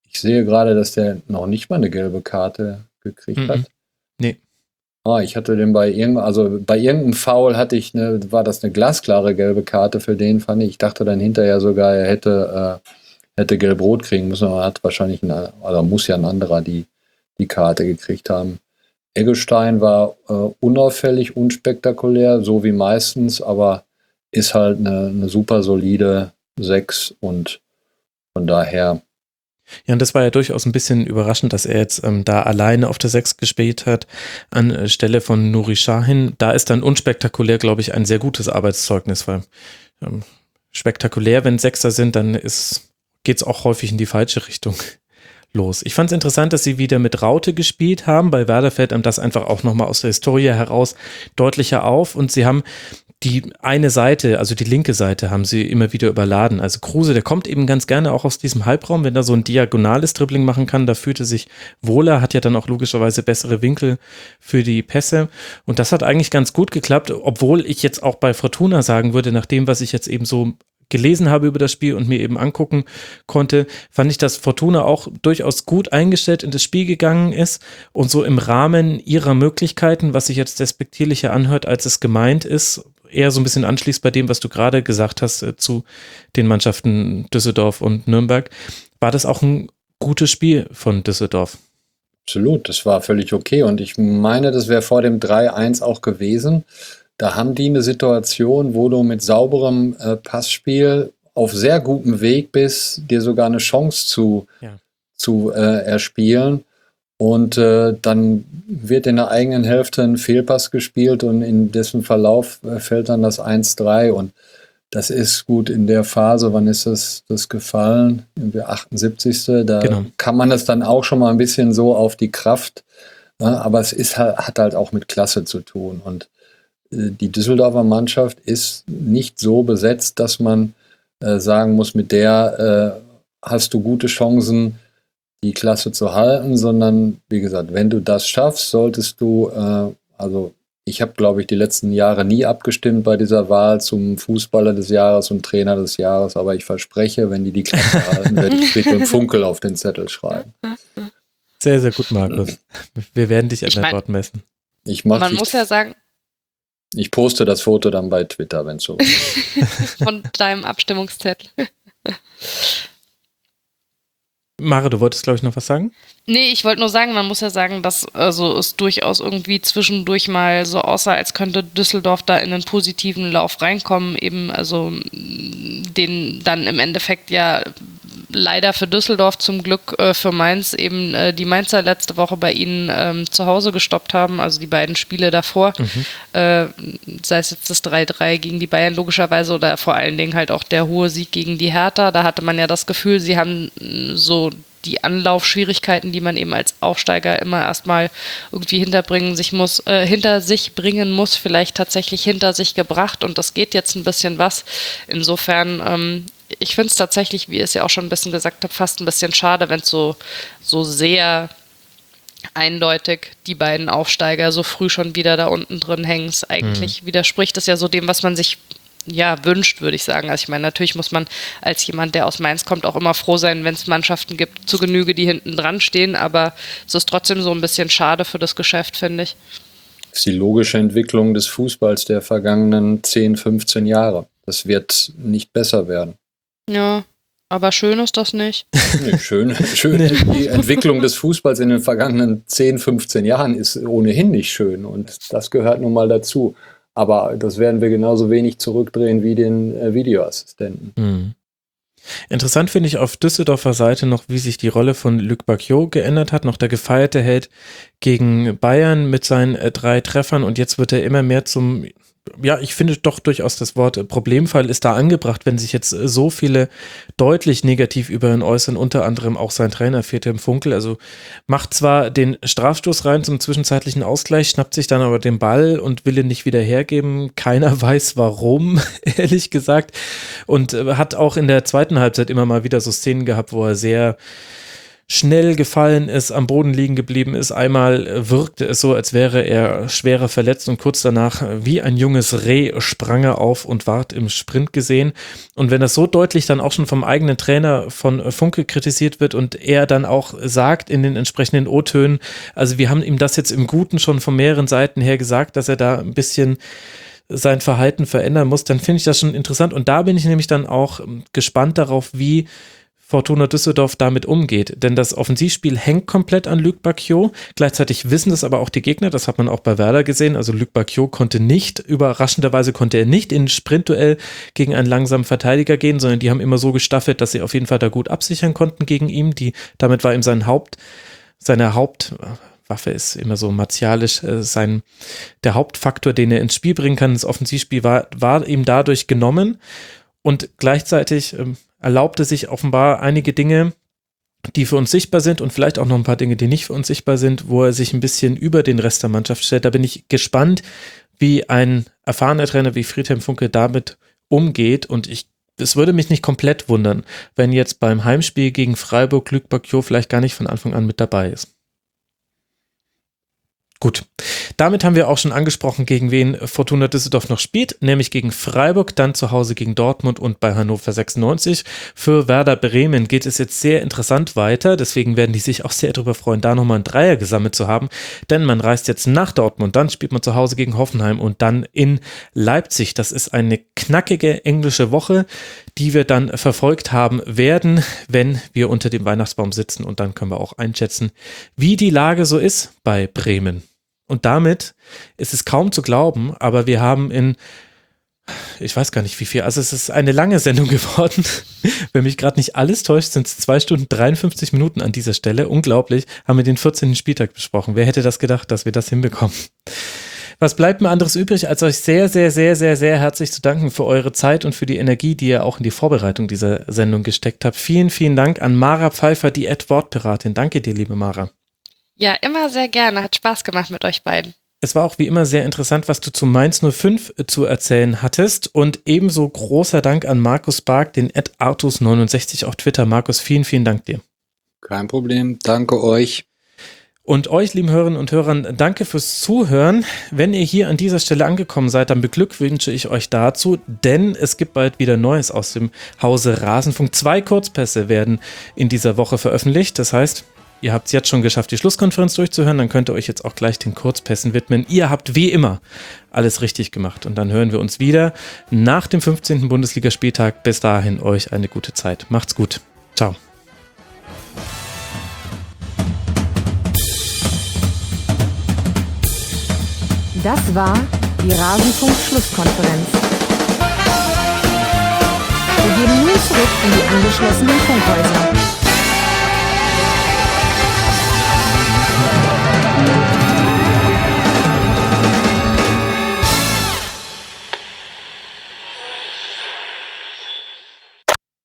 [SPEAKER 6] Ich sehe gerade, dass der noch nicht mal eine gelbe Karte gekriegt
[SPEAKER 4] Mhm.
[SPEAKER 6] hat.
[SPEAKER 4] Nee.
[SPEAKER 6] Ah, ich hatte den bei irgendeinem, also bei irgendeinem Foul hatte ich eine, war das eine glasklare gelbe Karte für den, fand ich. Ich dachte dann hinterher sogar, er hätte, äh, hätte gelb-rot kriegen müssen, aber hat wahrscheinlich, ein, also muss ja ein anderer die, die Karte gekriegt haben. Eggestein war äh, unauffällig, unspektakulär, so wie meistens, aber ist halt eine, eine super solide sechs und von daher.
[SPEAKER 4] Ja, und das war ja durchaus ein bisschen überraschend, dass er jetzt ähm, da alleine auf der sechs gespielt hat, anstelle von Nuri Sahin. Da ist dann unspektakulär, glaube ich, ein sehr gutes Arbeitszeugnis, weil ähm, spektakulär, wenn Sechser sind, dann ist, geht's auch häufig in die falsche Richtung los. Ich fand es interessant, dass sie wieder mit Raute gespielt haben. Bei Werder fällt einem das einfach auch nochmal aus der Historie heraus deutlicher auf. Und sie haben die eine Seite, also die linke Seite, haben sie immer wieder überladen. Also Kruse, der kommt eben ganz gerne auch aus diesem Halbraum, wenn er so ein diagonales Dribbling machen kann, da fühlt er sich wohler, hat ja dann auch logischerweise bessere Winkel für die Pässe. Und das hat eigentlich ganz gut geklappt, obwohl ich jetzt auch bei Fortuna sagen würde, nach dem, was ich jetzt eben so gelesen habe über das Spiel und mir eben angucken konnte, fand ich, dass Fortuna auch durchaus gut eingestellt in das Spiel gegangen ist und so im Rahmen ihrer Möglichkeiten, was sich jetzt despektierlicher anhört, als es gemeint ist, eher so ein bisschen anschließt bei dem, was du gerade gesagt hast äh, zu den Mannschaften Düsseldorf und Nürnberg. War das auch ein gutes Spiel von Düsseldorf?
[SPEAKER 6] Absolut, das war völlig okay und ich meine, das wäre vor dem drei eins auch gewesen. Da haben die eine Situation, wo du mit sauberem äh, Passspiel auf sehr gutem Weg bist, dir sogar eine Chance zu,
[SPEAKER 4] Ja.
[SPEAKER 6] zu äh, erspielen. Und äh, dann wird in der eigenen Hälfte ein Fehlpass gespielt und in dessen Verlauf äh, fällt dann das eins drei. Und das ist gut in der Phase, wann ist das, das gefallen? In der achtundsiebzigsten Da
[SPEAKER 4] Genau.
[SPEAKER 6] kann man das dann auch schon mal ein bisschen so auf die Kraft. Ja, aber es ist halt, hat halt auch mit Klasse zu tun. Und äh, die Düsseldorfer Mannschaft ist nicht so besetzt, dass man äh, sagen muss, mit der äh, hast du gute Chancen, die Klasse zu halten, sondern wie gesagt, wenn du das schaffst, solltest du, äh, also ich habe, glaube ich, die letzten Jahre nie abgestimmt bei dieser Wahl zum Fußballer des Jahres und Trainer des Jahres, aber ich verspreche, wenn die die Klasse halten, werde ich Friedhelm Funkel auf den Zettel schreiben.
[SPEAKER 4] Sehr, sehr gut, Markus. Wir werden dich an
[SPEAKER 5] Ich
[SPEAKER 4] dein
[SPEAKER 5] mein-
[SPEAKER 4] Wort messen.
[SPEAKER 6] Ich mach,
[SPEAKER 5] Man
[SPEAKER 6] ich,
[SPEAKER 5] muss ja sagen,
[SPEAKER 6] ich poste das Foto dann bei Twitter, wenn es so ist.
[SPEAKER 5] von deinem Abstimmungszettel.
[SPEAKER 4] Mare, du wolltest, glaube ich, noch was sagen?
[SPEAKER 5] Nee, ich wollte nur sagen, man muss ja sagen, dass also es durchaus irgendwie zwischendurch mal so aussah, als könnte Düsseldorf da in einen positiven Lauf reinkommen, eben also mh, den dann im Endeffekt ja leider für Düsseldorf, zum Glück äh, für Mainz eben äh, die Mainzer letzte Woche bei ihnen ähm, zu Hause gestoppt haben, also die beiden Spiele davor, äh, sei es jetzt das drei drei gegen die Bayern logischerweise oder vor allen Dingen halt auch der hohe Sieg gegen die Hertha, da hatte man ja das Gefühl, sie haben mh, so die Anlaufschwierigkeiten, die man eben als Aufsteiger immer erstmal irgendwie hinterbringen sich muss, äh, hinter sich bringen muss, vielleicht tatsächlich hinter sich gebracht und das geht jetzt ein bisschen was. Insofern, ähm, ich finde es tatsächlich, wie ihr es ja auch schon ein bisschen gesagt habt, fast ein bisschen schade, wenn es so, so sehr eindeutig die beiden Aufsteiger so früh schon wieder da unten drin hängen. Eigentlich mhm. widerspricht das ja so dem, was man sich ja, wünscht, würde ich sagen. Also ich meine, natürlich muss man als jemand, der aus Mainz kommt, auch immer froh sein, wenn es Mannschaften gibt, zu Genüge, die hinten dran stehen, aber es ist trotzdem so ein bisschen schade für das Geschäft, finde ich.
[SPEAKER 6] Das ist die logische Entwicklung des Fußballs der vergangenen zehn, fünfzehn Jahre. Das wird nicht besser werden.
[SPEAKER 5] Ja, aber schön ist das nicht.
[SPEAKER 6] Nee, schön, schön. Die Entwicklung des Fußballs in den vergangenen zehn, fünfzehn Jahren ist ohnehin nicht schön und das gehört nun mal dazu. Aber das werden wir genauso wenig zurückdrehen wie den äh, Videoassistenten.
[SPEAKER 4] Mhm. Interessant finde ich auf Düsseldorfer Seite noch, wie sich die Rolle von Luc Bacchio geändert hat. Noch der gefeierte Held gegen Bayern mit seinen äh, drei Treffern und jetzt wird er immer mehr zum, ja, ich finde doch durchaus das Wort Problemfall ist da angebracht, wenn sich jetzt so viele deutlich negativ über ihn äußern, unter anderem auch sein Trainer Friedhelm Funkel, also macht zwar den Strafstoß rein zum zwischenzeitlichen Ausgleich, schnappt sich dann aber den Ball und will ihn nicht wieder hergeben, keiner weiß warum, ehrlich gesagt, und hat auch in der zweiten Halbzeit immer mal wieder so Szenen gehabt, wo er sehr schnell gefallen ist, am Boden liegen geblieben ist. Einmal wirkte es so, als wäre er schwerer verletzt und kurz danach wie ein junges Reh sprang er auf und ward im Sprint gesehen. Und wenn das so deutlich dann auch schon vom eigenen Trainer von Funke kritisiert wird und er dann auch sagt in den entsprechenden O-Tönen, also wir haben ihm das jetzt im Guten schon von mehreren Seiten her gesagt, dass er da ein bisschen sein Verhalten verändern muss, dann finde ich das schon interessant. Und da bin ich nämlich dann auch gespannt darauf, wie Fortuna Düsseldorf damit umgeht, denn das Offensivspiel hängt komplett an Luc Bacchio, gleichzeitig wissen das aber auch die Gegner, das hat man auch bei Werder gesehen, also Luc Bacchio konnte nicht, überraschenderweise konnte er nicht in ein Sprintduell gegen einen langsamen Verteidiger gehen, sondern die haben immer so gestaffelt, dass sie auf jeden Fall da gut absichern konnten gegen ihn, die, damit war ihm sein Haupt, seine Hauptwaffe ist immer so martialisch, äh, sein, der Hauptfaktor, den er ins Spiel bringen kann, das Offensivspiel war, war ihm dadurch genommen und gleichzeitig ähm, erlaubte sich offenbar einige Dinge, die für uns sichtbar sind und vielleicht auch noch ein paar Dinge, die nicht für uns sichtbar sind, wo er sich ein bisschen über den Rest der Mannschaft stellt. Da bin ich gespannt, wie ein erfahrener Trainer wie Friedhelm Funke damit umgeht und ich, es würde mich nicht komplett wundern, wenn jetzt beim Heimspiel gegen Freiburg Luc Bacchio vielleicht gar nicht von Anfang an mit dabei ist. Gut, damit haben wir auch schon angesprochen, gegen wen Fortuna Düsseldorf noch spielt, nämlich gegen Freiburg, dann zu Hause gegen Dortmund und bei Hannover sechsundneunzig. Für Werder Bremen geht es jetzt sehr interessant weiter, deswegen werden die sich auch sehr darüber freuen, da nochmal einen Dreier gesammelt zu haben, denn man reist jetzt nach Dortmund, dann spielt man zu Hause gegen Hoffenheim und dann in Leipzig. Das ist eine knackige englische Woche, die wir dann verfolgt haben werden, wenn wir unter dem Weihnachtsbaum sitzen und dann können wir auch einschätzen, wie die Lage so ist bei Bremen. Und damit ist es kaum zu glauben, aber wir haben in, ich weiß gar nicht wie viel, also es ist eine lange Sendung geworden. Wenn mich gerade nicht alles täuscht, sind es zwei Stunden dreiundfünfzig Minuten an dieser Stelle. Unglaublich, haben wir den vierzehnten Spieltag besprochen. Wer hätte das gedacht, dass wir das hinbekommen? Was bleibt mir anderes übrig, als euch sehr, sehr, sehr, sehr, sehr herzlich zu danken für eure Zeit und für die Energie, die ihr auch in die Vorbereitung dieser Sendung gesteckt habt. Vielen, vielen Dank an Mara Pfeiffer, die Ad-Wortpiratin. Danke dir, liebe Mara.
[SPEAKER 5] Ja, immer sehr gerne. Hat Spaß gemacht mit euch beiden.
[SPEAKER 4] Es war auch wie immer sehr interessant, was du zu Mainz null fünf zu erzählen hattest. Und ebenso großer Dank an Markus Bark, den Ad Artus neunundsechzig auf Twitter. Markus, vielen, vielen Dank dir.
[SPEAKER 6] Kein Problem. Danke euch.
[SPEAKER 4] Und euch, lieben Hörerinnen und Hörern, danke fürs Zuhören. Wenn ihr hier an dieser Stelle angekommen seid, dann beglückwünsche ich euch dazu, denn es gibt bald wieder Neues aus dem Hause Rasenfunk. Zwei Kurzpässe werden in dieser Woche veröffentlicht. Das heißt, ihr habt es jetzt schon geschafft, die Schlusskonferenz durchzuhören, dann könnt ihr euch jetzt auch gleich den Kurzpässen widmen. Ihr habt wie immer alles richtig gemacht und dann hören wir uns wieder nach dem fünfzehnten Bundesligaspieltag. Bis dahin euch eine gute Zeit. Macht's gut. Ciao.
[SPEAKER 1] Das war die Rasenfunk-Schlusskonferenz. Wir gehen nun zurück in die angeschlossenen Funkhäuser.